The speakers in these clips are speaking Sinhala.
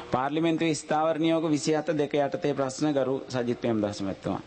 පාර්ලිමේන්තුවේ ස්ථාවර නියෝග 27 2 යටතේ ප්‍රශ්න ගරු සජිත් ප්‍රේමදාස මහත්මයා.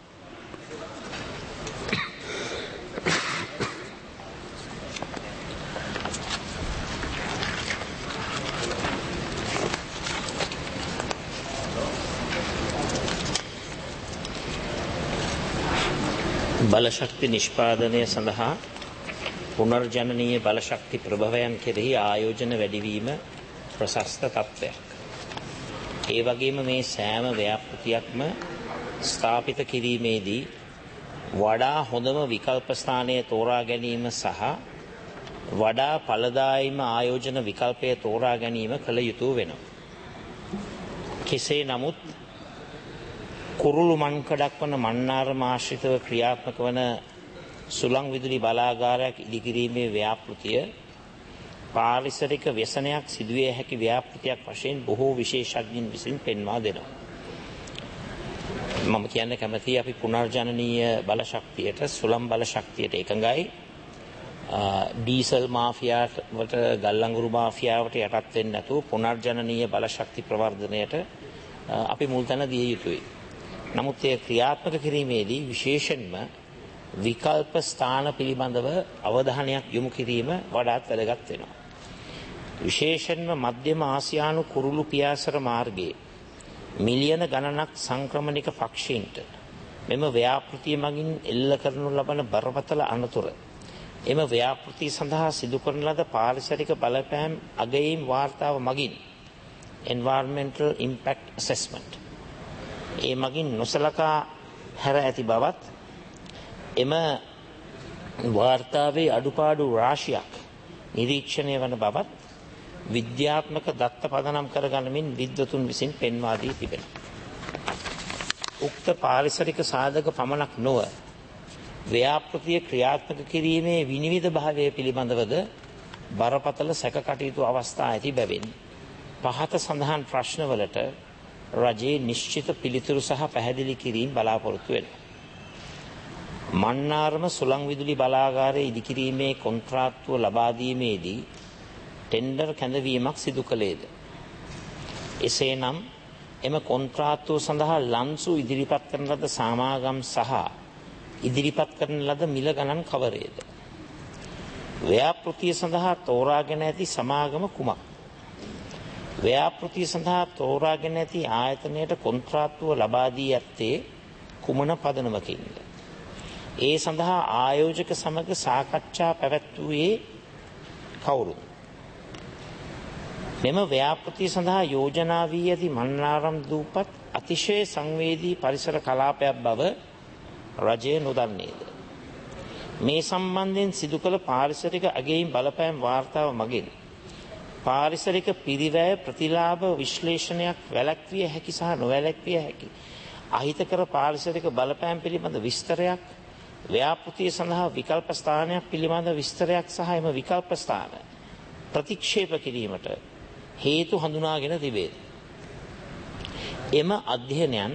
බලශක්ති නිෂ්පාදනය සඳහා පුනර්ජනනීය බලශක්ති ප්‍රභවයන් කෙරෙහි ආයෝජන වැඩිවීම ප්‍රශස්ත තත්ත්වයක්. ඒ වගේම මේ සෑම ව්‍යාපෘතියක්ම ස්ථාපිත කිරීමේදී වඩා හොඳම විකල්ප ස්ථානය තෝරා ගැනීම සහ වඩා ඵලදායීම ආයෝජන විකල්පය තෝරා ගැනීම කළ යුතු වෙනවා. කෙසේ නමුත් කුරුළු මන්කඩක් වන මන්නාරම ආශ්‍රිතව ක්‍රියාත්මක වන සුළං විදුලි බලාගාරයක් ඉදිකිරීමේ ව්‍යාපෘතිය පාරිසරික ව්‍යසනයක් සිදුවිය හැකි ව්‍යාපෘතියක් වශයෙන් බොහෝ විශේෂඥයින් විසින් පෙන්වා දෙනවා. මම කියන්න කැමතියි අපි පුනර්ජනනීය බලශක්තියට සුළං බලශක්තියට එකඟයි. ඩීසල් මාෆියාවට ගල් අඟුරු මාෆියාවට යටත් වෙන්නේ නැතුව පුනර්ජනනීය බලශක්ති ප්‍රවර්ධනයට අපි මුල් තැන දිය යුතුයි. නමුත් ඒ ක්‍රියාත්මක කිරීමේදී විශේෂයෙන්ම විකල්ප ස්ථාන පිළිබඳව අවධානයක් යොමු කිරීම වඩාත් වැදගත් වෙනවා. විශේෂයෙන්ම මධ්‍යම ආසියානු කුරුළු පියාසර මාර්ගයේ මිලියන ගණනක් සංක්‍රමණික පක්ෂීන්ට මෙම ව්‍යාපෘතිය මගින් එල්ල කරනු ලබන බරපතල අනතුර එම ව්‍යාපෘතිය සඳහා සිදු කරන ලද පාරිසරික බලපෑම් අගයීම් වාර්තාව මගින් environmental impact assessment ඒ මගින් නොසලකා හැර ඇති බවත් එම වාර්තාවේ අඩුපාඩු රාශියක් නිරීක්ෂණය වන බවත් විද්‍යාත්මක දත්ත පදනම් කරගනිමින් විද්වතුන් විසින් පෙන්වා දී තිබෙනවා. උක්ත පාරිසරික සාධක පමණක් නොව ව්‍යාපෘතිය ක්‍රියාත්මක කිරීමේ විනිවිද භාවය පිළිබඳවද බරපතල සැක කටයුතු අවස්ථා ඇති බැවින් පහත සඳහන් ප්‍රශ්නවලට රජයේ නිශ්චිත පිළිතුරු සහ පැහැදිලි කිරීම බලාපොරොත්තු වෙනවා. මන්නාරම සුළං විදුලි බලාගාරයේ ඉදිකිරීමේ කොන්ත්‍රාත්තුව ලබා දීමේදී ටෙන්ඩර් කැඳවීමක් සිදු කළේද? එසේනම් එම කොන්ත්‍රාත්තුව සඳහා ලන්සු ඉදිරිපත් කරන ලද සමාගම් සහ ඉදිරිපත් කරන ලද මිල ගණන් කවරේද? ව්‍යාපෘතිය සඳහා තෝරාගෙන ඇති සමාගම කුමක්? ව්‍යාපෘතිය සඳහා තෝරාගෙන ඇති ආයතනයට කොන්ත්‍රාත්තුව ලබා දී ඇත්තේ කුමන පදනමකින්ද? ඒ සඳහා ආයෝජක සමග සාකච්ඡා පැවැත්වුවේ කවුරුද? මෙම ව්‍යාපෘතිය සඳහා යෝජනා වී ඇති මන්නාරම් දූපත් අතිශය සංවේදී පරිසර කලාපයක් බව රජය නොදන්නේද? මේ සම්බන්ධයෙන් සිදු කළ පාරිසරික අගයීම් බලපෑම් වාර්තාව මගින් පාරිසරික පිරිවැය ප්‍රතිලාභ විශ්ලේෂණයක් වැළැක්විය හැකි සහ නොවැළැක්විය හැකි අහිතකර පාරිසරික බලපෑම් පිළිබඳ විස්තරයක්, ව්‍යාපෘතිය සඳහා විකල්ප ස්ථානයක් පිළිබඳ විස්තරයක් සහ එම විකල්ප ස්ථාන ප්‍රතික්ෂේප කිරීමට හේතු හඳුනාගෙන තිබේ. එම අධ්‍යයනයන්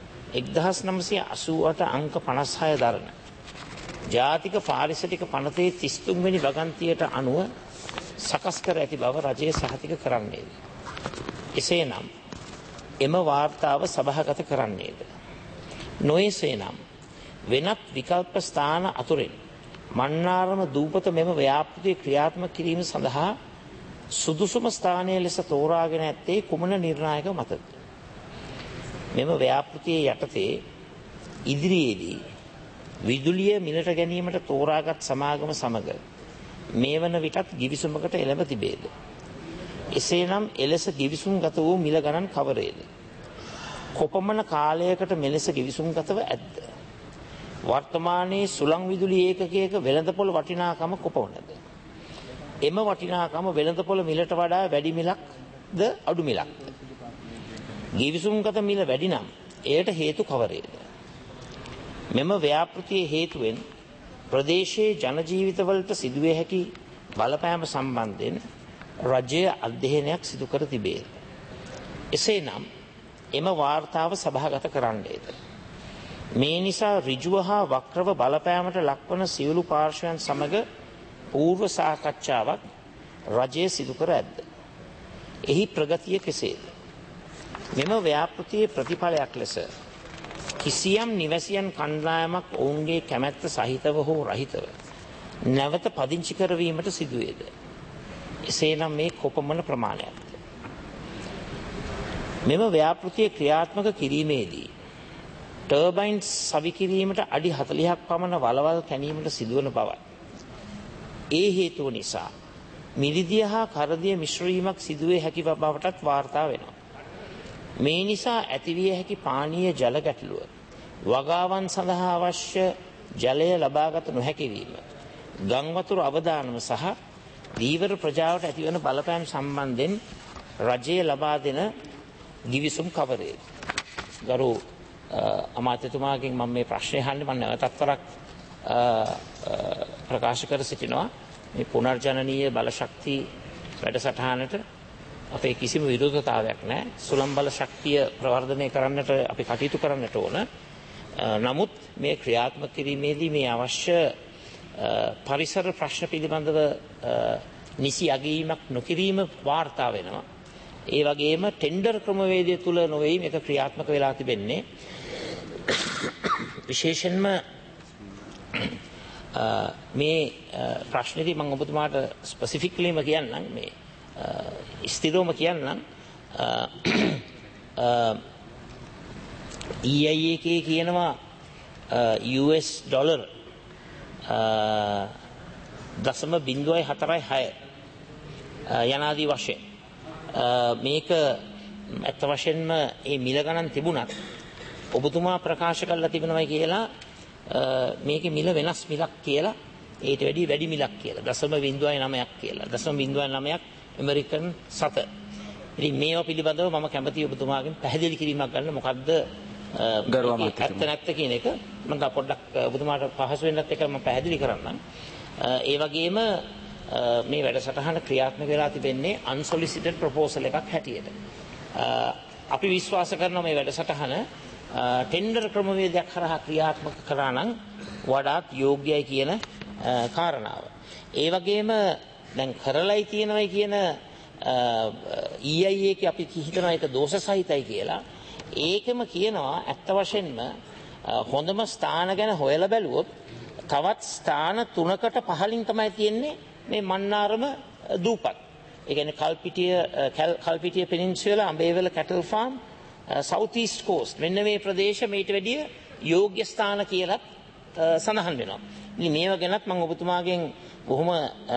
1988 අංක 56 දරන ජාතික පාරිසරික පනතේ 33 වෙනි වගන්තියට අනුව සකස් කර ඇති බව රජය සහතික කරන්නේද? එසේනම් එම වාර්තාව සභාගත කරන්නේද? නොයසේනම් වෙනත් විකල්ප ස්ථාන අතුරෙන් මන්නාරම දූපත මෙම ව්‍යාපෘතිය ක්‍රියාත්මක කිරීම සඳහා සුදුසුම ස්ථානය ලෙස තෝරාගෙන ඇත්තේ කුමන නිර්ණායක මතද? මෙම ව්‍යාපෘතියේ යටතේ ඉදිරියේදී විදුලිය මිලට ගැනීමට තෝරාගත් සමාගම සමග මේ වන විටත් ගිවිසුමකට එළඹ තිබේද? එසේනම් එලෙස ගිවිසුම්ගත වූ මිල ගණන් කවරේද? කොපමණ කාලයකට මෙලෙස ගිවිසුම්ගතව ඇද්ද? වර්තමානයේ සුළං විදුලි ඒකකයක වෙළඳපොළ වටිනාකම කොපමණද? එම වටිනාකම වෙළඳපොළ මිලට වඩා වැඩි මිලක්ද අඩු මිලක්ද? ගිවිසුම්ගත මිල වැඩි නම් එයට හේතු කවරේද? මෙම ව්‍යාපෘතියේ හේතුවෙන් ප්‍රදේශයේ ජන ජීවිතවලට සිදුවිය හැකි බලපෑම සම්බන්ධයෙන් රජය අධ්‍යයනයක් සිදු කර තිබේ. එසේනම් එම වාර්තාව සභාගත කරන්නේද? මේ නිසා ඍජුව හා වක්‍රව බලපෑමට ලක්වන සියලු පාර්ශ්වයන් සමග පූර්ව සාකච්ඡාවක් රජය සිදු කර ඇද්ද? එහි ප්‍රගතිය කෙසේද? මෙම ව්‍යාපෘතියේ ප්‍රතිඵලයක් ලෙස කිසියම් නිවැසියන් කණ්ඩායමක් ඔවුන්ගේ කැමැත්ත සහිතව හෝ රහිතව නැවත පදිංචි කරවීමට සිදුවේද? එසේනම් මේ කොපමණ ප්‍රමාණයක්ද? මෙම ව්‍යාපෘතිය ක්‍රියාත්මක කිරීමේදී ටර්බයින් සවි කිරීමට අඩි 40ක් පමණ වලවල් කැණීමට සිදුවන බවත් ඒ හේතුව නිසා මිරිදිය හා කරදිය මිශ්‍රවීමක් සිදුවේ හැකි බවටත් වාර්තා වෙනවා. මේ නිසා ඇතිවිය හැකි පානීය ජල ගැටලුව වගාවන් සඳහා අවශ්‍ය ජලය ලබාගත නොහැකි වීම ගම් වතුර අවදානම සහ දීවර ප්‍රජාවට ඇතිවන බලපෑම් සම්බන්ධයෙන් රජය ලබා දෙන ගිවිසුම් කවරේද? ගරු අමාත්‍යතුමාගෙන් මම මේ ප්‍රශ්නය අහන්නේ. මම නැවතත් වරක් ප්‍රකාශ කර සිටිනවා මේ පුනර්ජනනීය බලශක්ති වැඩසටහනට අපේ කිසිම විරෝධතාවයක් නැහැ. සුළං බල ශක්තිය ප්‍රවර්ධනය කරන්නට අපි කටයුතු කරන්නට ඕන. නමුත් මේ ක්‍රියාත්මක කිරීමේදී මේ අවශ්‍ය පරිසර ප්‍රශ්න පිළිබඳව නිසි අගීමක් නොකිරීම වාර්තා වෙනවා. ඒ වගේම ටෙන්ඩර් ක්‍රමවේදය තුල නොවේ මේක ක්‍රියාත්මක වෙලා තිබෙන්නේ. විශේෂයෙන්ම මේ ප්‍රශ්නේදී මම ඔබතුමාට ස්පෙસિෆික්ලිම කියන්නම් මේ ස්ථිරවම කියන්නම් EIA එකේ කියනවා US ඩොලර් 0.46 යනාදී වශයෙන් මේක ඇත්ත වශයෙන්ම මේ මිල ගණන් තිබුණත් ඔබතුමා ප්‍රකාශ කරලා තිබෙනවයි කියලා මේකේ මිල වෙනස් මිලක් කියලා ඊට වැඩි මිලක් කියලා 0.9ක් කියලා 0.9ක් ඇමරිකන් සත. ඉතින් මේවා පිළිබඳව මම කැමතියි ඔබතුමාගෙන් පැහැදිලි කිරීමක් ගන්න. මොකද්ද ඇත්ත නැත්ත කියන එක මම පොඩ්ඩක් ඔබතුමාට පහසු වෙන්නත් එක මම පැහැදිලි කරන්නම්. ඒ වගේම මේ වැඩසටහන ක්‍රියාත්මක වෙලා තිබෙන්නේ අන්සොලිසිටඩ් ප්‍රොපෝසල් එකක් හැටියට. අපි විශ්වාස කරනවා මේ වැඩසටහන ටෙන්ඩර් ක්‍රමවේදයක් කරා ක්‍රියාත්මක කරා නම් වඩාත් යෝග්‍යයි කියන කාරණාව. ඒ වගේම දැන් කරලයි කියනවයි කියන EIA එකේ අපි හිතනවා ඒක දෝෂ සහිතයි කියලා. ඒකම කියනවා ඇත්ත වශයෙන්ම හොඳම ස්ථාන ගැන හොයලා බැලුවොත් තවත් ස්ථාන 3කට පහලින් තමයි තියෙන්නේ මේ මන්නාරම දූපත්. ඒ කියන්නේ Kalpitiya peninsula Ambewela cattle farm south east coast මෙන්න මේ ප්‍රදේශ මේට වැඩිය යෝග්‍ය ස්ථාන කියලා සඳහන් වෙනවා. ඉතින් මේවා ගැනත් මම ඔබතුමාගෙන් බොහොම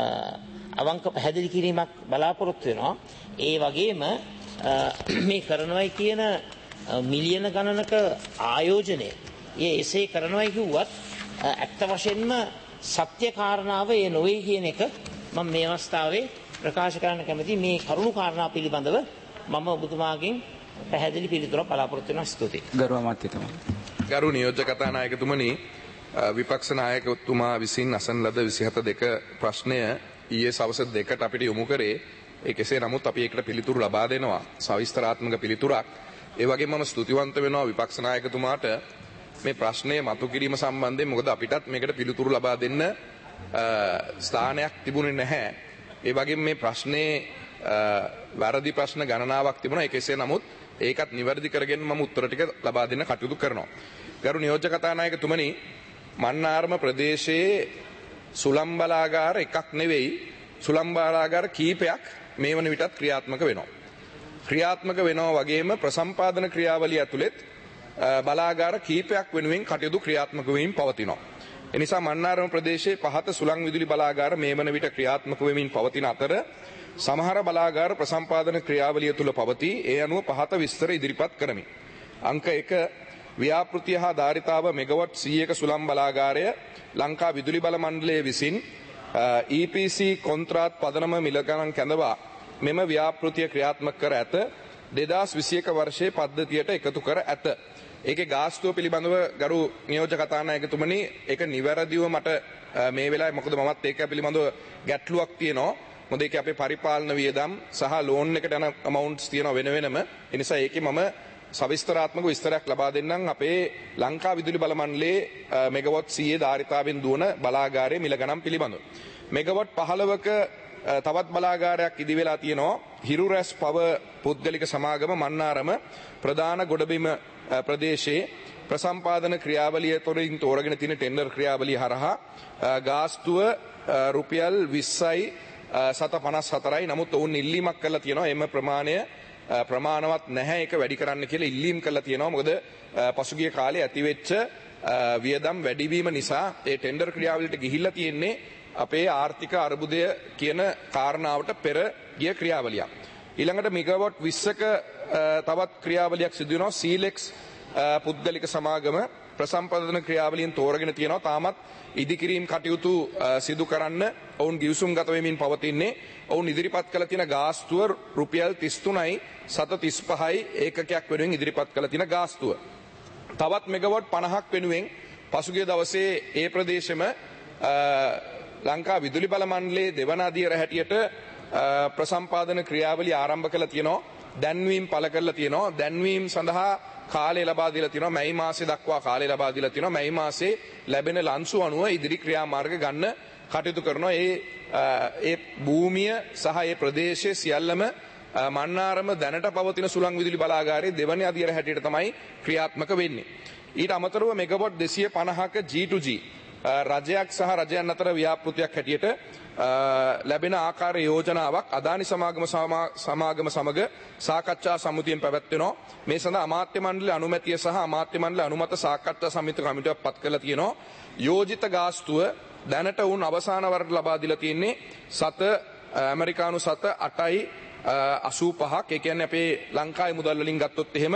අවංක පැහැදිලි කිරීමක් බලාපොරොත්තු වෙනවා. ඒ වගේම මේ කරනවයි කියන මිලියන ගණනක ආයෝජනය එසේ කරනවයි කිව්වත් ඇත්ත වශයෙන්ම සත්‍ය කාරණාව ඒ නොවේ කියන එක මම මේ අවස්ථාවේ ප්‍රකාශ කරන්න කැමතියි. මේ කරුණු කාරණා පිළිබඳව මම ඔබතුමාගෙන් පැහැදිලි පිළිතුරක් බලාපොරොත්තු වෙනවා. ස්තුතියි. ගරු අමාත්‍යතුමා. ගරු නියෝජ්‍ය කතානායකතුමනි, විපක්ෂ නායකතුමා විසින් අසන ලද 27 ප්‍රශ්නය ඊයේ සවස 2ට අපිට යොමු කරේ. ඒ කෙසේ නමුත් අපි ඒකට පිළිතුරු ලබා දෙනවා, සවිස්තරාත්මක පිළිතුරක්. ඒ වගේම මම ස්තුතිවන්ත වෙනවා විපක්ෂ නායකතුමාට මේ ප්‍රශ්නය මතු කිරීම සම්බන්ධයෙන්. මොකද අපිටත් මේකට පිළිතුරු ලබා දෙන්න ස්ථානයක් තිබුණේ නැහැ. ඒ වගේම මේ ප්‍රශ්නේ වැරදි ප්‍රශ්න ගණනාවක් තිබුණා. ඒ කෙසේ නමුත් ඒකත් නිවැරදි කරගෙන මම උත්තර ටික ලබා දෙන්න කටයුතු කරනවා. ගරු නියෝජ්‍ය කතානායකතුමනි, මන්නාරම ප්‍රදේශයේ සුළං බලාගාර එකක් නෙවෙයි, සුළං බලාගාර කීපයක් මේ වන විටත් ක්‍රියාත්මක වෙනවා. ක්‍රියාත්මක වෙනවා වගේම ප්‍රසම්පාදන ක්‍රියාවලිය ඇතුළත් බලාගාර කීපයක් වෙනුවෙන් කටයුතු ක්‍රියාත්මක වෙමින් පවතිනවා. එනිසා මන්නාරම ප්‍රදේශයේ පහත සුළං විදුලි බලාගාර මේ වන විට ක්‍රියාත්මක වෙමින් පවතින අතර සමහර බලාගාර ප්‍රසම්පාදන ක්‍රියාවලිය තුළ පවතී. ඒ අනුව පහත විස්තර ඉදිරිපත් කරමි. අංක 1 ව්‍යාපෘතිය හා ධාරිතාව මෙගවට් 100ක සුළං බලාගාරය ලංකා විදුලි බල මණ්ඩලය විසින් EPC කොන්ත්‍රාත් පදනම මිල ගණන් කැඳවා මෙම ව්‍යාපෘතිය ක්‍රියාත්මක කර ඇත. 2021 වර්ෂයේ පද්ධතියට එකතු කර ඇත. ඒකේ ගාස්තුව පිළිබඳව ගරු නියෝජ්‍ය කතානායකතුමනි, ඒක නිවැරදිව මට මේ වෙලාවේ මොකද මමත් ඒක පිළිබඳව ගැටලුවක් තියෙනවා. මොකද ඒක අපේ පරිපාලන වියදම් සහ ලෝන් එකට යන අමවුන්ට්ස් තියෙනවා වෙන වෙනම. ඒ නිසා ඒකේ මම සවිස්තරාත්මක විස්තරයක් ලබා දෙන්නම්. අපේ ලංකා විදුලි බල මණ්ඩලයේ මෙගවොට් 100 ධාරිතාවෙන් දුවන බලාගාරයේ මිල ගණන් පිළිබඳව. මෙගවොට් 15ක තවත් බලාගාරයක් ඉදි වෙලා තියෙනවා. හිරුරැස් පව පුද්ගලික සමාගම මන්නාරම ප්‍රධාන ගොඩබිම ප්‍රදේශයේ ප්‍රසම්පාදන ක්‍රියාවලිය තොරින් තෝරගෙන තියෙන ටෙන්ඩර් ක්‍රියාවලිය හරහා ගාස්තුව රුපියල් 20යි 754යි. නමුත් ඔවුන් ඉල්ලීමක් කළා තියෙනවා එම ප්‍රමාණය ප්‍රමාණවත් නැහැ, ඒක වැඩි කරන්න කියලා ඉල්ලීම් කළා තියෙනවා. මොකද පසුගිය කාලේ ඇතිවෙච්ච වියදම් වැඩිවීම නිසා ඒ ටෙන්ඩර් ක්‍රියාවලියට ගිහිල්ලා තියෙන්නේ අපේ ආර්ථික අර්බුදය කියන කාරණාවට පෙර ගිය ක්‍රියාවලියක්. ඊළඟට මෙගාවොට් 20ක තවත් ක්‍රියාවලියක් සිදු වෙනවා. සීලෙක්ස් පුද්ගලික සමාගම ප්‍රසම්පාදන ක්‍රියාවලියෙන් තෝරගෙන තියෙනවා. තාමත් ඉදිකිරීම් කටයුතු සිදු කරන්න ඔවුන් ගිවිසුම් ගත වෙමින් පවතින්නේ. ඔවුන් ඉදිරිපත් කළ තියෙන ගාස්තුව රුපියල් 33යි 735යි ඒකකයක් වෙනුවෙන් ඉදිරිපත් කළ තියෙන ගාස්තුව. තවත් මෙගාවොට් 50ක් වෙනුවෙන් පසුගිය දවසේ ඒ ප්‍රදේශෙම ලංකා විදුලි බල මණ්ඩලයේ දෙවන අධියර හැටියට ප්‍රසම්පාදන ක්‍රියාවලිය ආරම්භ කළා තියෙනවා. දැන්වීම් පළ කරලා තියෙනවා. දැන්වීම් සඳහා කාලය ලබා දීලා තියෙනවා. මැයි මාසෙ දක්වා කාලය ලබා දීලා තියෙනවා. මැයි මාසයේ ලැබෙන ලන්සු අනුව ඉදිරි ක්‍රියාමාර්ග ගන්න කටයුතු කරනවා. ඒ භූමිය සහ ඒ ප්‍රදේශයේ සියල්ලම මන්නාරම දැනට පවතින සුළං විදුලි බලාගාරයේ දෙවන අධියර හැටියට තමයි ක්‍රියාත්මක වෙන්නේ. ඊට අමතරව මෙගාවොට් 250ක G2G රජයක් සහ රජයන් අතර ව්‍යාපෘතියක් හැටියට ලැබෙන ආකාර යෝජනාවක් අදානි සමාගම සමග සාකච්ඡා සමිතියෙන් පැවැත්වෙනවා. මේ සඳහා අමාත්‍ය මණ්ඩලයේ අනුමැතිය සහ අමාත්‍ය මණ්ඩල අනුමත සාකච්ඡා සමිති කමිටුවක් පත් කරලා තියෙනවා. යෝජිත ගාස්තුව දැනට වුන් අවසාන වරට ලබා දීලා තියෙන්නේ ඇමරිකානු 8යි 85ක්. ඒ කියන්නේ අපේ ලංකාවේ මුදල් වලින් ගත්තොත් එහෙම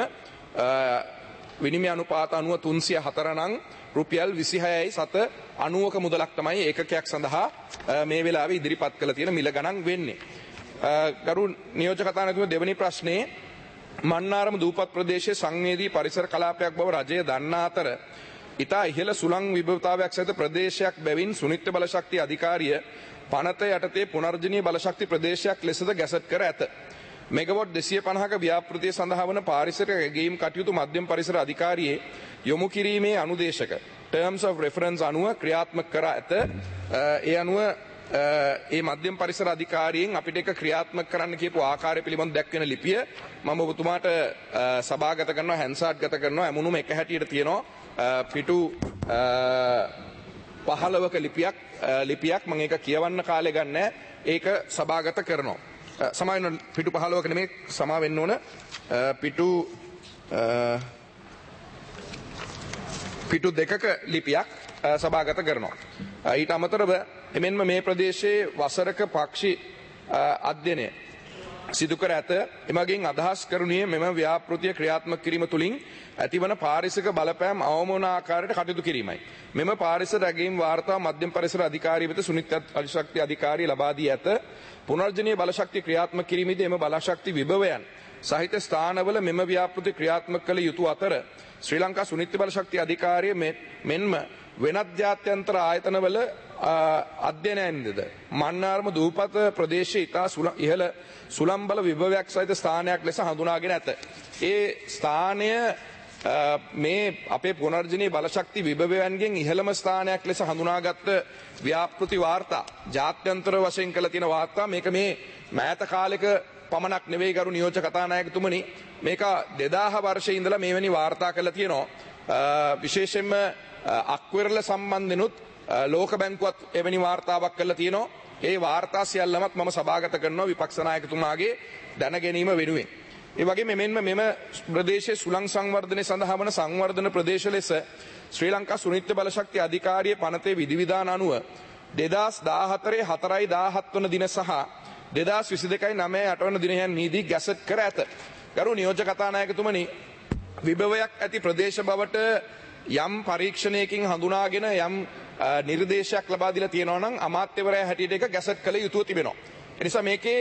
විනිමය අනුපාත අනුව 304 නම් රුපියල් 26යි 790ක මුදලක් තමයි ඒකකයක් සඳහා මේ වෙලාවේ ඉදිරිපත් කළ තියෙන මිල ගණන් වෙන්නේ. ගරු නියෝජක කතානායකතුමා දෙවෙනි ප්‍රශ්නේ මන්නාරම දූපත් ප්‍රදේශයේ සංවේදී පරිසර කලාපයක් බව රජය දන්නා අතර ඉතා ඉහළ සුළං විභවතාවයක් සහිත ප්‍රදේශයක් බැවින් සුනිත්‍ය බලශක්ති අධිකාරිය පනත යටතේ පුනර්ජනීය බලශක්ති ප්‍රදේශයක් ලෙසද ගැසට් කර ඇත. මෙගාවොට් 250ක ව්‍යාපෘතිය සඳහා වන පාරිසරික ඇගීම් කටයුතු මධ්‍යම පරිසර අධිකාරියේ යොමු කිරීමේ අනුදේශක terms of reference අනුව ක්‍රියාත්මක කර ඇත. ඒ අනුව ඒ මධ්‍යම පරිසර අධිකාරියෙන් අපිට එක ක්‍රියාත්මක කරන්න කියපු ආකාරය පිළිබඳ දැක්වෙන ලිපිය මම ඔබතුමාට සභාගත කරනවා, හැන්සාට් ගත කරනවා. එමුණුම එක හැටියට තියෙනවා පිටු 15ක ලිපියක් මම ඒක කියවන්න කාලේ ගන්න ඒක සභාගත කරනවා. සමාවෙන්න පිටු 15ක නෙමෙයි, සමා වෙන්න ඕන පිටු 2ක ලිපියක් සභාගත කරනවා. ඊට අමතරව එමෙන්ම මේ ප්‍රදේශයේ වසරක පක්ෂි අධ්‍යයනය සිදු කර ඇත. එමගින් අදහස් කරුණේ මෙම ව්‍යාපෘතිය ක්‍රියාත්මක කිරීම තුළින් ඇතිවන පාරිසරික බලපෑම් අවම වන ආකාරයට කටයුතු කිරීමයි. මෙම පාරිසරික ඇගීම් වාර්තාව මධ්‍යම පරිසර අධිකාරිය වෙත සුනිත්‍ය බලශක්ති අධිකාරිය ලබා දී ඇත. පුනර්ජනීය බලශක්තිය ක්‍රියාත්මක කිරීමේදී එම බලශක්ති විභවයන් සහිත ස්ථානවල මෙම ව්‍යාපෘතිය ක්‍රියාත්මක කළ යුතු අතර ශ්‍රී ලංකා සුනිත්‍ය බලශක්ති අධිකාරිය මෙන්ම වෙනත් ජාත්‍යන්තර ආයතනවල අධ්‍යයනයෙන්ද මන්නාරම දූපත ප්‍රදේශයේ ඉතා ඉහළ සුළං බල විභවයක් සහිත ස්ථානයක් ලෙස හඳුනාගෙන ඇත. ඒ ස්ථානය මේ අපේ පුනර්ජනීය බලශක්ති විභවයන්ගෙන් ඉහළම ස්ථානයක් ලෙස හඳුනාගත් ව්‍යාපෘති වාර්තා ජාත්‍යන්තර වශයෙන් කළ තියෙන වාර්තා. මේක මේ මෑත කාලෙක පමණක් නෙවෙයි ගරු නියෝජක කතානායකතුමනි, මේක 2000 වර්ෂයේ ඉඳලා මේවැනි වාර්තා කරලා තියෙනවා. විශේෂයෙන්ම අක්වෙරළ සම්බන්ධෙනුත් ලෝක බැංකුවත් එවැනි වාර්තාවක් කරලා තියෙනවා. ඒ වාර්තා සියල්ලමත් මම සභාගත කරනවා විපක්ෂ නායකතුමාගේ දැන ගැනීම වෙනුවෙන්. ඒ වගේම මෙම ප්‍රදේශයේ සුළං සංවර්ධනය සඳහා වන සංවර්ධන ප්‍රදේශ ලෙස ශ්‍රී ලංකා සුනිත්‍ය බලශක්ති අධිකාරිය පනතේ විධිවිධාන අනුව 2014 4/17 වන දින සහ 2022 9/8 වන දිනයන්හිදී ගැසට් කර ඇත. ගරු නියෝජක කතානායකතුමනි, විභවයක් ඇති ප්‍රදේශ බවට යම් පරීක්ෂණයකින් හඳුනාගෙන යම් නිර්දේශයක් ලබා දීලා තියෙනවා නම් අමාත්‍යවරයා හැටියට ඒක ගැසට් කළ යුතුව තිබෙනවා. ඒ නිසා මේකේ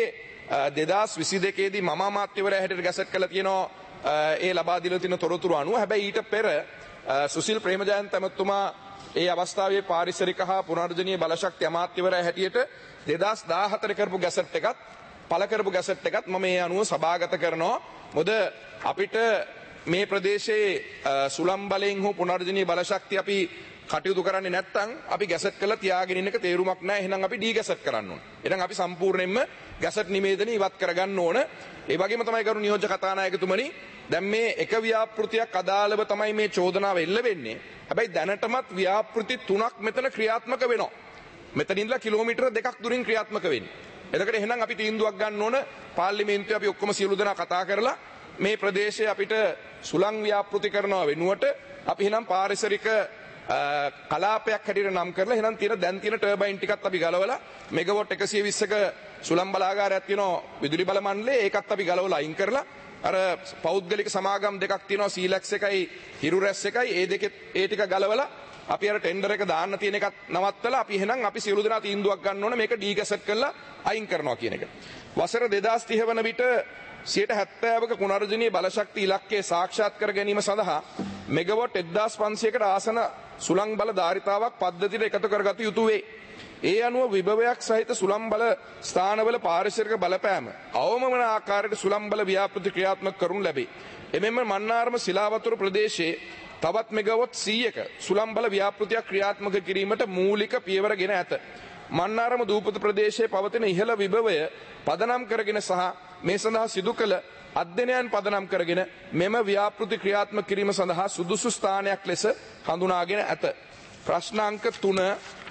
2022 දී මම අමාත්‍යවරයා හැටියට ගැසට් කළා තියෙනවා ඒ ලබා දීලා තියෙන තොරතුරු අනුව. හැබැයි ඊට පෙර සුසිල් ප්‍රේමජයන්ත ඇමතුමා ඒ අවස්ථාවේ පාරිසරික හා පුනර්ජනීය බලශක්ති අමාත්‍යවරයා හැටියට 2014 කරපු ගැසට් එකත් පළ කරපු ගැසට් එකත් මම ඒ අනුව සභාගත කරනවා. මොකද අපිට මේ ප්‍රදේශයේ සුළං බලයෙන් හෝ පුනර්ජනීය බලශක්තිය අපි කටයුතු කරන්නේ නැත්නම් අපි ගැසට් කරලා තියාගෙන ඉන්න එක තේරුමක් නැහැ. එහෙනම් අපි ඩී ගැසට් කරන්න ඕන. එහෙනම් අපි සම්පූර්ණයෙන්ම ගැසට් නිවේදනය ඉවත් කරගන්න ඕන. ඒ වගේම තමයි කරු නියෝජ්‍ය කතානායකතුමනි දැන් මේ එක ව්‍යාපෘතියක් අදාළව තමයි මේ චෝදනාව එල්ල වෙන්නේ. හැබැයි දැනටමත් ව්‍යාපෘති 3ක් මෙතන ක්‍රියාත්මක වෙනවා. මෙතන ඉඳලා කිලෝමීටර 2ක් දුරින් ක්‍රියාත්මක වෙන්නේ. එතකොට එහෙනම් අපි තීන්දුවක් ගන්න ඕන පාර්ලිමේන්තුවේ අපි ඔක්කොම සියලු දෙනා කතා කරලා මේ ප්‍රදේශයේ අපිට සුළං ව්‍යාපෘති කරනවා වෙනුවට අපි එහෙනම් පාරිසරික කලාපයක් හැටියට නම් කරලා එහෙනම් දැන් තියෙන ටර්බයින් ටිකත් අපි ගලවලා මෙගාවොට් 120ක සුළං බලාගාරයක් තියෙනවා විදුලි බල මණ්ඩලයේ ඒකත් අපි ගලවලා අයින් කරලා අර පෞද්ගලික සමාගම් දෙකක් තියෙනවා සීලැක්ස් එකයි හිරුරැස් එකයි ඒ ටික ගලවලා අපි අර ටෙන්ඩර් එක දාන්න තියෙන එකත් නවත්තලා අපි එහෙනම් අපි සියලු දෙනා තීන්දුවක් ගන්න ඕන මේක ඩීගැසට් කරලා අයින් කරනවා කියන එක. වසර 2030 වන විට 70%ක පුනර්ජනීය බලශක්ති ඉලක්කය සාක්ෂාත් කර ගැනීම සඳහා මෙගාවොට් 1500කට ආසන සුළං බල ධාරිතාවක් පද්ධතියට එකතු කරගත යුතු වේ. ඒ අනුව විභවයක් සහිත සුළං බල ස්ථානවල පාරිසරික බලපෑම අවම වන ආකාරයට සුළං බල ව්‍යාපෘති ක්‍රියාත්මක කරනු ලැබේ. එමෙන්ම මන්නාරම සිලාවතුර ප්‍රදේශයේ තවත් මෙගාවොට් 100ක සුළං බල ව්‍යාපෘතියක් ක්‍රියාත්මක කිරීමට මූලික පියවර ගෙන ඇත. මන්නාරම දූපත ප්‍රදේශයේ පවතින ඉහළ විභවය පදනම් කරගෙන සහ මේ සඳහා සිදු කළ අධ්‍යයනයන් පදනම් කරගෙන මෙම ව්‍යාපෘති ක්‍රියාත්මක කිරීම සඳහා සුදුසු ස්ථානයක් ලෙස හඳුනාගෙන ඇත. ප්‍රශ්නාංක 3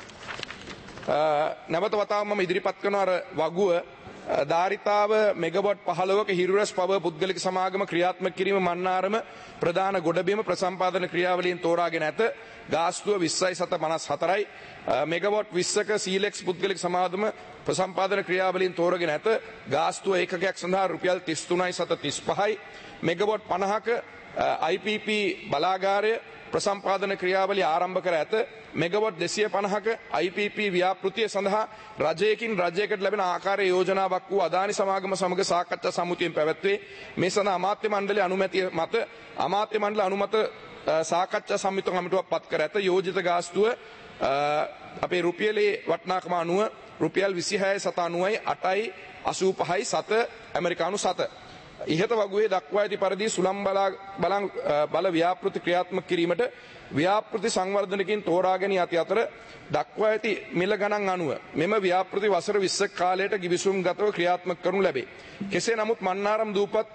නැවත වතාවක් මම ඉදිරිපත් කරන අර වගුව ධාරිතාව මෙගාවොට් 15ක හිරුරැස් පව පුද්ගලික සමාගම ක්‍රියාත්මක කිරීම මන්නාරම ප්‍රධාන ගොඩබිම ප්‍රසම්පාදන ක්‍රියාවලියෙන් තෝරාගෙන ඇත. ගාස්තුව 20.54යි. මෙගාවොට් 20ක සීලෙක්ස් පුද්ගලික සමාගම ප්‍රසම්පාදන ක්‍රියාවලියෙන් තෝරාගෙන ඇත. ගාස්තුව ඒකකයක් සඳහා රුපියල් 33.35යි. මෙගාවොට් 50ක IPP බලාගාරය ප්‍රසම්පාදන ක්‍රියාවලිය ආරම්භ කර ඇත. මෙගාවොට් 250ක IPP ව්‍යාපෘතිය සඳහා රජයකින් රජයකට ලැබෙන ආකාරයේ යෝජනාවක් වූ අදානි සමාගම සමග සාකච්ඡා සමුතියෙන් පැවැත්වේ. මේ සඳහා අමාත්‍ය මණ්ඩලයේ අනුමැතිය මත අමාත්‍ය මණ්ඩල අනුමත සාකච්ඡා සමිති කමිටුවක් පත් කර ඇත. යෝජිත ගාස්තුව අපේ රුපියලේ වටිනාකම අනුව රුපියල් 26.90යි 8යි 85යි 7 ඇමරිකානු 7. ඉහත වගුවේ දක්වා ඇති පරිදි සුළං බල ව්‍යාපෘති ක්‍රියාත්මක කිරීමට ව්‍යාපෘති සංවර්ධනකින් තෝරාගෙන යති අතර දක්වා ඇති මිල ගණන් අනුව මෙම ව්‍යාපෘති වසර 20ක කාලයට ගිවිසුම්ගතව ක්‍රියාත්මක කරනු ලැබේ. කෙසේ නමුත් මන්නාරම්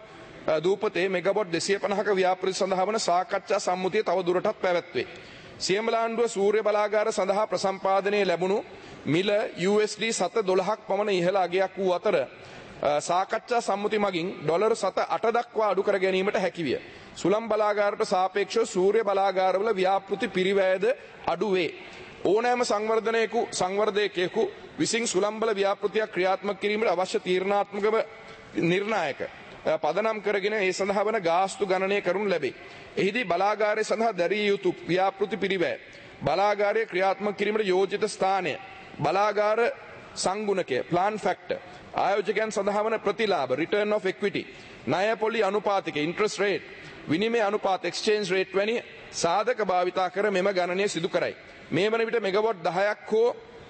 දූපතේ මෙගාවොට් 250ක ව්‍යාපෘති සඳහා වන සාකච්ඡා සම්මුතිය තව දුරටත් පැවැත්වේ. සියඹලාණ්ඩුව සූර්ය බලාගාර සඳහා ප්‍රසම්පාදනයේ ලැබුණු මිල USD 7.12ක් පමණ ඉහළ අගයක් වූ අතර සාකච්ඡා සම්මුති මගින් ඩොලර් 7.8 දක්වා අඩු කර ගැනීමට හැකිවිය. සුළං බලාගාරට සාපේක්ෂව සූර්ය බලාගාරවල ව්‍යාපෘති පිරිවැයද අඩු වේ. ඕනෑම සංවර්ධකයෙකු විසින් සුළං බල ව්‍යාපෘතියක් ක්‍රියාත්මක කිරීමට අවශ්‍ය තීරණාත්මකව නිර්ණායක පදනම් කරගෙන ඒ සඳහා වන ගාස්තු ගණනය කරනු ලැබේ. එහිදී බලාගාරය සඳහා දැරිය යුතු ව්‍යාපෘති පිරිවැය, බලාගාරය ක්‍රියාත්මක කිරීමට යෝජිත ස්ථානය, බලාගාර සංගුණකය ප්ලාන් ෆැක්ටර්, ආයෝජකයන් සඳහා වන ප්‍රතිලාභ රිටර්න් ඔෆ් ඉක්විටි, ණය පොලි අනුපාතික ඉන්ට්‍රස්ට් රේට්, විනිමය අනුපාත එක්ස්චේන්ජ් රේට් වැනි සාධක භාවිතා කර මෙම ගණනය සිදු කරයි. මේ වන විට මෙගාවොට් 10ක් හෝ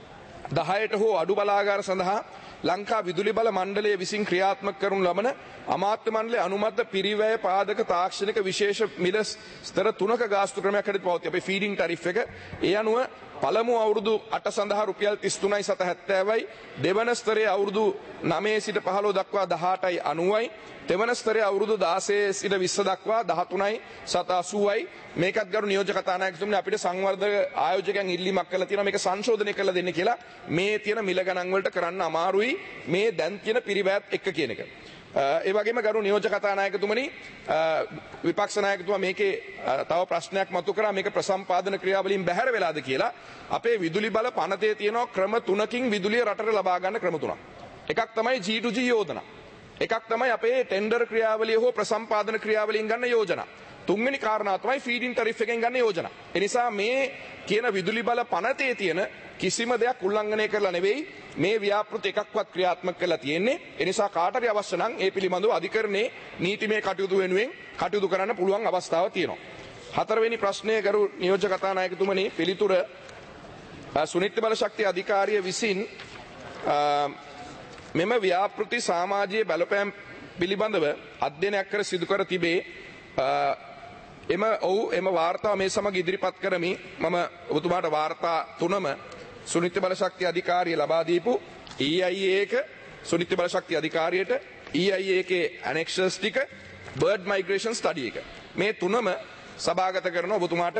10ට හෝ අඩු බලාගාර සඳහා ලංකා විදුලි බල මණ්ඩලය විසින් ක්‍රියාත්මක කරනු ලබන අමාත්‍ය මණ්ඩලයේ අනුමත පිරිවැය පාදක තාක්ෂණික විශේෂ මිල ස්තර 3ක ගාස්තු ක්‍රමයක් හැටියට පවතී. අපේ ෆීඩින් ටැරිෆ් එක ඒ අනුව පළමු අවුරුදු 8 සඳහා රුපියල් 33.70යි, දෙවන ස්තරයේ අවුරුදු 9 සිට 15 දක්වා 18.90යි, දෙවන ස්තරයේ අවුරුදු 16 සිට 20 දක්වා 13.80යි. මේකත් ගරු නියෝජ්‍ය කතානායකතුමනි අපිට සංවර්ධක ආයෝජකයන් ඉල්ලීමක් කළා තියෙනවා මේක සංශෝධනය කරලා දෙන්න කියලා. මේ තියෙන මිල ගණන් වලට කරන්න අමාරුයි මේ දැන් තියෙන පිරිවැයත් එක්ක කියන එක. ඒ වගේම ගරු නියෝජ්‍ය කතානායකතුමනි විපක්ෂ නායකතුමා මේකේ තව ප්‍රශ්නයක් මතු කරා මේක ප්‍රසම්පාදන ක්‍රියාවලින් බැහැර වෙලාද කියලා. අපේ විදුලි බල පනතේ තියෙනවා ක්‍රම 3කින් විදුලිය රටට ලබා ගන්න ක්‍රම 3ක්. එකක් තමයි G2G යෝජනා. එකක් තමයි අපේ ටෙන්ඩර් ක්‍රියාවලිය හෝ ප්‍රසම්පාදන ක්‍රියාවලියෙන් ගන්න යෝජනා. තුන්වෙනි කාරණා තමයි ෆීඩින් ටැරිෆ් එකෙන් ගන්න යෝජනා. ඒ නිසා මේ කියන විදුලි බල පනතේ තියෙන කිසිම දෙයක් උල්ලංඝනය කරලා නෙවෙයි මේ ව්‍යාපෘති එකක්වත් ක්‍රියාත්මක කරලා තියෙන්නේ. ඒ නිසා කාට හරි අවශ්‍ය නම් ඒ පිළිබඳව අධිකරණයේ නීතිමය කටයුතු වෙනුවෙන් කටයුතු කරන්න පුළුවන් අවස්ථාවක් තියෙනවා. හතරවෙනි ප්‍රශ්නය ගරු නියෝජ්‍ය කතානායකතුමනි පිළිතුර සුනිත්‍ය බල ශක්තිය අධිකාරිය විසින් මෙම ව්‍යාපෘති සමාජීය බලපෑම් පිළිබඳව අධ්‍යයනයක් කර සිදු කර තිබේ. එම වාර්තාව මේ සමග ඉදිරිපත් කරමි. මම ඔබතුමාට වාර්තා 3ම සුනිත්‍ය බලශක්ති අධිකාරිය ලබා දීපු EIA එක සුනිත්‍ය බලශක්ති අධිකාරියට EIA එකේ annexures ටික bird migration study එක මේ 3ම සභාගත කරන ඔබතුමාට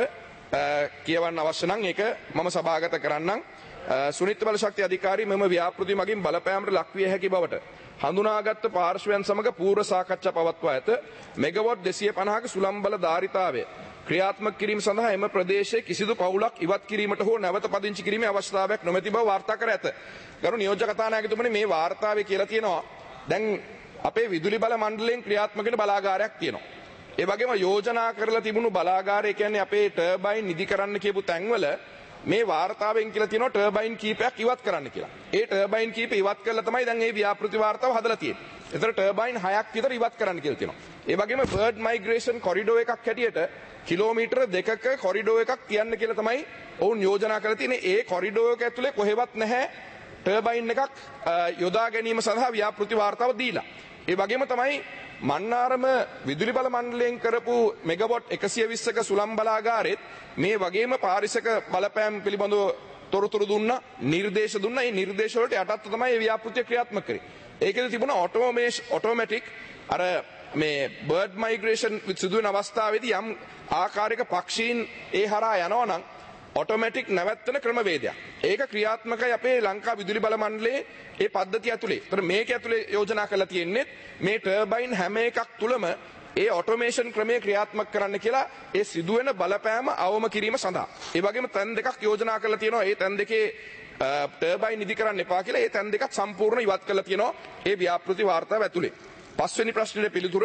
කියවන්න අවශ්‍ය නම් ඒක මම සභාගත කරන්නම්. සුනිත්‍ය බලශක්ති අධිකාරිය මෙම ව්‍යාපෘති මගින් බලපෑමට ලක්විය හැකි බවට හඳුනාගත් පාර්ශ්වයන් සමග පූර්ව සාකච්ඡා පවත්වා ඇත. මෙගාවොට් 250ක සුළං බල ධාරිතාවය ක්‍රියාත්මක කිරීම සඳහා එම ප්‍රදේශයේ කිසිදු පවුලක් ඉවත් කිරීමට හෝ නැවත පදිංචි කිරීමේ අවශ්‍යතාවයක් නොමැති බව වාර්තා කර ඇත. ගරු නියෝජ්‍ය කතානායකතුමනි මේ වාර්තාවේ කියලා තියෙනවා දැන් අපේ විදුලි බල මණ්ඩලයෙන් ක්‍රියාත්මක වෙන බලාගාරයක් තියෙනවා. ඒ වගේම යෝජනා කරලා තිබුණු බලාගාරය කියන්නේ අපේ ටර්බයින් නිදි කරන්න කියපු තැන්වල මේ වාර්තාවෙන් කියලා තියෙනවා ටර්බයින් කීපයක් ඉවත් කරන්න කියලා. ඒ ටර්බයින් කීප ඉවත් කළා තමයි දැන් මේ ව්‍යාපෘති වාර්තාව හදලා තියෙන්නේ. ඒතර ටර්බයින් 6ක් විතර ඉවත් කරන්න කියලා තියෙනවා. ඒ වගේම බර්ඩ් මයිග්‍රේෂන් කොරිඩෝ එකක් හැටියට කිලෝමීටර 2ක කොරිඩෝ එකක් තියන්න කියලා තමයි ඔවුන් යෝජනා කරලා තියෙන්නේ. ඒ කොරිඩෝ එක ඇතුලේ කොහෙවත් නැහැ ටර්බයින් එකක් යොදා ගැනීම සඳහා ව්‍යාපෘති වාර්තාව දීලා. ඒ වගේම තමයි මන්නාරම විදුලි බල මණ්ඩලයෙන් කරපු මෙගාවොට් 120ක සුළං බලාගාරෙත් මේ වගේම පාරිසරික බලපෑම් පිළිබඳව තොරතුරු දුන්නා, නිර්දේශ දුන්නා. මේ නිර්දේශ වලට යටත්ව තමයි මේ ව්‍යාපෘතිය ක්‍රියාත්මක කරේ. ඒකෙදි තිබුණා ඔටෝමැටික් අර මේ බර්ඩ් මයිග්‍රේෂන් සිදුවෙන අවස්ථාවේදී යම් ආකාරයක පක්ෂීන් ඒ හරහා යනවා නම් ඔටෝමැටික් නැවැත්වෙන ක්‍රමවේදයක්. ඒක ක්‍රියාත්මකයි අපේ ලංකා විදුලි බල මණ්ඩලයේ ඒ පද්ධතිය ඇතුලේ. ඒතර මේක ඇතුලේ යෝජනා කරලා තියෙන්නේ මේ ටර්බයින් හැම එකක් තුලම ඒ ඔටෝමේෂන් ක්‍රමයේ ක්‍රියාත්මක කරන්න කියලා ඒ සිදුවෙන බලපෑම අවම කිරීම සඳහා. ඒ වගේම තැන් දෙකක් යෝජනා කරලා තියෙනවා. ඒ තැන් දෙකේ ටර්බයින් නිදි කරන්න එපා කියලා ඒ තැන් දෙකත් සම්පූර්ණ ඉවත් කරලා තියෙනවා ඒ ව්‍යාපෘති වාර්තාව ඇතුලේ. පස්වෙනි ප්‍රශ්නෙට පිළිතුර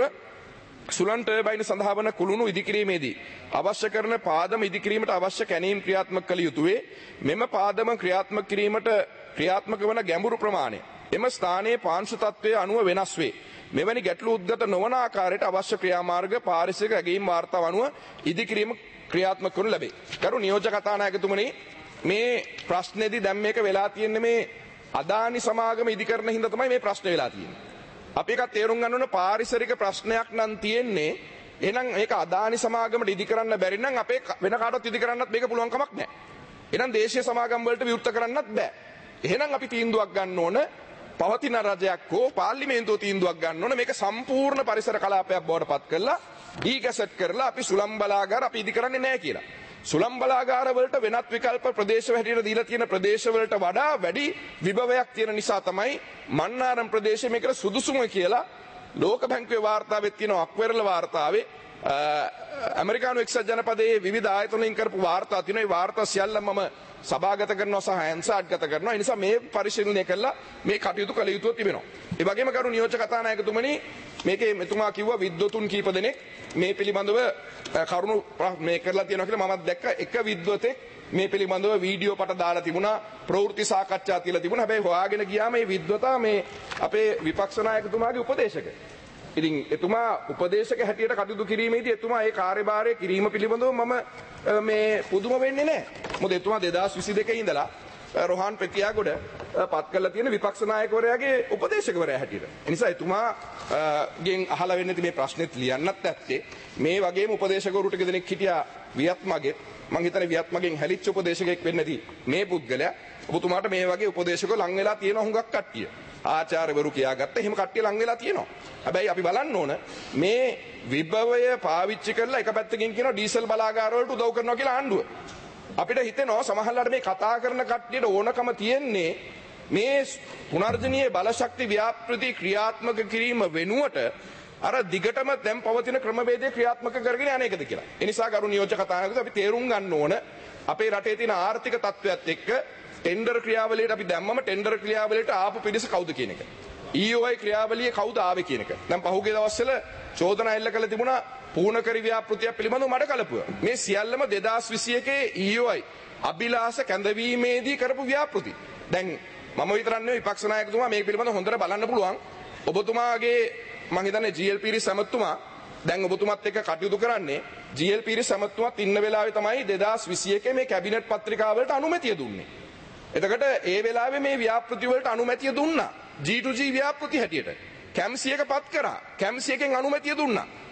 සුළං ටර්බයින් සඳහා වන කුළුණු ඉදිකිරීමේදී අවශ්‍ය කරන පාදම ඉදිකිරීමට අවශ්‍ය කැණීම් ක්‍රියාත්මක කළ යුතුය. මෙම පාදම ක්‍රියාත්මක කිරීමට ක්‍රියාත්මක වන ගැඹුරු ප්‍රමාණය එම ස්ථානයේ පාංශු තත්ත්වයේ අනුව වෙනස් වේ. මෙවැනි ගැටලු උද්ගත නොවන ආකාරයට අවශ්‍ය ක්‍රියාමාර්ග පාරිසරික ඇගීම් වාර්තාව අනුව ඉදිකිරීම ක්‍රියාත්මක කරනු ලැබේ. ගරු නියෝජ්‍ය කතානායකතුමනි මේ ප්‍රශ්නේදී දැන් මේක වෙලා තියෙන්නේ මේ අදානි සමාගම ඉදිකරන හින්දා තමයි මේ ප්‍රශ්නේ වෙලා තියෙන්නේ. අපි එකක් තේරුම් ගන්න ඕන පාරිසරික ප්‍රශ්නයක් නම් තියෙන්නේ. එහෙනම් මේක අදානි සමාගමට ඉදි කරන්න බැරි නම් අපේ වෙන කාටවත් ඉදි කරන්නත් මේක පුළුවන් කමක් නැහැ. එහෙනම් දේශීය සමාගම් වලට විවෘත කරන්නත් බෑ. එහෙනම් අපි තීන්දුවක් ගන්න ඕන පවතින රජයක් හෝ පාර්ලිමේන්තුව තීන්දුවක් ගන්න ඕන මේක සම්පූර්ණ පරිසර කලාපයක් බවට පත් කරලා ඩීගැසට් කරලා අපි සුළං බලාගාර අපි ඉදි කරන්නේ නැහැ කියලා. සුළං බලාගාර වලට වෙනත් විකල්ප ප්‍රදේශ හැටියට දීලා තියෙන ප්‍රදේශ වලට වඩා වැඩි විභවයක් තියෙන නිසා තමයි මන්නාරම් ප්‍රදේශය මේකට සුදුසුම කියලා ලෝක බැංකුවේ වාර්තාවෙත් තියෙනවා අක්වෙරළ වාර්තාවේ ඇමරිකානු එක්සත් ජනපදයේ විවිධ ආයතනවලින් කරපු වාර්තා තියෙනවා. ඒ වාර්තා සියල්ලම මම සභාගත කරනවා සහ ඇන්සර්ගත කරනවා. ඒ නිසා මේ පරිශීලනය කළා මේ කටයුතු කළ යුතුව තිබෙනවා. ඒ වගේම කරු නියෝජ්‍ය කතානායකතුමනි මේකේ මෙතුමා කිව්වා විද්වතුන් කීප දෙනෙක් මේ පිළිබඳව කරුණු මේ කරලා තියෙනවා කියලා මමත් දැක්ක. එක විද්වතෙක් මේ පිළිබඳව වීඩියෝ පට දාලා තිබුණා, ප්‍රවෘත්ති සාකච්ඡා තියලා තිබුණා. හැබැයි හොයාගෙන ගියාම මේ විද්වතා මේ අපේ විපක්ෂ නායකතුමාගේ උපදේශක. ඉතින් එතුමා උපදේශක හැටියට කටයුතු කිරීමේදී එතුමා ඒ කාර්යභාරය කිරීම පිළිබඳව මම මේ පුදුම වෙන්නේ නැහැ. මොකද එතුමා 2022 ඉඳලා රොහාන් පෙතියාගොඩ පත් කරලා තියෙන විපක්ෂ නායකවරයාගේ උපදේශකවරයා හැටියට. ඒ නිසා එතුමා ගෙන් අහලා වෙන්නේ මේ ප්‍රශ්නෙත් ලියන්නත් ඇත්තේ මේ වගේම උපදේශකවරු ටික දෙනෙක් හිටියා වියත්මගේ. මම හිතන්නේ වියත්මගෙන් හැලිච්ච උපදේශකෙක් වෙන්න නැති මේ පුද්ගලයා ඔබතුමාට මේ වගේ උපදේශකව ලං වෙලා තියෙන හුඟක් කට්ටිය. ආචාර්යවරු කියාගත්ත එහෙම කට්ටිය ලං වෙලා තියෙනවා. හැබැයි අපි බලන්න ඕන මේ විභවය පාවිච්චි කරලා එක පැත්තකින් කියනවා ඩීසල් බලාගාර වලට උදව් කරනවා කියලා ආණ්ඩුව. අපිට හිතෙනවා සමහරවිට මේ කතා කරන කට්ටියට ඕනකම තියෙන්නේ මේ පුනර්ජනීය බලශක්ති ව්‍යාපෘති ක්‍රියාත්මක කිරීම වෙනුවට අර දිගටම දැන් පවතින ක්‍රමවේදය ක්‍රියාත්මක කරගෙන යන එකද කියලා. ඒ නිසා ගරු නියෝජ්‍ය කතානායකතුමනි අපි තේරුම් ගන්න ඕන අපේ රටේ තියෙන ආර්ථික තත්ත්වයත් එක්ක ටෙන්ඩර් ක්‍රියාවලියට අපි දැම්මම ටෙන්ඩර් ක්‍රියාවලියට ආපු පිරිස කවුද කියන එක. EOI ක්‍රියාවලියේ කවුද ආවේ කියන එක. දැන් පහුගිය දවස්වල චෝදනා එල්ල කළ තිබුණා පූර්ණකරි ව්‍යාපෘතිය පිළිබඳව මඩ කලපුව. මේ සියල්ලම 2021 EOI අභිලාෂ කැඳවීමේදී කරපු ව්‍යාපෘති. දැන් මම විතරක් නෙවෙයි විපක්ෂ නායකතුමා මේක පිළිබඳව හොඳට බලන්න පුළුවන්. ඔබතුමාගේ මම හිතන්නේ GL පීරිස් සමතුමා දැන් ඔබතුමත් එක්ක කටයුතු කරන්නේ GL පීරිස් සමතුමාත් ඉන්න වෙලාවේ තමයි 2021 මේ කැබිනට් පත්‍රිකාවලට අනුමැතිය දුන්නේ. එතකොට ඒ වෙලාවේ මේ ව්‍යාපෘති වලට අනුමැතිය දුන්නා. G2G ව්‍යාපෘති හැටියට. කැම්සි එක පත් කරා. කැම්සි එකෙන් අනුමැතිය දුන්නා.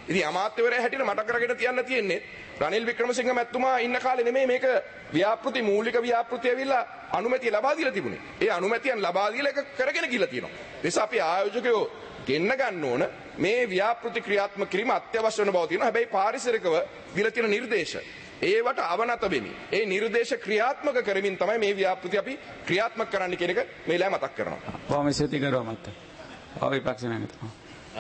ඉතින් අමාත්‍යවරයා හැටියට මට කරගෙන තියන්න තියෙන්නේ රනිල් වික්‍රමසිංහ මැතිතුමා ඉන්න කාලේ නෙමෙයි මේක ව්‍යාපෘති මූලික ව්‍යාපෘති ඇවිල්ලා අනුමැතිය ලබා දීලා තිබුණේ. ඒ අනුමැතියන් ලබා දීලා ඒක කරගෙන ගිහලා තියෙනවා. ඒ නිසා අපි ආයෝජකයෝ ගෙන්න ගන්න ඕන මේ ව්‍යාපෘති ක්‍රියාත්මක කිරීම අත්‍යවශ්‍ය වෙන බව තියෙනවා. හැබැයි පාරිසරිකව දීලා තියෙන නිර්දේශ ඒවට අවනත වෙමි. ඒ නිර්දේශ ක්‍රියාත්මක කරමින් තමයි මේ ව්‍යාපෘති අපි ක්‍රියාත්මක කරන්න කියන එක මේ වෙලාවේ මතක් කරනවා. බොහොම ස්තුතියි ගරු අමාත්‍ය. විපක්ෂ නායකතුමා.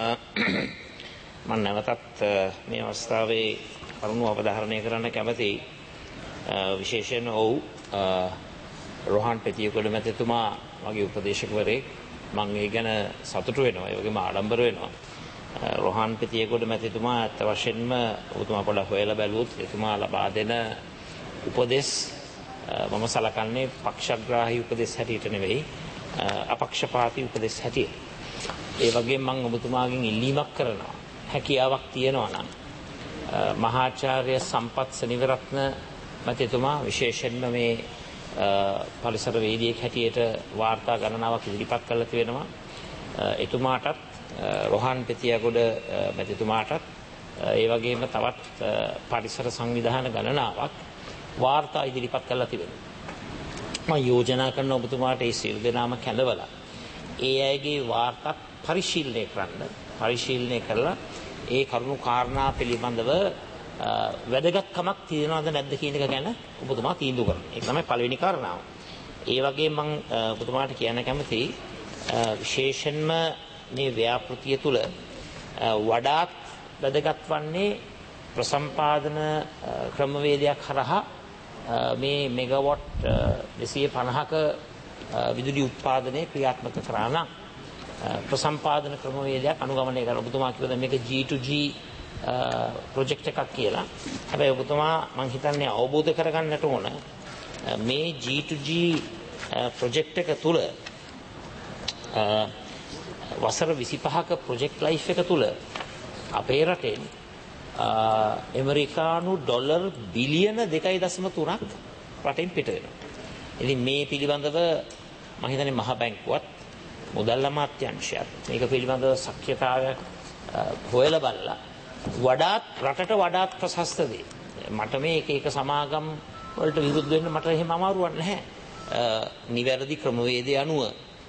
මම නැවතත් මේ අවස්ථාවේ කරුණු අවධාරණය කරන්න කැමතියි. විශේෂයෙන් ඔව් රෝහන් පෙතියකොඩ මැතිතුමා මගේ උපදේශකවරයෙක්. මම ඒ ගැන සතුටු වෙනවා. ඒ වගේම ආඩම්බර වෙනවා. රෝහන් පෙතියකොඩ මැතිතුමා අත් වශයෙන්ම ඔබතුමා පොඩ්ඩක් හොයලා බැලුවොත් එතුමා ලබා දෙන උපදෙස් මම සලකන්නේ පක්ෂග්‍රාහී උපදෙස් හැටියට නෙවෙයි අපක්ෂපාතී උපදෙස් හැටියට. ඒ වගේම මම ඔබතුමාගෙන් ඉල්ලීමක් කරනවා. හැකියාවක් තියෙනවා නම් මහාචාර්ය සම්පත් සෙනවිරත්න මැතිතුමා විශේෂයෙන්ම මේ පරිසර වේදිකයෙක් හැටියට වාර්තා ගණනාවක් ඉදිරිපත් කරලා තියෙනවා. එතුමාටත් රෝහන් පෙතියගොඩ මැතිතුමාටත් ඒ වගේම තවත් පරිසර සංවිධාන ගණනාවක් වාර්තා ඉදිරිපත් කරලා තිබෙනවා. මම යෝජනා කරන ඔබතුමාට ඒ සියලු දෙනාම කැඳවලා ඒ අයගේ වාර්තා පරිශීලනය කරලා ඒ කරුණු කාරණා පිළිබඳව වැදගත්කමක් තියෙනවද නැද්ද කියන එක ගැන ඔබතුමා තීන්දුව කරනවා. ඒක තමයි පළවෙනි කාරණාව. ඒ වගේම මම ඔබතුමාට කියන්න කැමතියි විශේෂයෙන්ම මේ ව්‍යාපෘතිය තුළ වඩාත් වැදගත් වන්නේ ප්‍රසම්පාදන ක්‍රමවේදයක් හරහා මේ මෙගාවොට් 250ක විදුලි උත්පාදනය ක්‍රියාත්මක කරා නම් ප්‍රසම්පාදන ක්‍රමවේදයක් අනුගමනය කරන ඔබතුමා කිව්වද මේක G2G ප්‍රොජෙක්ට් එකක් කියලා. හැබැයි ඔබතුමා මම හිතන්නේ අවබෝධ කරගන්නට ඕන මේ G2G ප්‍රොජෙක්ට් එක තුල වසර 25ක ප්‍රොජෙක්ට් ලයිෆ් එක තුල අපේ රටෙන් ඇමරිකානු ඩොලර් බිලියන 2.3ක් රටෙන් පිට වෙනවා. ඉතින් මේ පිළිබඳව මම හිතන්නේ මහ බැංකුවත් මුදල් අමාත්‍යාංශයත් මේක පිළිබඳව ශක්්‍යතාවයක් හොයලා බලලා වඩාත් රටට වඩාත් ප්‍රශස්ත දේ. මට මේ එක සමාගම් වලට විරුද්ධ වෙන්න මට එහෙම අමාරුවක් නැහැ. නිවැරදි ක්‍රමවේදය අනුව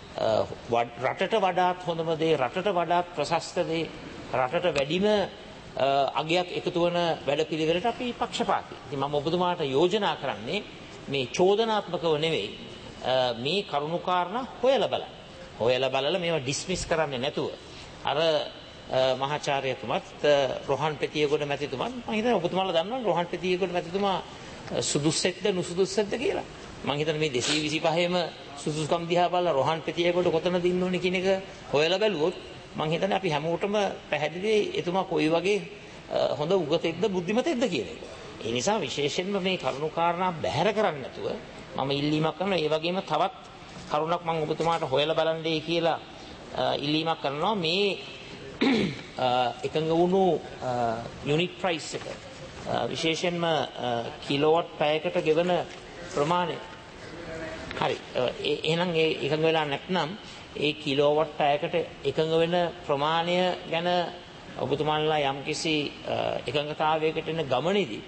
රටට වඩාත් හොඳම දේ, රටට වඩාත් ප්‍රශස්ත දේ, රටට වැඩිම අගයක් එකතු වන වැඩපිළිවෙලට අපි පක්ෂපාතී. ඉතින් මම ඔබතුමාට යෝජනා කරන්නේ මේ චෝදනාත්මකව නෙවෙයි මේ කරුණුකාරණා හොයලා බලලා මේවා ඩිස්මිස් කරන්නේ නැතුව අර මහාචාර්යතුමත් රෝහන් පෙතියගොඩ මැතිතුමත් මම හිතන්නේ ඔබතුමාලා දන්නවා රෝහන් පෙතියගොඩ මැතිතුමා සුදුස්සෙක්ද නුසුදුස්සෙක්ද කියලා. මම හිතන්නේ මේ 225ම සුදුසුකම් දිහා බලලා රෝහන් පෙතියගොඩ කොතනද ඉන්න ඕනේ කියන එක හොයලා බැලුවොත් මම හිතන්නේ අපි හැමෝටම පැහැදිලි එතුමා කොයි වගේ හොඳ උගතෙක්ද බුද්ධිමතෙක්ද කියන එක. ඒ නිසා විශේෂයෙන්ම මේ කරුණුකාරණා බැහැර කරන්නේ නැතුව මම ඉල්ලීමක් කරනවා. ඒ වගේම තවත් කරුණක් මම ඔබතුමාට හොයලා බලන්නයි කියලා ඉල්ලීමක් කරනවා. මේ එකඟ වුණු යුනිට් ප්‍රයිස් එක විශේෂයෙන්ම කිලෝවොට් පැයකට ගෙවන ප්‍රමාණය හරි එහෙනම් ඒ එකඟ වෙලා නැත්නම් ඒ කිලෝවොට් පැයකට එකඟ වෙන ප්‍රමාණය ගැන ඔබතුමාලා යම්කිසි එකඟතාවයකට එන ගමනේදී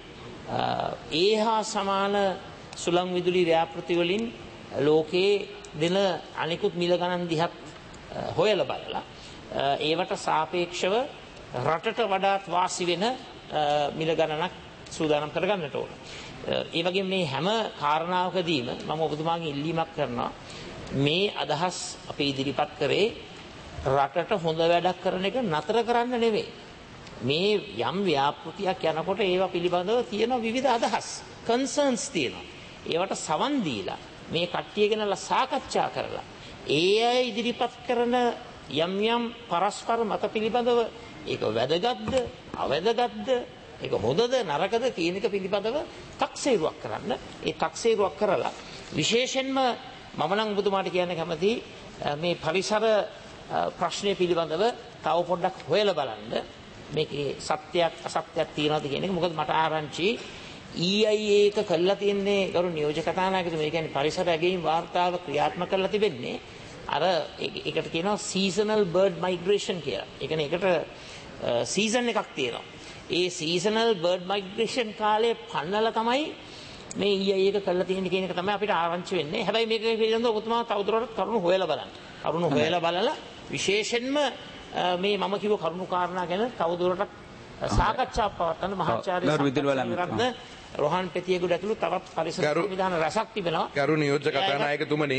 ඒහා සමාන සුළං විදුලි ව්‍යාපෘති වලින් ලෝකයේ දෙන අනිකුත් මිල ගණන් දිහත් හොයලා බලලා ඒවට සාපේක්ෂව රටට වඩාත් වාසි වෙන මිල ගණනක් සූදානම් කරගන්නට ඕන. ඒ වගේම මේ හැම කාරණාවකදීම මම ඔබතුමාගෙන් ඉල්ලීමක් කරනවා මේ අදහස් අපි ඉදිරිපත් කරේ රටට හොඳ වැඩක් කරන එක නතර කරන්න නෙවෙයි. මේ යම් ව්‍යාපෘතියක් යනකොට ඒවා පිළිබඳව තියෙන විවිධ අදහස්, කන්සර්න්ස් තියෙනවා. ඒවට සවන් දීලා මේ කට්ටිය ගැනලා සාකච්ඡා කරලා ඒ අය ඉදිරිපත් කරන යම් පරස්පර මත පිළිබඳව ඒක වැදගත්ද අවැදගත්ද ඒක හොඳද නරකද කියන එක පිළිබඳව තක්සේරුවක් කරන්න. ඒ තක්සේරුවක් කරලා විශේෂයෙන්ම මම නම් ඔබතුමාට කියන්න කැමතියි මේ පරිසර ප්‍රශ්නය පිළිබඳව තව පොඩ්ඩක් හොයලා බලන්න මේකේ සත්‍යයක් අසත්‍යයක් තියෙනවද කියන එක. මොකද මට ආරංචි EIA එක කළා තියෙන්නේ ගරු නියෝජක කතානායකතුමා. මේ කියන්නේ පරිසර ඇගීම් වාර්තාව ක්‍රියාත්මක කරලා තිබෙන්නේ අර ඒකට කියනවා seasonal bird migration කියලා. ඒ කියන්නේ ඒකට සීසන් එකක් තියෙනවා. ඒ සීසනල් බර්ඩ් මයිග්‍රේෂන් කාලේ පන්නලා තමයි මේ ඊයක කරලා තියෙන කියන එක තමයි අපිට ආරංචි වෙන්නේ. හැබැයි මේක පිළිබඳව ඔබතුමා තවදුරටත් කරුණු හොයලා බලන්න. කරුණු හොයලා බලලා විශේෂයෙන්ම මේ මම කිව්ව කරුණු කාරණා ගැන තවදුරටත් සාකච්ඡාවක් පවත්වන්න මහාචාර්ය රත්න රෝහන් පෙතියගොඩ ඇතුළු තවත් පරිසර සංවිධාන රැසක් තිබෙනවා. ගරු නියෝජ්‍ය කතානායකතුමනි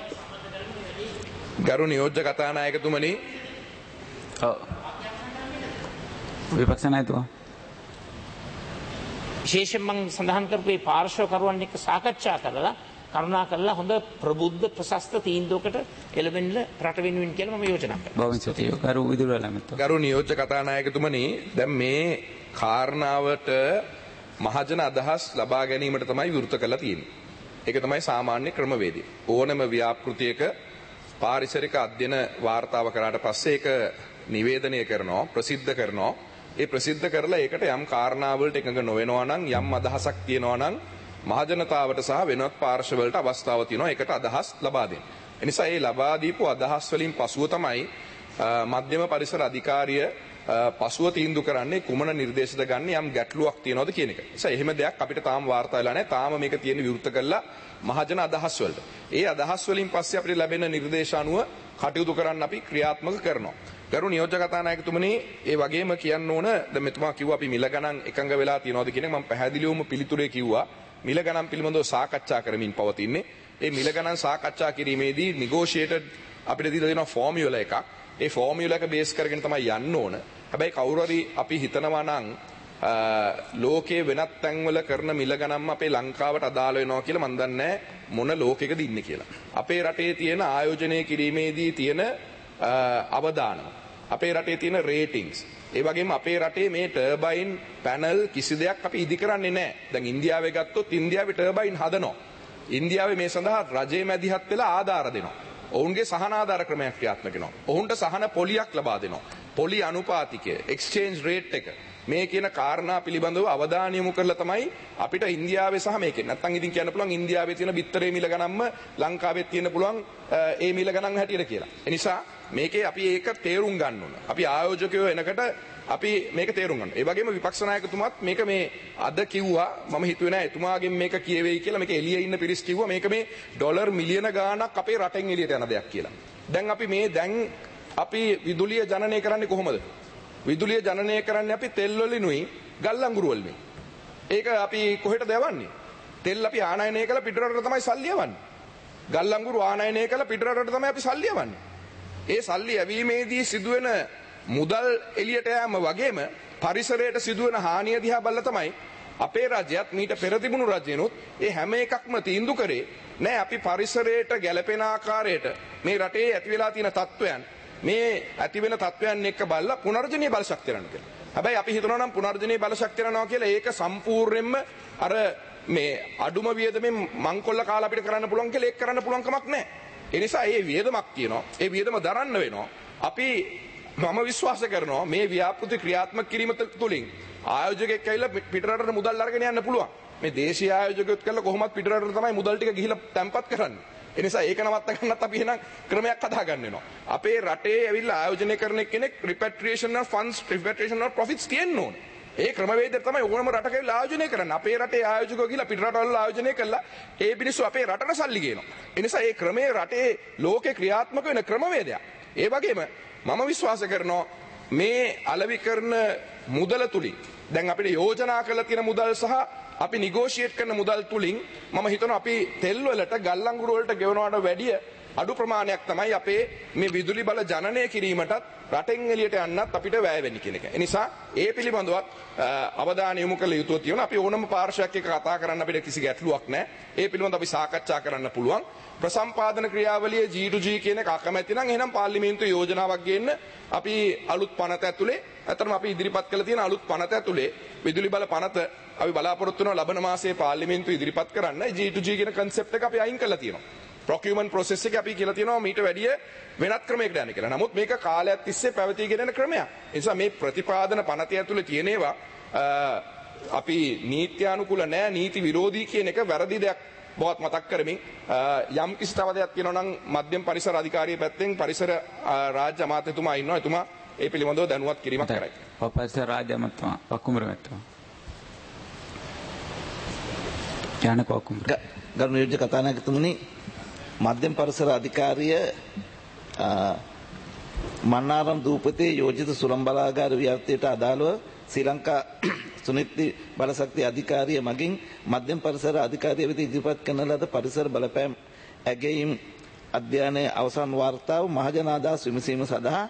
විපක්ෂ නායකතුමා විශේෂයෙන් මම සඳහන් කරපු මේ පාර්ශ්වකරුවන් එක්ක සාකච්ඡා කරලා කරුණා කරලා හොඳ ප්‍රබුද්ධ ප්‍රශස්ත තීන්දුවකට එළවෙන්න රට වෙනුවෙන් කියලා මම යෝජනා කරනවා. ගරු නියෝජ්‍ය කතානායකතුමනි දැන් මේ කාරණාවට මහජන අදහස් ලබා ගැනීමට තමයි විවෘත කරලා තියෙන්නේ. ඒක තමයි සාමාන්‍ය ක්‍රමවේදය. ඕනම ව්‍යාපෘතියක පාරිසරික අධ්‍යයන වාර්තාව කරාට පස්සේ ඒක නිවේදනය කරනවා, ප්‍රසිද්ධ කරනවා. ඒ ප්‍රසිද්ධ කරලා ඒකට යම් කාරණාවලට එකඟ නොවෙනවා නම් යම් අදහසක් තියෙනවා නම් මහජනතාවට සහ වෙනත් පාර්ශවවලට අවස්ථාව තියෙනවා ඒකට අදහස් ලබා දෙන්න. ඒ නිසා මේ ලබා දීපු අදහස් වලින් පසුව තමයි මධ්‍යම පරිසර අධිකාරිය පසුව තීන්දුව කරන්නේ කුමන නිර්දේශද ගන්න යම් ගැටලුවක් තියෙනවද කියන එක. ඒ නිසා එහෙම දෙයක් අපිට තාම වාර්තා වෙලා නැහැ. තාම මේක තියෙන විවෘත කළා මහජන අදහස් වලට. ඒ අදහස් වලින් පස්සේ අපිට ලැබෙන නිර්දේශ අනුව කටයුතු කරන්න අපි ක්‍රියාත්මක කරනවා. ගරු නියෝජ්‍ය කතානායකතුමනි ඒ වගේම කියන්න ඕන දැන් මෙතුමා කිව්වා අපි මිල ගණන් එකඟ වෙලා තියෙනවද කියන එක මම පැහැදිලිවම පිළිතුරේ කිව්වා. මිල ගණන් පිළිබඳව සාකච්ඡා කරමින් පවතින්නේ. ඒ මිල ගණන් සාකච්ඡා කිරීමේදී negotiated අපිට දීලා දෙනවා ෆෝමියුලා එකක්. ඒ ෆෝමියුලා එක බේස් කරගෙන තමයි යන්න ඕන. හැබැයි කවුරු හරි අපි හිතනවා නම් ලෝකයේ වෙනත් තැන්වල කරන මිල ගණන්ම අපේ ලංකාවට අදාළ වෙනවා කියලා මම දන්නේ මොන ලෝකෙකද ඉන්නේ කියලා. අපේ රටේ තියෙන ආයෝජනය කිරීමේදී තියෙන අවදානම අපේ රටේ තියෙන රේටින්ග්ස් ඒ වගේම අපේ රටේ මේ ටර්බයින් පැනල් කිසි දෙයක් අපි ඉදි කරන්නේ නැහැ. දැන් ඉන්දියාවේ ගත්තොත් ඉන්දියාවේ ටර්බයින් හදනවා. ඉන්දියාවේ මේ සඳහා රජයේ මැදිහත් වෙලා ආධාර දෙනවා. ඔවුන්ගේ සහන ආධාර ක්‍රමයක් ක්‍රියාත්මක වෙනවා. ඔවුන්ට සහන පොලියක් ලබා දෙනවා. පොලි අනුපාතිකය, එක්ස්චේන්ජ් රේට් එක මේ කියන කාරණා පිළිබඳව අවධානය යොමු කරලා තමයි අපිට ඉන්දියාවේ සහ මේකෙන් නැත්තම් ඉතින් කියන්න පුළුවන් ඉන්දියාවේ තියෙන බිත්තරේ මිල ගණන්ම ලංකාවෙත් තියෙන්න පුළුවන් ඒ මිල ගණන් හැටියට කියලා. ඒ නිසා මේකේ අපි ඒක තේරුම් ගන්න ඕන. අපි ආයෝජකයෝ එනකට අපි මේක තේරුම් ගන්න. ඒ වගේම විපක්ෂ නායකතුමාත් මේක මේ අද කිව්වා මම හිතුවේ නෑ එතුමාගෙන් මේක කියවෙයි කියලා. මේක එළියේ ඉන්න පිරිස් කිව්වා මේක මේ ඩොලර් මිලියන ගාණක් අපේ රටෙන් එළියට යන දෙයක් කියලා. දැන් අපි විදුලිය ජනනය කරන්නේ කොහොමද? විදුලිය ජනනය කරන්නේ අපි තෙල් වලිනුයි ගල් අඟුරු වලිනුයි. ඒක අපි කොහෙටද යවන්නේ? තෙල් අපි ආනයනය කරලා පිටරටට තමයි සල්ලි යවන්නේ. ගල් අඟුරු ආනයනය කරලා පිටරටට තමයි අපි සල්ලි යවන්නේ. ඒ සල්ලි යැවීමේදී සිදුවෙන මුදල් එළියට යෑම වගේම පරිසරයට සිදුවෙන හානිය දිහා බලලා තමයි අපේ රජයත් මීට පෙර තිබුණු රජයනොත් ඒ හැම එකක්ම තීන්දුව කරේ නෑ අපි පරිසරයට ගැළපෙන ආකාරයට මේ රටේ ඇති වෙලා තියෙන තත්ත්වයන් මේ ඇති වෙන තත්ත්වයන් එක්ක බලලා පුනර්ජනීය බල ශක්තිය කරන්න කියලා. හැබැයි අපි හිතනවා නම් පුනර්ජනීය බල ශක්තිය කරනවා කියලා ඒක සම්පූර්ණයෙන්ම අර මේ අඩුම වියදමෙන් මංකොල්ල කාලා අපිට කරන්න පුළුවන් කියලා ඒක කරන්න පුළුවන් කමක් නැහැ. ඒ නිසා මේ වියදමක් තියෙනවා. ඒ වියදම දරන්න වෙනවා. මම විශ්වාස කරනවා මේ ව්‍යාපෘති ක්‍රියාත්මක කිරීම තුළින් ආයෝජකයෙක් ඇවිල්ලා පිටරටට මුදල් අරගෙන යන්න පුළුවන්. මේ දේශීය ආයෝජකයොත් කරලා කොහොමත් පිටරටට තමයි මුදල් ටික ගිහිලා තැන්පත් කරන්නේ. ඒ නිසා ඒක නවත්ත ගන්නත් අපි එහෙනම් ක්‍රමයක් හදා ගන්න වෙනවා. අපේ රටේ ඇවිල්ලා ආයෝජනය කරන කෙනෙක් repatriation of funds, repatriation of profits තියෙන්න ඕනේ. ඒ ක්‍රමවේදය තමයි ඕනම රටක ඇවිල්ලා ආයෝජනය කරන්නේ. අපේ රටේ ආයෝජකයෝ ගිහිලා පිටරටවල ආයෝජනය කළා ඒ මිනිස්සු අපේ රටට සල්ලි ගේනවා. ඒ නිසා මේ ක්‍රමයේ රටේ ලෝකේ ක්‍රියාත්මක වෙන ක්‍රමවේදයක්. ඒ වගේම මම විශ්වාස කරනවා මේ අලෙවි කරන මුදල තුලින් දැන් අපිට යෝජනා කරලා තියෙන මුදල් සහ අපි negotiate කරන මුදල් තුලින් මම හිතනවා අපි තෙල් වලට ගල් අඟුරු වලට ගෙවනවට වැඩිය අඩු ප්‍රමාණයක් තමයි අපේ මේ විදුලි බල ජනනය කිරීමටත් රටෙන් එළියට යන්නත් අපිට වැය වෙන්නේ කියන එක. ඒ නිසා ඒ පිළිබඳවත් අවධානය යොමු කළ යුතුව තියෙනවා. අපි ඕනම පාර්ශවයක් එක්ක කතා කරන්න අපිට කිසි ගැටලුවක් නැහැ. ඒ පිළිබඳව අපි සාකච්ඡා කරන්න පුළුවන්. ප්‍රසම්පාදන ක්‍රියාවලියේ G2G කියන එක අකමැති නම් එහෙනම් පාර්ලිමේන්තුවේ යෝජනාවක් ගේන්න අපි අලුත් පනත ඇතුලේ අතරම අපි ඉදිරිපත් කළ තියෙන අලුත් පනත ඇතුලේ විදුලි බල පනත අපි බලාපොරොත්තු වෙනවා ලබන මාසයේ පාර්ලිමේන්තුව ඉදිරිපත් කරන්න G2G කියන concept එක අපි අයින් කරලා තියෙනවා. procurement process එක අපි කියලා තියෙනවා මීට වැඩිය වෙනත් ක්‍රමයකට යන්න කියලා. නමුත් මේක කාලයක් තිස්සේ පැවතීගෙන යන ක්‍රමයක්. ඒ නිසා මේ ප්‍රතිපාදන පනතය ඇතුලේ තියෙන ඒවා අපි නීත්‍යානුකූල නැහැ, නීති විරෝධී කියන එක වැරදි දෙයක් බවත් මතක් කරමින් යම් කිසි තව දෙයක් කියනවා නම් මධ්‍යම පරිසර අධිකාරිය පැත්තෙන් පරිසර රාජ්‍ය අමාත්‍යතුමා ඉන්නවා. එතුමා ඒ පිළිබඳව දැනුවත් කිරීමක් කරයි. පරිසර රාජ්‍ය අමාත්‍යතුමා වක්කුඹර මැතිතුමා. ඥානක වක්කුඹර. ගරු නියෝජ්‍ය කතානායකතුමනි, මධ්‍යම පරිසර අධිකාරිය මන්නාරම් දූපතේ යෝජිත සුරම් බලාගාර ව්‍යාප්තියට අදාළව ශ්‍රී ලංකා සුනිත්ති බලශක්ති අධිකාරිය මගින් මධ්‍යම පරිසර අධිකාරිය වෙත ඉදිරිපත් කරන ලද පරිසර බලපෑම් ඇගයීම් අධ්‍යයනයේ අවසන් වාර්තාව මහජන අදහස් විමසීම සඳහා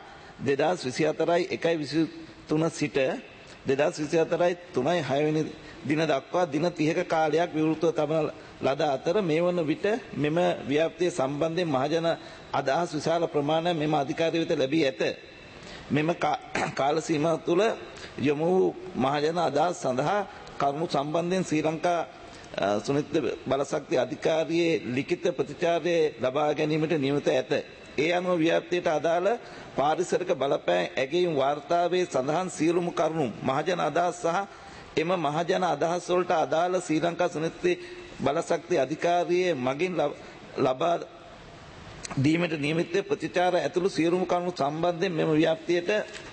2024/1/23 සිට 2024/3/6 වෙනි දින දක්වා දින 30ක කාලයක් විවෘතව තබන ලද අතර මේ වන විට මෙම ව්‍යාප්තිය සම්බන්ධයෙන් මහජන අදහස් විශාල ප්‍රමාණයක් මෙම අධිකාරිය වෙත ලැබී ඇත. මෙම කාල සීමාව තුළ යොමු වූ මහජන අදහස් සඳහා කරුණු සම්බන්ධයෙන් ශ්‍රී ලංකා සුනිත්ති බලශක්ති අධිකාරියේ ලිඛිත ප්‍රතිචාරය ලබා ගැනීමට නියමිත ඇත. ඒ අනුව ව්‍යාප්තියට අදාළ පාරිසරික බලපෑම් ඇගයීම් වාර්තාවේ සඳහන් සියලුම කරුණු මහජන අදහස් සහ එම මහජන අදහස් වලට අදාළ ශ්‍රී ලංකා සුනිත්ති බලශක්ති අධිකාරියේ මගින් ලබා දීමට නියමිත ප්‍රතිචාර ඇතුළු සියලුම කරුණු සම්බන්ධයෙන් මෙම ව්‍යාප්තියට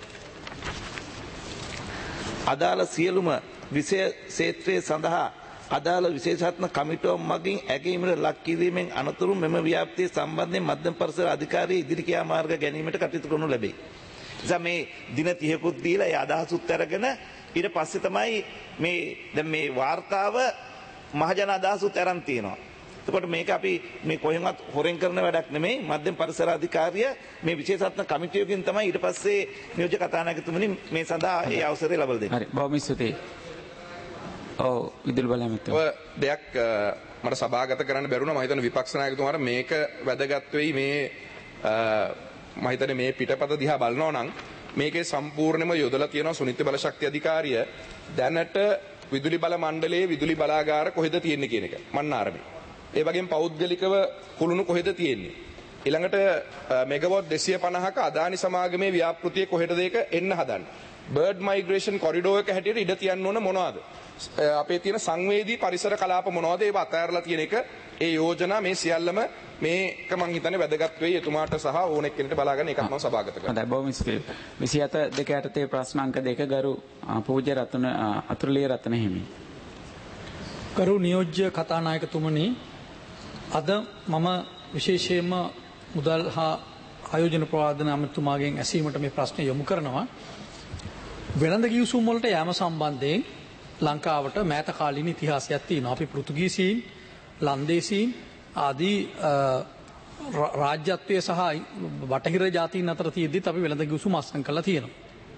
අදාළ සියලුම විශේෂ ක්ෂේත්‍රයේ සඳහා අදාළ විශේෂාත්ම කමිටුවක් මගින් ඇගීමට ලක් කිරීමෙන් අනතුරු මෙම ව්‍යාප්තිය සම්බන්ධයෙන් මධ්‍යම පරිසර අධිකාරිය ඉදිරි ක්‍රියාමාර්ග ගැනීමට කටයුතු කරනු ලැබේ. නිසා මේ දින 30කුත් දීලා ඒ අදහසුත් අරගෙන ඊට පස්සේ තමයි දැන් මේ වාර්තාව මහජන අදහසුත් අරන් තියෙනවා. එතකොට මේක අපි මේ කොහෙන්වත් හොරෙන් කරන වැඩක් නෙමෙයි. මධ්‍යම පරිසර අධිකාරිය මේ විශේෂාත්මක කමිටුවකින් තමයි ඊට පස්සේ නියෝජ්‍ය කතානායකතුමනි මේ සඳහා ඒ අවසරය ලබා දෙන්නේ. හරි. බොහොම ස්තුතියි. ඔව් විදුලි බල ඇමතුමා. දෙයක් මට සභාගත කරන්න බැරුණා. මම හිතන්නේ විපක්ෂ නායකතුමාට මේක වැදගත් වෙයි. මේ මම හිතන්නේ මේ පිටපත දිහා බලනවා නම් මේකේ සම්පූර්ණයෙන්ම යොදලා තියෙනවා සුනිත්ති බලශක්ති අධිකාරිය දැනට විදුලි බල මණ්ඩලයේ විදුලි බලාගාර කොහෙද තියෙන්නේ කියන එක. මන්නාරමේ. ඒ වගේම පෞද්ගලිකව කුළුණු කොහෙද තියෙන්නේ. ඊළඟට මෙගාවොට් 250ක අදානි සමාගමේ ව්‍යාපෘතිය කොහෙද ඒක එන්න හදන්නේ. බර්ඩ් මයිග්‍රේෂන් කොරිඩෝ එක හැටියට ඉඩ තියන්න ඕන මොනවද? අපේ තියෙන සංවේදී පරිසර කලාප මොනවද? ඒව අතහැරලා තියෙන එක. ඒ යෝජනා මේ සියල්ලම මේක මං හිතන්නේ වැදගත් වෙයි එතුමාට සහ ඕනෙක් කෙනෙක්ට බලා ගන්න එකක් මම සභාගත කරනවා. හොඳයි බොහොම ස්තුතියි. 27 2 යටතේ ප්‍රශ්න අංක 2 ගරු පූජ්‍ය රත්න අතුරුලිය රත්න හිමි. ගරු නියෝජ්‍ය කතානායකතුමනි, අද මම විශේෂයෙන්ම මුදල් හා ආයෝජන ප්‍රවාදන අමාත්‍යතුමාගෙන් ඇසීමට මේ ප්‍රශ්නය යොමු කරනවා. වෙළඳ ගිවිසුම් වලට යෑම සම්බන්ධයෙන් ලංකාවට මෑත කාලීන ඉතිහාසයක් තියෙනවා. අපි පෘතුගීසීන්, ලන්දේසීන් ආදී රාජ්‍යත්වයේ සහ බටහිර ජාතීන් අතර තියෙද්දිත් අපි වෙළඳ ගිවිසුම් අත්සන් කරලා තියෙනවා.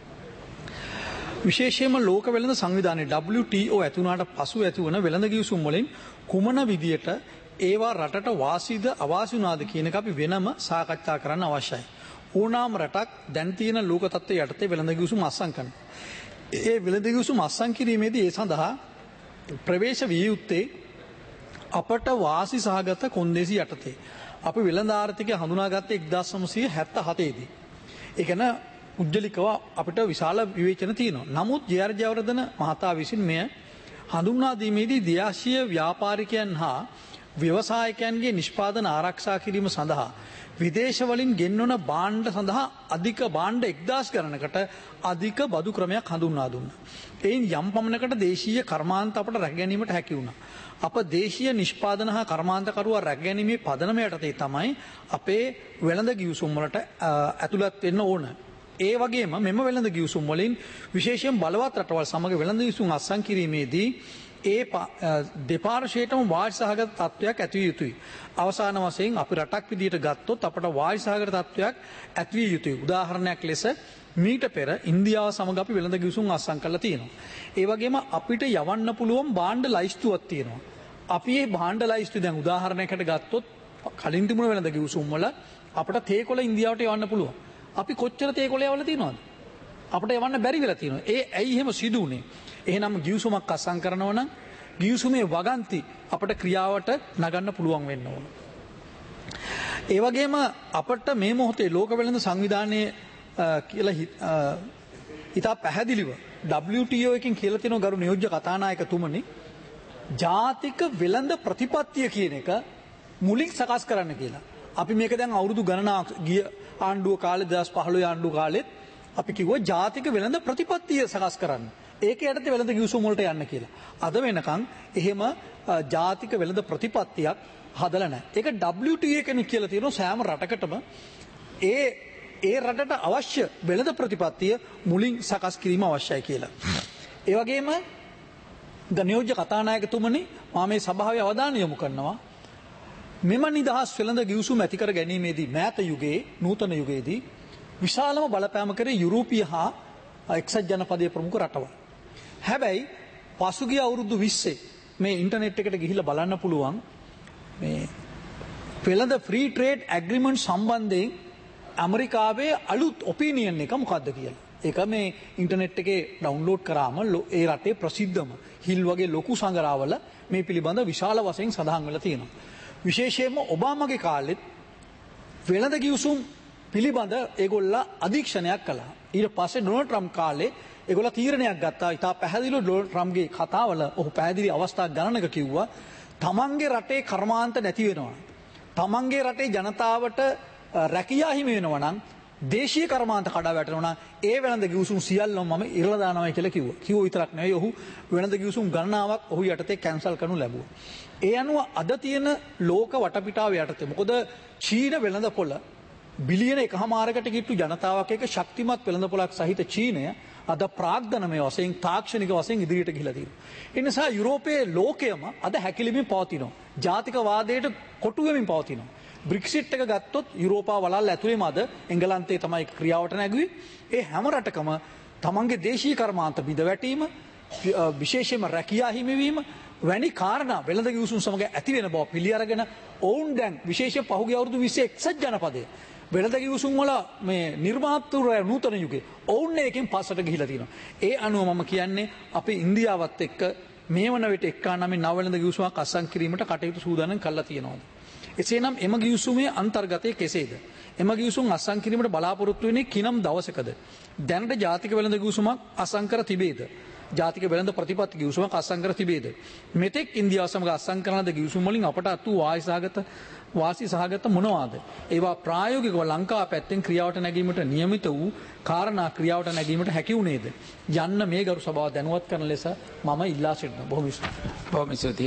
විශේෂයෙන්ම ලෝක වෙළඳ සංවිධානයේ WTO ඇති වුණාට පසු ඇති වන වෙළඳ ගිවිසුම් වලින් කුමන විදියට ඒවා රටට වාසිද අවාසි වුණාද කියන එක අපි වෙනම සාකච්ඡා කරන්න අවශ්‍යයි. ඕනෑම රටක් දැන් තියෙන ලෝක තත්ත්වයේ යටතේ වෙළඳ ගිවිසුම් අත්සන් කරනවා. ඒ වෙළඳ ගිවිසුම් අත්සන් කිරීමේදී ඒ සඳහා ප්‍රවේශ විය යුත්තේ අපට වාසි සහගත කොන්දේසි යටතේ. අපි වෙළඳ ආර්ථිකය හඳුනාගත්තේ 1977 දී. ඒ කියන්නේ උද්දලිකව අපිට විශාල විවේචන තියෙනවා. නමුත් ජේ.ආර්. ජයවර්ධන මහතා විසින් මෙය හඳුන්වා දීමේදී දෙආසිය ව්‍යාපාරිකයන් හා ව්‍යවසායකයන්ගේ නිෂ්පාදන ආරක්ෂා කිරීම සඳහා විදේශ වලින් ගෙන්වන භාණ්ඩ සඳහා අධික භාණ්ඩ 1000 ගණනකට අධික බදු ක්‍රමයක් හඳුන්වා දුන්නා. එයින් යම් පමණකට දේශීය කර්මාන්ත අපට රැක ගැනීමට හැකි වුණා. අප දේශීය නිෂ්පාදන හා කර්මාන්තකරුවා රැක ගැනීමේ පදනම යටතේ තමයි අපේ වෙළඳ ගිවිසුම් වලට ඇතුළත් වෙන්න ඕන. ඒ වගේම මෙම වෙළඳ ගිවිසුම් වලින් විශේෂයෙන් බලවත් රටවල් සමග වෙළඳ ගිවිසුම් අත්සන් කිරීමේදී ඒ දෙපාර්ශ්වයටම වාසි සහගත තත්ත්වයක් ඇති විය යුතුයි. අවසාන වශයෙන් අපි රටක් විදියට ගත්තොත් අපට වාසි සහගත තත්ත්වයක් ඇති විය යුතුයි. උදාහරණයක් ලෙස මීට පෙර ඉන්දියාව සමග අපි වෙළඳ ගිවිසුම් අත්සන් කරලා තියෙනවා. ඒ වගේම අපිට යවන්න පුළුවන් භාණ්ඩ ලයිස්තුවක් තියෙනවා. අපි මේ භාණ්ඩ ලයිස්තුව දැන් උදාහරණයකට ගත්තොත් කලින් තිබුණ වෙළඳ ගිවිසුම් වල අපිට තේකොළ ඉන්දියාවට යවන්න පුළුවන්. අපි කොච්චර තේකොළ යවලා තියෙනවද? අපිට යවන්න බැරි වෙලා තියෙනවා. ඒ ඇයි එහෙම සිදු වුනේ? එහෙනම් ගිවිසුමක් අත්සන් කරනවා නම් ගිවිසුමේ වගන්ති අපට ක්‍රියාවට නගන්න පුළුවන් වෙන්න ඕන. ඒ වගේම අපට මේ මොහොතේ ලෝක වෙළඳ සංවිධානයේ කියලා ඉතා පැහැදිලිව WTO එකකින් කියලා තියෙනවා ගරු නියෝජ්‍ය කතානායකතුමනි, ජාතික වෙළඳ ප්‍රතිපත්තිය කියන එක මුලින් සකස් කරන්න කියලා. අපි මේක දැන් අවුරුදු ගණනාවක් ගිය ආණ්ඩුව කාලේ 2015 ආණ්ඩුව කාලෙත් අපි කිව්වා ජාතික වෙළඳ ප්‍රතිපත්තිය සකස් කරන්න. ඒක යටතේ වෙළඳ ගිවිසුම් වලට යන්න කියලා. අද වෙනකන් එහෙම ජාතික වෙළඳ ප්‍රතිපත්තියක් හදලා නැහැ. ඒක WTA කෙනෙක් කියලා තියෙනවා සෑම රටකටම ඒ රටට අවශ්‍ය වෙළඳ ප්‍රතිපත්තිය මුලින් සකස් කිරීම අවශ්‍යයි කියලා. ඒ වගේම නියෝජ්‍ය කතානායකතුමනි මම මේ සභාවේ අවධානය යොමු කරනවා මෙම නිදහස් වෙළඳ ගිවිසුම් ඇති කර ගැනීමේදී මෑත යුගයේ නූතන යුගයේදී විශාලම බලපෑම කරේ යුරෝපීය හා එක්සත් ජනපදයේ ප්‍රමුඛ රටවල්. හැබැයි පසුගිය අවුරුදු 20 මේ ඉන්ටර්නෙට් එකට ගිහිල්ලා බලන්න පුළුවන් මේ වෙළඳ ෆ්‍රී ට්‍රේඩ් ඇග්‍රීමන්ට් සම්බන්ධයෙන් ඇමරිකාවේ අලුත් ඔපිනියන් එක මොකක්ද කියලා. ඒක මේ ඉන්ටර්නෙට් එකේ ඩවුන්ලෝඩ් කරාම ඒ රටේ ප්‍රසිද්ධම හිල් වගේ ලොකු සංගරාවල මේ පිළිබඳ විශාල වශයෙන් සඳහන් වෙලා තියෙනවා. විශේෂයෙන්ම ඔබාමාගේ කාලෙත් වෙළඳ ගිවිසුම් පිළිබඳ ඒගොල්ලා අධීක්ෂණයක් කළා. ඊට පස්සේ ඩොනල්ඩ් ට්‍රම්ප් කාලේ ඒගොල්ලා තීරණයක් ගත්තා. ඉතා පැහැදිලිව ඩොනල්ඩ් ට්‍රම්ප්ගේ කතාවල ඔහු පැහැදිලි අවස්ථා ගණනක කිව්වා තමන්ගේ රටේ කර්මාන්ත නැති වෙනවා. තමන්ගේ රටේ ජනතාවට රැකියා හිමි වෙනවා නම් දේශීය කර්මාන්ත කඩා වැටෙනවා නම් ඒ වෙළඳ ගිවිසුම් සියල්ලම මම ඉරලා දානවා කියලා කිව්වා. කිව්ව විතරක් නෙවෙයි ඔහු වෙළඳ ගිවිසුම් ගණනාවක් ඔහු යටතේ කැන්සල් කරනු ලැබුවා. ඒ අනුව අද තියෙන ලෝක වටපිටාව යටතේ මොකද චීන වෙළඳ පොළ බිලියන 1.5කට කිට්ටු ජනතාවක් එක්ක ශක්තිමත් වෙළඳ පොළක් සහිත චීනය අද ප්‍රාග්ධනමය වශයෙන් තාක්ෂණික වශයෙන් ඉදිරියට ගිහිලා තියෙනවා. ඒ නිසා යුරෝපයේ ලෝකයම අද හැකිලිමින් පවතිනවා. ජාතිකවාදයට කොටු වෙමින් පවතිනවා. බ්‍රික්සිට් එක ගත්තොත් යුරෝපා වලල් ඇතුළේම අද එංගලන්තයේ තමයි ක්‍රියාවට නැගුවේ. ඒ හැම රටකම තමන්ගේ දේශීය කර්මාන්ත බිඳ වැටීම විශේෂයෙන්ම රැකියා හිමිවීම වැනි කාරණා වෙළඳ ගිවිසුම් සමග ඇති වෙන බව පිළි අරගෙන ඔවුන් දැන් විශේෂයෙන් පහුගිය අවුරුදු 20 එක්සත් ජනපදයේ වෙළඳ ගිවිසුම් වල මේ නිර්මාතෘ නූතන යුගයේ ඔවුන් එකෙන් පස්සට ගිහිලා තියෙනවා. ඒ අනුව මම කියන්නේ අපි ඉන්දියාවත් එක්ක මේ වන විට එක්කානමේ නව වෙළඳ ගිවිසුමක් අත්සන් කිරීමට කටයුතු සූදානම් කරලා තියෙනවා. එසේනම් එම ගිවිසුමේ අන්තර්ගතය කෙසේද? එම ගිවිසුම් අත්සන් කිරීමට බලාපොරොත්තු වෙන්නේ කිනම් දවසකද? දැනට ජාතික වෙළඳ ගිවිසුමක් අත්සන් කර තිබේද? ජාතික වෙළඳ ප්‍රතිපත්ති ගිවිසුමක් අත්සන් කර තිබේද? මෙතෙක් ඉන්දියාව සමග අත්සන් කරන ලද ගිවිසුම් වලින් අපට අත් වූ වාසි සහගත මොනවාද? ඒවා ප්‍රායෝගිකව ලංකාව පැත්තෙන් ක්‍රියාවට නැගීමට නියමිත වූ කාරණා ක්‍රියාවට නැගීමට හැකි වුණේද? යන්න මේ ගරු සභාව දැනුවත් කරන ලෙස මම ඉල්ලා සිටිනවා. බොහොම ස්තුතියි.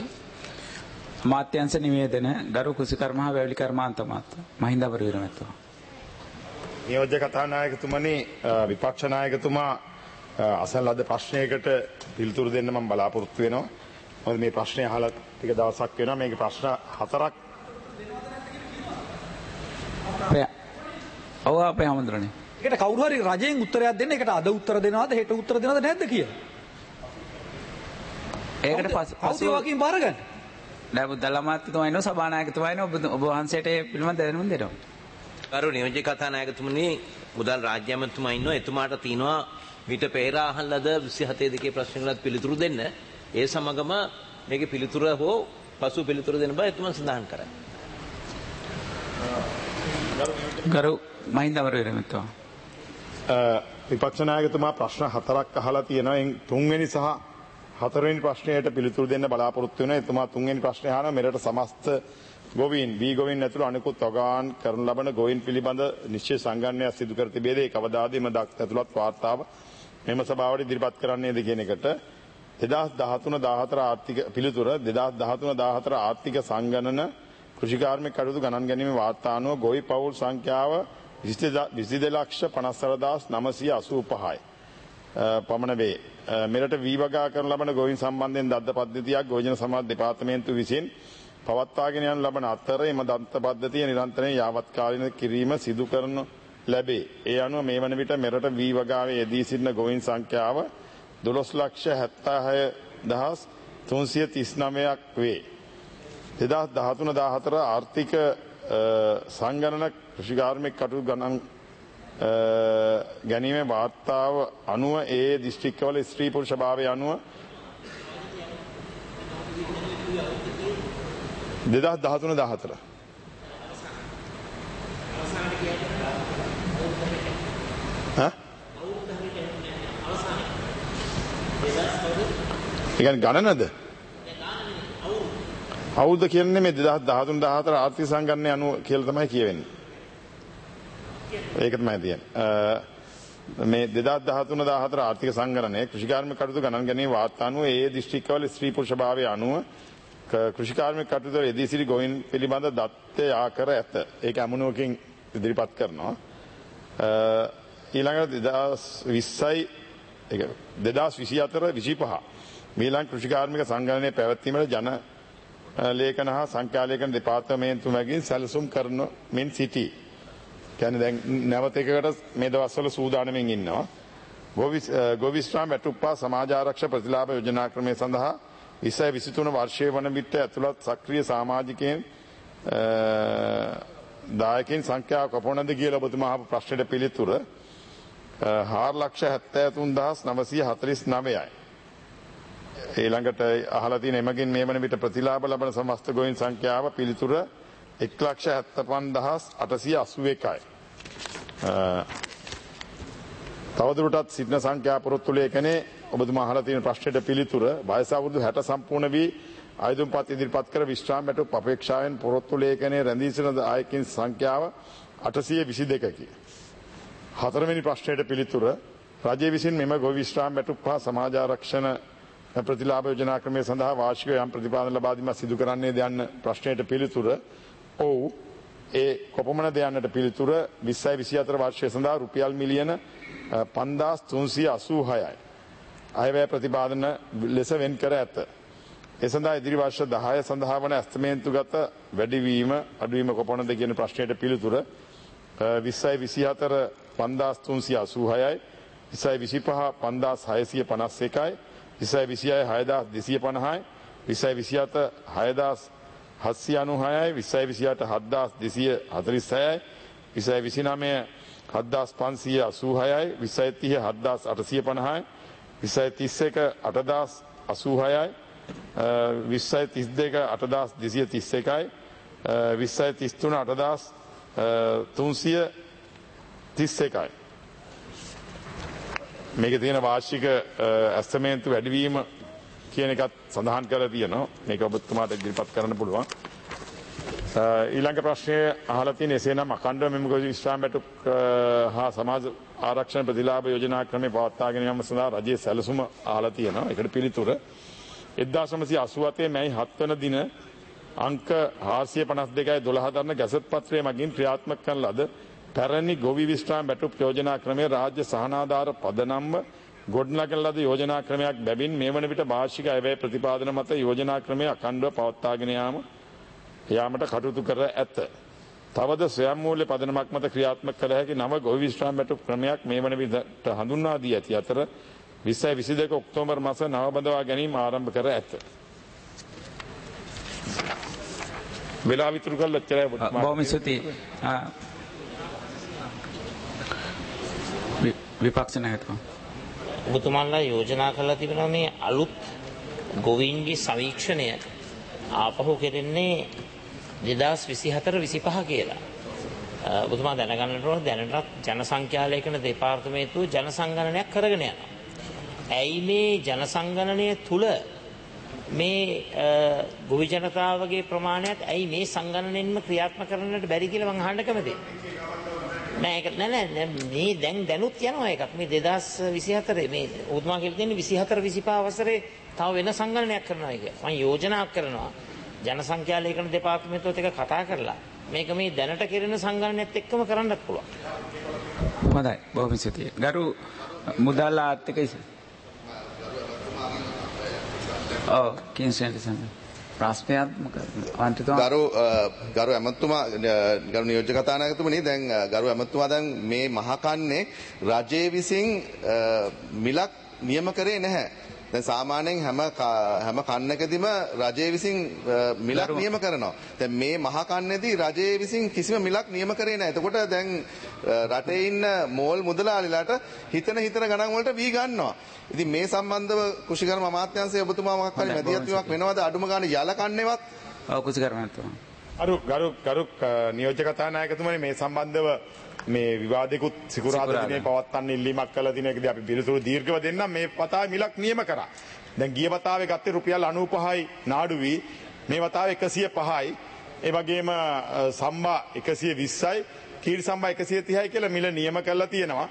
මාත්‍යංශ නිවේදන ගරු කුසිකර්ම හා වැවිලි කර්මාන්ත මාත්‍ය මහින්ද අවරවීර මහත්මයා. නියෝජ්‍ය කතානායකතුමනි විපක්ෂ නායකතුමා අසන ලද ප්‍රශ්නයකට පිළිතුරු දෙන්න මම බලාපොරොත්තු වෙනවා. මොකද මේ ප්‍රශ්නය අහලා ටික දවසක් වෙනවා. මේකේ ප්‍රශ්න 4ක් ඔව් අපේ හැමදෙරනේ. ඒකට කවුරු හරි රජයෙන් උත්තරයක් දෙන්න. ඒකට අද උත්තර දෙනවද හෙට උත්තර දෙනවද නැද්ද කියලා. ඒකට පස්සේ වකින් බාර ගන්න. දැන් බුද්ධලමාත්තුමා ඉන්නවා සභානායකතුමා ඉන්නවා ඔබ වහන්සේට පිළිබඳ දැනුම් දෙනවා. ගරු නියෝජ්‍ය කතානායකතුමනි මුදල් රාජ්‍ය ඇමතුමා ඉන්නවා. එතුමාට තියෙනවා මීට පෙර අහන ලද 27 දෙකේ ප්‍රශ්නවලට පිළිතුරු දෙන්න. ඒ සමගම මේකේ පිළිතුර හෝ පසු පිළිතුරු දෙන්න බව එතුමා සඳහන් කරා. ගරු මහින්ද අවරවීර මහත්මයා. විපක්ෂ නායකතුමා ප්‍රශ්න 4ක් අහලා තියෙනවා. එන් තුන්වෙනි සහ හතරවෙනි ප්‍රශ්නයට පිළිතුරු දෙන්න බලාපොරොත්තු වෙනවා. එතුමා තුන්වෙනි ප්‍රශ්නය අහනවා මෙරට සමස්ත ගොවීන් වී ගොවීන් ඇතුළු අනෙකුත් වගාන් කරන ලබන ගොවීන් පිළිබඳ නිශ්චය සංගණනයක් සිදු කර තිබේද? ඒ කවදාද එම දක්ෂ ඇතුළත් වාර්තාව මෙම සභාවට ඉදිරිපත් කරන්නේද කියන එකට 2013-14 ආර්ථික පිළිතුර 2013-14 ආර්ථික සංගණන කෘෂිකාර්මික කටයුතු ගණන් ගැනීමේ වාර්තා අනුව ගොවි පවුල් සංඛ්‍යාව 22,54,985යි පමණ වේ. මෙරට වී වගා කරන ලබන ගොවීන් සම්බන්ධයෙන් දත්ත පද්ධතියක් ගෝජන සමාජ දෙපාර්තමේන්තුව විසින් පවත්වාගෙන යන ලබන අතර එම දත්ත පද්ධතිය නිරන්තරයෙන් යාවත්කාලීන කිරීම සිදු කරනු ලැබේ. ඒ අනුව මේ වන විට මෙරට වී වගාවේ යෙදී සිටින ගොවීන් සංඛ්‍යාව 12,76,339ක් වේ. 2013-14 ආර්ථික සංගණන කෘෂිකාර්මික කටයුතු ගණන් ගැනීමේ වාර්තාව අනුව ඒ දිස්ත්‍රික්කවල ස්ත්‍රී පුරුෂ භාවය අනුව 2013-14 ගණනද අවුරුද්ද කියන්නේ මේ 2013-14 ආර්ථික සංගණනය අනුව කියලා තමයි කියවෙන්නේ. ඒක තමයි තියෙන්නේ. මේ 2013-14 ආර්ථික සංගණනයේ කෘෂිකාර්මික කටයුතු ගණන් ගැනීම වාර්තා අනුව ඒ දිස්ත්‍රික්කවල ස්ත්‍රී පුරුෂ භාවය අනුව කෘෂිකාර්මික කටයුතු වල යෙදී සිටි ගොවීන් පිළිබඳ දත්තය ආකර ඇත. ඒක අමුණුවකින් ඉදිරිපත් කරනවා. ඊළඟට 2020යි 2024 25 මීළඟ කෘෂිකාර්මික සංගණනයේ පැවැත්වීමට ජන ලේඛන හා සංඛ්‍යාලේඛන දෙපාර්තමේන්තුව මගින් සැලසුම් කරමින් සිටී. කියන්නේ දැන් නැවත එකකට මේ දවස්වල සූදානමින් ඉන්නවා. ගෝවිස්්‍රාම වැටුප්පා සමාජ ආරක්ෂා ප්‍රතිලාභ යෝජනා ක්‍රමය සඳහා 2023 වර්ෂයේ වන විට ඇතුළත් සක්‍රීය සමාජිකයන් දායකයන් සංඛ්‍යාව කොපමණද කියලා ඔබතුමා අහපු ප්‍රශ්නෙට පිළිතුර 4,73,949යි. ඊළඟට අහලා තියෙන එමගින් මේ වන විට ප්‍රතිලාභ ලබන සමස්ත ගොවීන් සංඛ්‍යාව පිළිතුර 1,75,881යි. තවදුරටත් සිටින සංඛ්‍යා පොරොත්තු ලේඛනයේ ඔබතුමා අහලා තියෙන ප්‍රශ්නෙට පිළිතුර වයස අවුරුදු 60 සම්පූර්ණ වී ආයුධම්පත් ඉදිරිපත් කර විශ්‍රාම වැටුප් අපේක්ෂාවෙන් පොරොත්තු ලේඛනයේ රැඳී සිටින දායකයන් සංඛ්‍යාව 822කි. හතරවෙනි ප්‍රශ්නයට පිළිතුර රජය විසින් මෙම ගොවි විශ්‍රාම වැටුප් හා සමාජ ආරක්ෂණ ප්‍රතිලාභ යෝජනා ක්‍රමය සඳහා වාර්ෂික යම් ප්‍රතිපාදන ලබා දීමක් සිදු කරන්නේ යන්න ප්‍රශ්නයට පිළිතුර ඔව් ඒ කොපමණද යන්නට පිළිතුර 2024 වර්ෂය සඳහා රුපියල් මිලියන 5,386යි. අයවැය ප්‍රතිපාදන ලෙස වෙන් කර ඇත. ඒ සඳහා ඉදිරි වර්ෂ 10 සඳහා වන ඇස්තමේන්තුගත වැඩිවීම අඩුවීම කොපමණද කියන ප්‍රශ්නයට පිළිතුර 2024 5,386යි 2025 5,651යි 2026 6,250යි 2027 6,796යි 2028 7,246යි 2029 7,586යි 2030 7,850යි 2031 8,086යි 2032 8,231යි 2033 8,331යි. මේක තියෙන වාර්ෂික ඇස්තමේන්තු වැඩිවීම කියන එකත් සඳහන් කරලා තියෙනවා. මේක ඔබතුමාට ඉදිරිපත් කරන්න පුළුවන්. ඊළඟ ප්‍රශ්නය අහලා තියෙන එසේනම් අඛණ්ඩව මෙම ගොවි විශ්‍රාම වැටුප් හා සමාජ ආරක්ෂණ ප්‍රතිලාභ යෝජනා ක්‍රමේ පවත්වාගෙන යාම සඳහා රජයේ සැලසුම අහලා තියෙනවා. ඒකට පිළිතුර 1987 මැයි 7 වන දින අංක 452/12 දරන ගැසට් පත්‍රය මගින් ක්‍රියාත්මක කරන ලද පැරණි ගොවි විශ්‍රාම වැටුප් යෝජනා ක්‍රමයේ රාජ්‍ය සහනාධාර පදනම්ව ගොඩනගන ලද යෝජනා ක්‍රමයක් බැවින් මේ වන විට වාර්ෂික අයවැය ප්‍රතිපාදන මත යෝජනා ක්‍රමය අඛණ්ඩව පවත්වාගෙන යාමට කටයුතු කර ඇත. තවද ස්වයං මූල්‍ය පදනමක් මත ක්‍රියාත්මක කළ හැකි නව ගොවි විශ්‍රාම වැටුප් ක්‍රමයක් මේ වන විට හඳුන්වා දී ඇති අතර 2022 ඔක්තෝබර් මාස නවබඳවා ගැනීම ආරම්භ කර ඇත. වෙලා විතුරු කළ ලච්චරය බොහොම ස්තුතියි. විපක්ෂ නැගතුමා. ඔබතුමාලා යෝජනා කරලා තිබෙනවා මේ අලුත් ගොවීන්ගේ සමීක්ෂණය ආපහු කෙරෙන්නේ 2024-25 කියලා. ඔබතුමා දැනගන්නට ඕන දැනටත් ජනසංඛ්‍යා දෙපාර්තමේන්තුව ජනසංගණනයක් කරගෙන යනවා. ඇයි මේ ජනසංගණනය තුල මේ ගොවි ජනතාවගේ ප්‍රමාණයත් ඇයි මේ සංගණනයෙන්ම ක්‍රියාත්මක කරන්නට බැරි කියලා මම අහන්න කැමතියි. නෑ ඒක නෑ මේ දැනුත් යනවා එකක් මේ 2024 මේ උතුමා කියලා තියෙන්නේ 24-25 අවසරේ තව වෙන සංගණනයක් කරනවා කියලා. මම යෝජනා කරනවා ජනසංඛ්‍යා ලේඛන දෙපාර්තමේන්තුවත් එක්ක කතා කරලා මේක මේ දැනට කෙරෙන සංගණනයත් එක්කම කරන්නත් පුළුවන්. හොඳයි බොහොම ස්තුතියි. ගරු මුදල් ආර්ථික ප්‍රශ්නයක් මොකක්ද? ගරු ඇමතුමා ගරු නියෝජ්‍ය කතානායකතුමනි දැන් ගරු ඇමතුමා දැන් මේ මහකන්නේ රජය විසින් මිලක් නියම කරේ නැහැ. දැන් සාමාන්‍යයෙන් හැම කන්නකදීම රජය විසින් මිලක් නියම කරනවා. දැන් මේ මහකන්නේදී රජය විසින් කිසිම මිලක් නියම කරේ නැහැ. එතකොට දැන් රටේ ඉන්න මෝල් මුදලාලිලාට හිතන ගණන් වලට වී ගන්නවා. ඉතින් මේ සම්බන්ධව කෘෂිකර්ම අමාත්‍යාංශයේ ඔබතුමා මොකක් හරි මැදිහත් වීමක් වෙනවද අඩුම ගානේ යල කන්නේවත්? ඔව් කෘෂිකර්ම මහත්මයා. ගරු නියෝජ්‍ය කතානායකතුමනි මේ සම්බන්ධව මේ විවාදිකුත් සිකුරාදා දිනේ පවත්වන්න ඉල්ලීමක් කළ දිනකදී අපි පිළිතුරු දීර්ඝව දෙන්නම්. මේ වතාවේ මිලක් නියම කරා. දැන් ගිය වතාවේ ගත්තේ රුපියල් 95යි නාඩු වී මේ වතාවේ 105යි. ඒ වගේම සම්බා 120යි කීරි සම්බා 130යි කියලා මිල නියම කරලා තියෙනවා.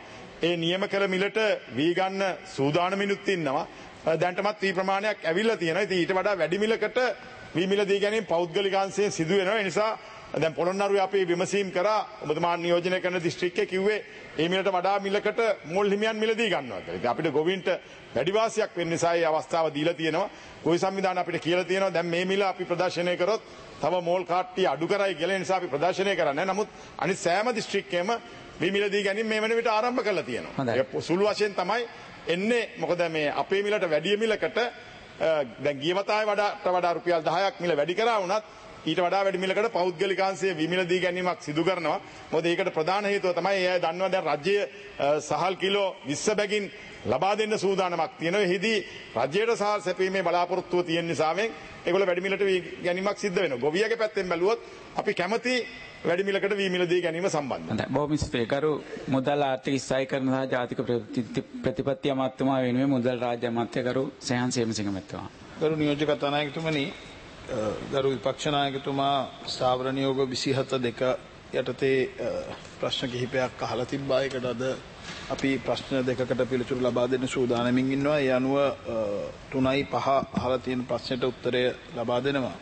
ඒ නියම කළ මිලට වී ගන්න සූදානමිනුත් ඉන්නවා. දැන්ටමත් වී ප්‍රමාණයක් ඇවිල්ලා තියෙනවා. ඉතින් ඊට වඩා වැඩි මිලකට වී මිල දී ගැනීම පෞද්ගලිකාංශයෙන් සිදු වෙනවා. ඒ නිසා දැන් පොළොන්නරුවේ අපි විමසීම් කරා ඔබතුමා නියෝජනය කරන දිස්ත්‍රික්කයේ කිව්වේ මේ මිලට වඩා මිලකට මෝල් හිමියන් මිල දී ගන්නවා කියලා. ඉතින් අපිට ගොවීන්ට වැඩි වාසියක් වෙන්න නිසා මේ අවස්ථාව දීලා තියෙනවා. ගොවි සංවිධාන අපිට කියලා තියෙනවා දැන් මේ මිල අපි ප්‍රදර්ශනය කරොත් තව මෝල් කාට්ටිය අඩු කරයි කියලා. ඒ නිසා අපි ප්‍රදර්ශනය කරන්නේ. නමුත් අනිත් සෑම දිස්ත්‍රික්කයේම මේ මිල දී ගැනීම මේ වෙන විට ආරම්භ කරලා තියෙනවා. ඒක සුළු වශයෙන් තමයි එන්නේ. මොකද මේ අපේ මිලට වැඩි මිලකට දැන් ගිය වතාවේ වඩා රුපියල් 10ක් මිල වැඩි කරා වුණත් ඊට වඩා වැඩි මිලකට පෞද්ගලිකාංශයේ විමිල දී ගැනීමක් සිදු කරනවා. මොකද ඒකට ප්‍රධාන හේතුව තමයි ඒ දන්නවා දැන් රජය සහල් කිලෝ 20 බැගින් ලබා දෙන්න සූදානමක් තියෙනවා. එහිදී රජයට සහල් සැපීමේ බලාපොරොත්තුව තියෙන නිසාවෙන් ඒගොල්ලෝ වැඩි මිලට ගැනීමක් සිද්ධ වෙනවා. ගොවියගේ පැත්තෙන් බැලුවොත් අපි කැමති වැඩි මිලකට වී මිල දී ගැනීම සම්බන්ධයි. බොහොම ස්තුතියි. කරු මුදල් ආර්ථික ස්ථායීකරණ සහ ජාතික ප්‍රතිපත්ති අමාත්‍යතුමා වෙනුවෙන් මුදල් රාජ්‍ය අමාත්‍ය කරු සයන් සේමසිංහ මහත්මයා. ගරු නියෝජ්‍ය කතානායකතුමනි, ගරු විපක්ෂ නායකතුමා ස්ථාවර නියෝග 27 යටතේ ප්‍රශ්න කිහිපයක් අහලා තිබ්බා. ඒකට අද අපි ප්‍රශ්න දෙකකට පිළිතුරු ලබා දෙන්න සූදානමින් ඉන්නවා. ඒ අනුව 3:05 අහලා තියෙන ප්‍රශ්නෙට උත්තරය ලබා දෙනවා.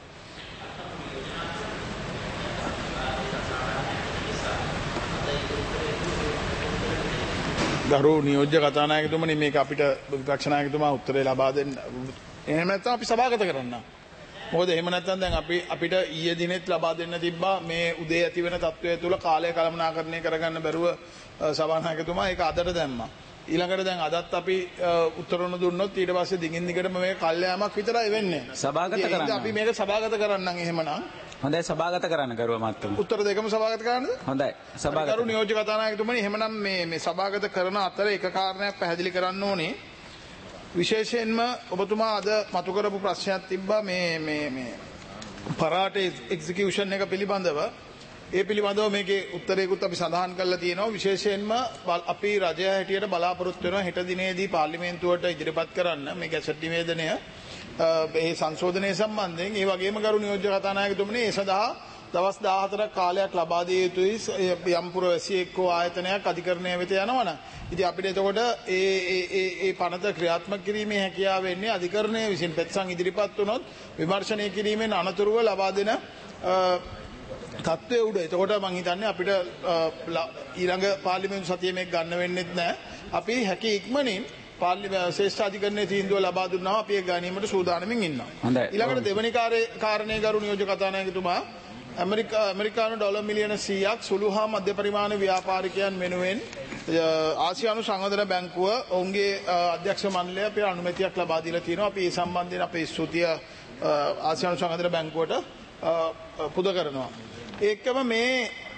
ගරු නියෝජ්‍ය කතානායකතුමනි, මේක අපිට විපක්ෂ නායකතුමා උත්තරේ ලබා දෙන්න. එහෙම නැත්නම් අපි සභාගත කරන්න. මොකද එහෙම නැත්නම් දැන් අපිට ඊයේ දිනෙත් ලබා දෙන්න තිබ්බා මේ උදේ ඇති වෙන තත්ත්වය තුළ කාලය කළමනාකරණය කරගන්න බැරුව සභානායකතුමා ඒක අදට දැම්මා. ඊළඟට දැන් අදත් අපි උත්තරන දුන්නොත් ඊට පස්සේ දිගින් දිගටම මේක කල්යාමක් විතරයි වෙන්නේ. සභාගත කරන්න. අපි මේක සභාගත කරන්නම් එහෙමනම්. හොඳයි සභාගත කරන්න ගරුව මහත්මයා. උත්තර දෙකම සභාගත කරන්නද? හොඳයි සභාගත. ගරු නියෝජ්‍ය කතානායකතුමනි, එහෙමනම් මේ සභාගත කරන අතර එක කාරණයක් පැහැදිලි කරන්න ඕනේ. විශේෂයෙන්ම ඔබතුමා අද මතු කරපු ප්‍රශ්නයක් තිබ්බා මේ පරාට එක්සිකියුෂන් එක පිළිබඳව. ඒ පිළිබඳව මේකේ උත්තරයකුත් අපි සඳහන් කරලා තියෙනවා. විශේෂයෙන්ම අපි රජය හැටියට බලාපොරොත්තු වෙනවා හෙට දිනේදී පාර්ලිමේන්තුවට ඉදිරිපත් කරන්න මේ ගැසට් නිවේදනය මේ සංශෝධනය සම්බන්ධයෙන්. ඒ වගේම ගරු නියෝජ්‍ය කතානායකතුමනි, ඒ සඳහා දවස් 14ක් කාලයක් ලබා දිය යුතුයි. යම් පුරවැසියෙක් හෝ ආයතනයක් අධිකරණය වෙත යනවනම් ඉතින් අපිට එතකොට ඒ පනත ක්‍රියාත්මක කිරීමේ හැකියාව වෙන්නේ අධිකරණය විසින්. පෙත්සම් ඉදිරිපත් වුණොත් විමර්ශනය කිරීමෙන් අනතුරුව ලබා දෙන තත්ත්වයේ උඩ. එතකොට මම හිතන්නේ අපිට ඊළඟ පාර්ලිමේන්තු සතියේ මේක ගන්න වෙන්නෙත් නැහැ. අපි හැකි ඉක්මනින් ශ්‍රේෂ්ඨ අධිකරණයේ තීන්දුව ලබා දුන්නාම අපි ඒක ගැනීමට සූදානමින් ඉන්නවා. ඊළඟට දෙවැනි කාරණේ ගරු නියෝජ්‍ය කතානායකතුමා, ඇමරිකානු ඩොලර් මිලියන 100ක් සුළු හා මධ්‍ය පරිමාණ ව්‍යාපාරිකයන් වෙනුවෙන් ආසියානු සංවර්ධන බැංකුව ඔවුන්ගේ අධ්‍යක්ෂ මණ්ඩලය අපේ අනුමැතියක් ලබා දීලා තියෙනවා. අපි ඒ සම්බන්ධයෙන් අපේ ස්තුතිය ආසියානු සංවර්ධන බැංකුවට පුද කරනවා. ඒකම මේ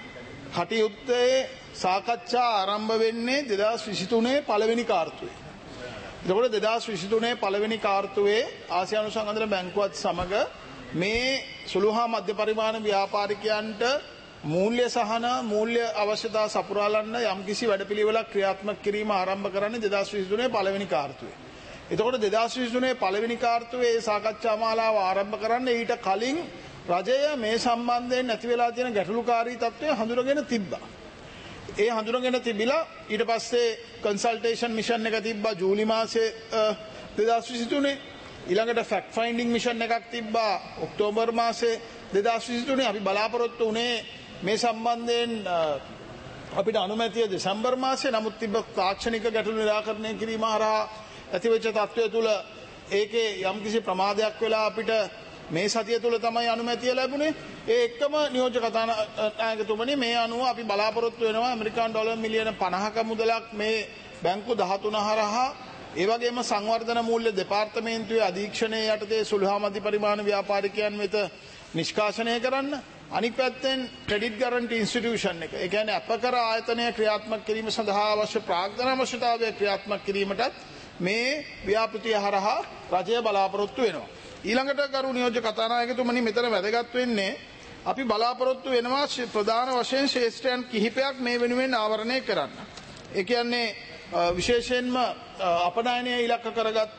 කටයුත්තේ සාකච්ඡා ආරම්භ වෙන්නේ 2023 පළවෙනි කාර්තුවේ. එතකොට 2023 පළවෙනි කාර්තුවේ ආසියානු සංවර්ධන බැංකුවත් සමග මේ සුළු හා මධ්‍ය පරිමාණ ව්‍යාපාරිකයන්ට මූල්‍ය සහන මූල්‍ය අවශ්‍යතා සපුරාලන්න යම්කිසි වැඩපිළිවෙලක් ක්‍රියාත්මක කිරීම ආරම්භ කරන්නේ 2023 පළවෙනි කාර්තුවේ. එතකොට 2023 පළවෙනි කාර්තුවේ මේ සාකච්ඡා මාලාව ආරම්භ කරන්න ඊට කලින් රජය මේ සම්බන්ධයෙන් නැති වෙලා තියෙන ගැටලුකාරී තත්ත්වය හඳුනගෙන තිබ්බා. ඒ හඳුනගෙන තිබිලා ඊට පස්සේ කන්සල්ටේෂන් මිෂන් එක තිබ්බා ජූලි මාසේ 2023. ඊළඟට ෆැක්ට් ෆයින්ඩින් මිෂන් එකක් තිබ්බා ඔක්තෝබර් මාසේ 2023. අපි බලාපොරොත්තු වුණේ මේ සම්බන්ධයෙන් අපිට අනුමැතිය දෙසැම්බර් මාසේ. නමුත් තිබ්බ තාක්ෂණික ගැටලු නිරාකරණය කිරීම හරහා ඇතිවෙච්ච තත්ත්වය තුළ ඒකේ යම්කිසි ප්‍රමාදයක් වෙලා අපිට මේ සතිය තුළ තමයි අනුමැතිය ලැබුණේ. ඒ එක්කම නියෝජ්‍ය කතානායකතුමනි, මේ අනුව අපි බලාපොරොත්තු වෙනවා ඇමරිකානු ඩොලර් මිලියන 50ක මුදලක් මේ බැංකු 13 හරහා ඒ වගේම සංවර්ධන මූල්‍ය දෙපාර්තමේන්තුවේ අධීක්ෂණයේ යටතේ සුළු හා මධ්‍ය පරිමාණ ව්‍යාපාරිකයන් වෙත නිෂ්කාශනය කරන්න. අනික් පැත්තෙන් ක්‍රෙඩිට් ගැරන්ටි ඉන්ස්ටිටියුෂන් එක, ඒ කියන්නේ අපකර ආයතනය ක්‍රියාත්මක කිරීම සඳහා අවශ්‍ය ප්‍රාග්ධන අවශ්‍යතාවය ක්‍රියාත්මක කිරීමටත් මේ ව්‍යාපෘතිය හරහා රජය බලාපොරොත්තු වෙනවා. ඊළඟට ගරු නියෝජ්‍ය කතානායකතුමනි, මෙතන වැදගත් වෙන්නේ අපි බලාපොරොත්තු වෙනවා ප්‍රධාන වශයෙන් ශ්‍රේෂ්ඨයන් කිහිපයක් මේ වෙනුවෙන් ආවරණය කරන්න. ඒ කියන්නේ විශේෂයෙන්ම අපනයනය ඉලක්ක කරගත්ත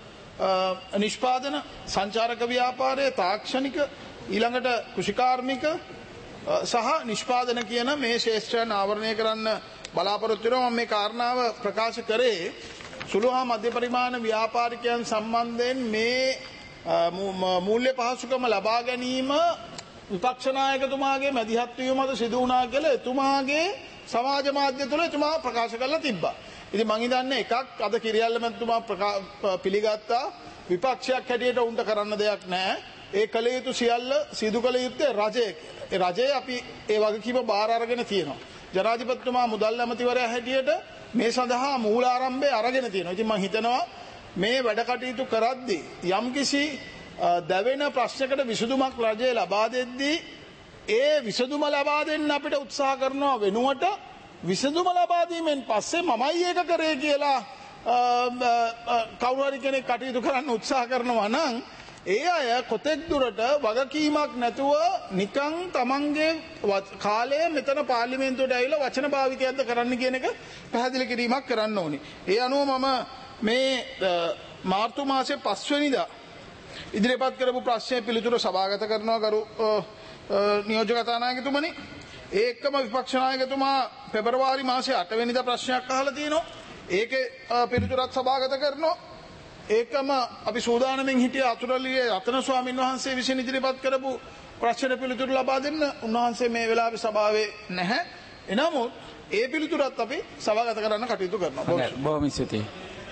නිෂ්පාදන, සංචාරක ව්‍යාපාරය, තාක්ෂණික, ඊළඟට කෘෂිකාර්මික සහ නිෂ්පාදන කියන මේ ශේෂ්ත්‍රයන් ආවරණය කරන්න බලාපොරොත්තු වෙනවා. මම මේ කාරණාව ප්‍රකාශ කරේ සුළු හා මධ්‍ය පරිමාණ ව්‍යාපාරිකයන් සම්බන්ධයෙන් මේ මූල්‍ය පහසුකම ලබා ගැනීම විපක්ෂ නායකතුමාගේ මැදිහත් වීම මත සිදු වුණා කියලා එතුමාගේ සමාජ මාධ්‍ය තුළ එතුමා ප්‍රකාශ කරලා තිබ්බා. ඉතින් මං හිතන්නේ එකක් අද කිරියල්ල මැතිතුමා පිළිගත්තා විපක්ෂයක් හැටියට උන්ට කරන්න දෙයක් නැහැ. ඒ කළ යුතු සියල්ල සිදු කළ යුත්තේ රජය. ඒ රජය අපි ඒ වගකීම බාර අරගෙන තියෙනවා. ජනාධිපතිතුමා මුදල් ඇමතිවරයා හැටියට මේ සඳහා මූලාරම්භය අරගෙන තියෙනවා. ඉතින් මම හිතනවා මේ වැඩ කටයුතු කරද්දී යම්කිසි දැවෙන ප්‍රශ්නයකට විසඳුමක් රජය ලබා දෙද්දී ඒ විසඳුම ලබා දෙන්න අපිට උත්සාහ කරනවා වෙනුවට විසඳුම ලබා දීමෙන් පස්සේ මමයි ඒක කරේ කියලා කවුරු හරි කෙනෙක් කටයුතු කරන්න උත්සාහ කරනවා නම් ඒ අය කොතෙක් දුරට වගකීමක් නැතුව නිකන් තමන්ගේ කාලය මෙතන පාර්ලිමේන්තුවට ඇවිල්ලා වචන භාවිතයක්ද කරන්න කියන එක පැහැදිලි කිරීමක් කරන්න ඕනේ. ඒ අනුව මම මේ මාර්තු මාසයේ 5 වෙනිදා ඉදිරිපත් කරපු ප්‍රශ්නයේ පිළිතුර සභාගත කරනවා ගරු නියෝජ්‍ය කතානායකතුමනි. ඒ එක්කම විපක්ෂ නායකතුමා පෙබරවාරි මාසයේ 8 වෙනිදා ප්‍රශ්නයක් අහලා තියෙනවා. ඒකේ පිළිතුරත් සභාගත කරනවා. ඒකම අපි සූදානමින් හිටිය අතුරුලියේ රතන ස්වාමීන් වහන්සේ විසින් ඉදිරිපත් කරපු ප්‍රශ්න පිළිතුරු ලබා දෙන්න උන්වහන්සේ මේ වෙලාවේ සභාවේ නැහැ. එනමුත් ඒ පිළිතුරත් අපි සභාගත කරන්න කටයුතු කරනවා. බොහොම ස්තුතියි.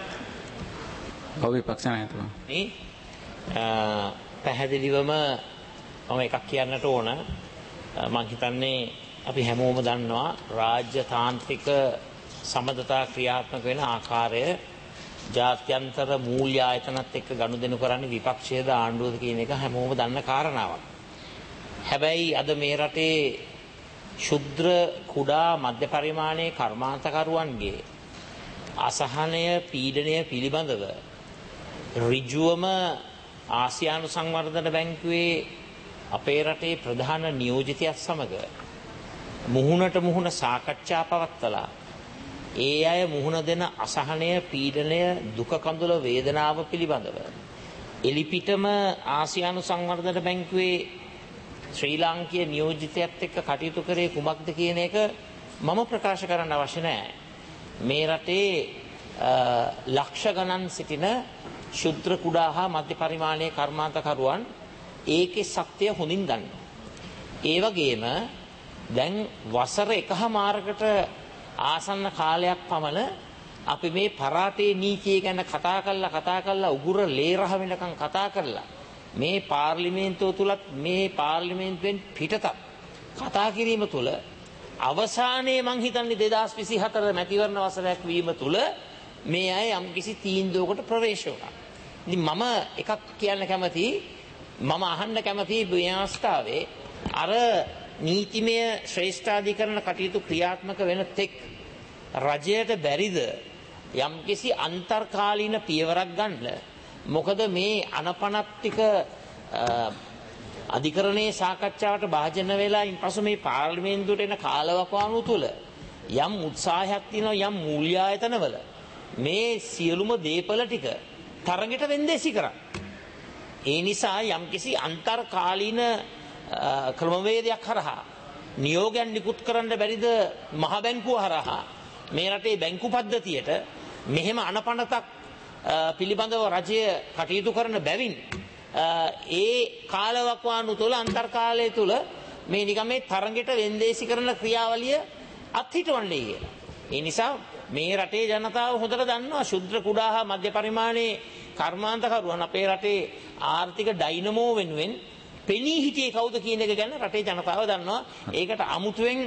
විපක්ෂ නායකතුමා. පැහැදිලිවම මම එකක් කියන්නට ඕන. මම හිතන්නේ අපි හැමෝම දන්නවා රාජ්‍ය තාන්ත්‍රික සමදතා ක්‍රියාත්මක වෙන ආකාරය ජාත්‍යන්තර මූල්‍ය ආයතනත් එක්ක ගනුදෙනු කරන්නේ විපක්ෂයේද ආණ්ඩුවද කියන එක හැමෝම දන්න කාරණාවක්. හැබැයි අද මේ රටේ ශුද්‍ර කුඩා මධ්‍ය පරිමාණයේ කර්මාන්තකරුවන්ගේ අසහනය පීඩනය පිළිබඳව ඍජුවම ආසියානු සංවර්ධන බැංකුවේ අපේ රටේ ප්‍රධාන නියෝජිතයත් සමග මුහුණට මුහුණ සාකච්ඡා පවත්වලා ඒ අය මුහුණ දෙන අසහනය පීඩනය දුක කඳුල වේදනාව පිළිබඳව එලිපිටම ආසියානු සංවර්ධන බැංකුවේ ශ්‍රී ලාංකීය නියෝජිතයත් එක්ක කටයුතු කරේ කුමක්ද කියන එක මම ප්‍රකාශ කරන්න අවශ්‍ය නැහැ. මේ රටේ ලක්ෂ ගණන් සිටින ශුද්‍ර කුඩා හා මධ්‍ය පරිමාණයේ කර්මාන්තකරුවන් ඒකේ සත්‍යය හොඳින් දන්නවා. ඒ වගේම දැන් වසර එකහමාරකට ආසන්න කාලයක් පමණ අපි මේ පරාතේ නීතිය ගැන කතා කරලා උගුර ලේරහ වෙනකන් කතා කරලා මේ පාර්ලිමේන්තුව තුලත් මේ පාර්ලිමේන්තුවෙන් පිටතත් කතා කිරීම තුල අවසානයේ මං හිතන්නේ 2024 මැතිවරණ වසරයක් වීම තුල මේ අය යම්කිසි තීන්දුවකට ප්‍රවේශ වුණා. ඉතින් මම එකක් කියන්න කැමතියි මම අහන්න කැමතියි මේ අවස්ථාවේ අර නීතිමය ශ්‍රේෂ්ඨාධිකරණ කටයුතු ක්‍රියාත්මක වෙන තෙක් රජයට බැරිද යම්කිසි අන්තර්කාලීන පියවරක් ගන්න? මොකද මේ අනපනත් ටික අධිකරණයේ සාකච්ඡාවට භාජන වෙලා ඉන්පසු මේ පාර්ලිමේන්තුවට එන කාලවකවානුව තුළ යම් උත්සාහයක් තියෙනවා යම් මූල්‍ය ආයතනවල මේ සියලුම දේපල ටික තරඟට වෙන්දේසි කරන්න. ඒ නිසා යම්කිසි අන්තර්කාලීන ක්‍රමවේදයක් හරහා නියෝගයන් නිකුත් කරන්න බැරිද මහ බැංකුව හරහා මේ රටේ බැංකු පද්ධතියට මෙහෙම අනපනතක් පිළිබඳව රජය කටයුතු කරන බැවින් ඒ කාලවකවානු තුළ අන්තර්කාලය තුළ මේ නිකම් මේ තරඟට වෙන්දේසි කරන ක්‍රියාවලිය අත්හිටවන්නේ කියලා. ඒ නිසා මේ රටේ ජනතාව හොඳට දන්නවා ශුද්‍ර කුඩා හා මධ්‍ය පරිමාණයේ කර්මාන්තකරුවන් අපේ රටේ ආර්ථික ඩයිනමෝ වෙනුවෙන් පෙනී හිටියේ කවුද කියන එක ගැන රටේ ජනතාව දන්නවා. ඒකට අමුතුවෙන්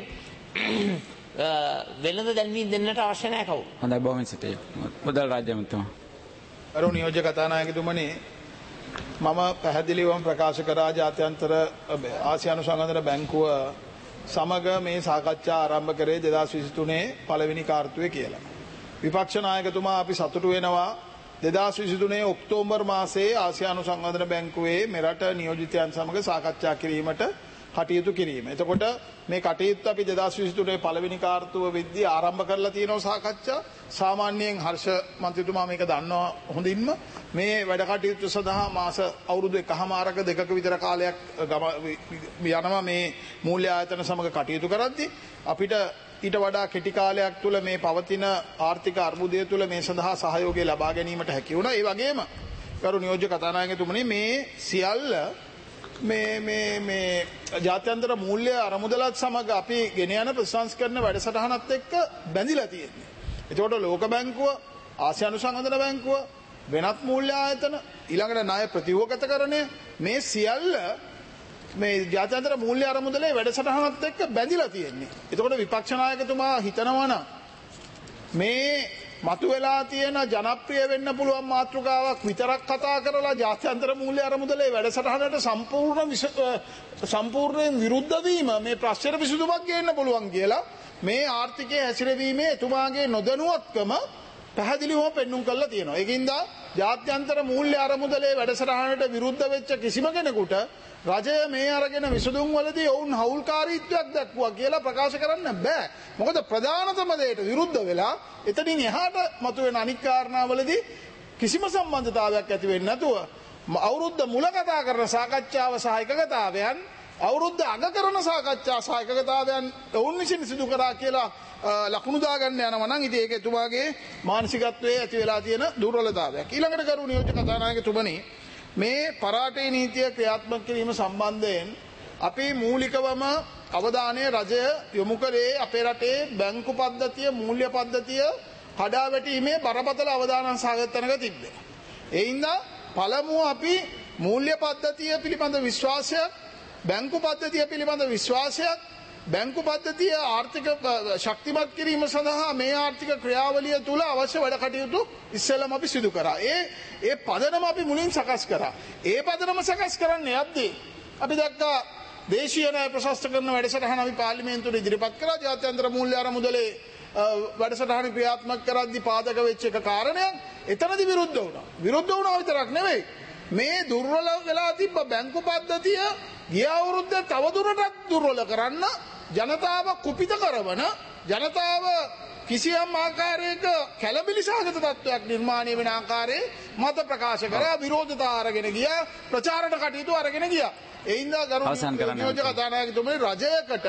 වෙළඳ දැන්වීම් දෙන්නට අවශ්‍ය නැහැ කවුරු. හොඳයි බොහොම ස්තුතියි. මුදල් රාජ්‍ය මන්ත්‍රීතුමා. අර නියෝජ්‍ය කතානායකතුමනි මම පැහැදිලිවම ප්‍රකාශ කරා ජාත්‍යන්තර ආසියානු සංවර්ධන බැංකුව සමග මේ සාකච්ඡා ආරම්භ කරේ 2023 පළවෙනි කාර්තුවේ කියලා. විපක්ෂ නායකතුමා අපි සතුටු වෙනවා 2023 ඔක්තෝබර් මාසයේ ආසියානු සංවර්ධන බැංකුවේ මෙරට නියෝජිතයන් සමග සාකච්ඡා කිරීමට කටයුතු කිරීම. එතකොට මේ කටයුත්ත අපි 2023 පළවෙනි කාර්තුව වෙද්දී ආරම්භ කරලා තියෙනවා සාකච්ඡා. සාමාන්‍යයෙන් හර්ෂ මන්ත්‍රීතුමා මේක දන්නවා හොඳින්ම. මේ වැඩ කටයුතු සඳහා මාස අවුරුදු එකහමාරක දෙකක විතර කාලයක් යනවා මේ මූල්‍ය ආයතන සමග කටයුතු කරද්දී අපිට ඊට වඩා කෙටි කාලයක් තුළ මේ පවතින ආර්ථික අර්බුදය තුළ මේ සඳහා සහයෝගය ලබා ගැනීමට හැකි වුණා. ඒ වගේම ගරු නියෝජ්‍ය කතානායකතුමනි මේ සියල්ල මේ ජාත්‍යන්තර මූල්‍ය අරමුදලත් සමග අපි ගෙන යන ප්‍රතිසංස්කරණ වැඩසටහනත් එක්ක බැඳිලා තියෙන්නේ. එතකොට ලෝක බැංකුව, ආසියානු සංවර්ධන බැංකුව, වෙනත් මූල්‍ය ආයතන, ඊළඟට ණය ප්‍රතිව්‍යුහකරණය මේ සියල්ල මේ ජාත්‍යන්තර මූල්‍ය අරමුදලේ වැඩසටහනත් එක්ක බැඳිලා තියෙන්නේ. එතකොට විපක්ෂ නායකතුමා හිතනවා නම් මේ මතුවලා තියෙන ජනප්‍රිය වෙන්න පුළුවන් මාතෘකාවක් විතරක් කතා කරලා ජාත්‍යන්තර මූල්‍ය අරමුදලේ වැඩසටහනට සම්පූර්ණයෙන් විරුද්ධ වීම මේ ප්‍රශ්නෙට විසඳුමක් ගේන්න පුළුවන් කියලා මේ ආර්ථිකයේ හැසිරවීමේ එතුමාගේ නොදැනුවත්කම පැහැදිලිවම පෙන්눔 කරලා තියෙනවා. ඒකින්ද ජාත්‍යන්තර මූල්‍ය අරමුදලේ වැඩසටහනට විරුද්ධ වෙච්ච කිසිම කෙනෙකුට රජය මේ අරගෙන විසඳුම් වලදී ඔවුන් හවුල්කාරීත්වයක් දක්වුවා කියලා ප්‍රකාශ කරන්න බෑ. මොකද ප්‍රධානතම දෙයට විරුද්ධ වෙලා එතනින් එහාට මතුවෙන අනික් කාරණාවලදී කිසිම සම්බන්ධතාවයක් ඇති වෙන්නේ නැතුව අවුරුද්ද මුල කතා කරන සාකච්ඡාව සහ එකගතාවයන් අවුරුද්ද අග කරන සාකච්ඡා සහ එකගතාවයන් ඔවුන් විසින් සිදු කරා කියලා ලකුණු දාගන්න යනවා නම් ඉතින් ඒක එතුමාගේ මානසිකත්වයේ ඇති වෙලා තියෙන දුර්වලතාවයක්. ඊළඟට කරු නියෝජ්‍ය කතානායකතුමනි මේ පරාටේ නීතිය ක්‍රියාත්මක කිරීම සම්බන්ධයෙන් අපි මූලිකවම අවධානය රජය යොමු කළේ අපේ රටේ බැංකු පද්ධතිය මූල්‍ය පද්ධතිය කඩා වැටීමේ බරපතල අවදානම් සහගත තැනක තිබ්බේ. ඒ හින්දා පළමුව අපි මූල්‍ය පද්ධතිය පිළිබඳ විශ්වාසයක්, බැංකු පද්ධතිය පිළිබඳ විශ්වාසයක්, බැංකු පද්ධතිය ආර්ථික ශක්තිමත් කිරීම සඳහා මේ ආර්ථික ක්‍රියාවලිය තුළ අවශ්‍ය වැඩ කටයුතු ඉස්සෙල්ලාම අපි සිදු කරා. ඒ පදනම අපි මුලින් සකස් කරා. ඒ පදනම සකස් කරන්න යද්දී අපි දැක්කා දේශීය ණය ප්‍රශස්ත කරන වැඩසටහන අපි පාර්ලිමේන්තුවේ ඉදිරිපත් කරා. ජාත්‍යන්තර මූල්‍ය අරමුදලේ වැඩසටහන ක්‍රියාත්මක කරද්දී පාදක වෙච්ච එක කාරණයක් එතනදී විරුද්ධ වුණා. විරුද්ධ වුණා විතරක් නෙවෙයි මේ දුර්වල වෙලා තිබ්බ බැංකු පද්ධතිය ගිය අවුරුද්දේ තවදුරටත් දුර්වල කරන්න ජනතාව කුපිත කරවන ජනතාව කිසියම් ආකාරයක කැළඹිලි සහගත තත්ත්වයක් නිර්මාණය වෙන ආකාරයේ මත ප්‍රකාශ කරා, විරෝධතා අරගෙන ගියා, ප්‍රචාරණ කටයුතු අරගෙන ගියා. ඒ හින්දා ගරු නියෝජ්‍ය කතානායකතුමනි රජයකට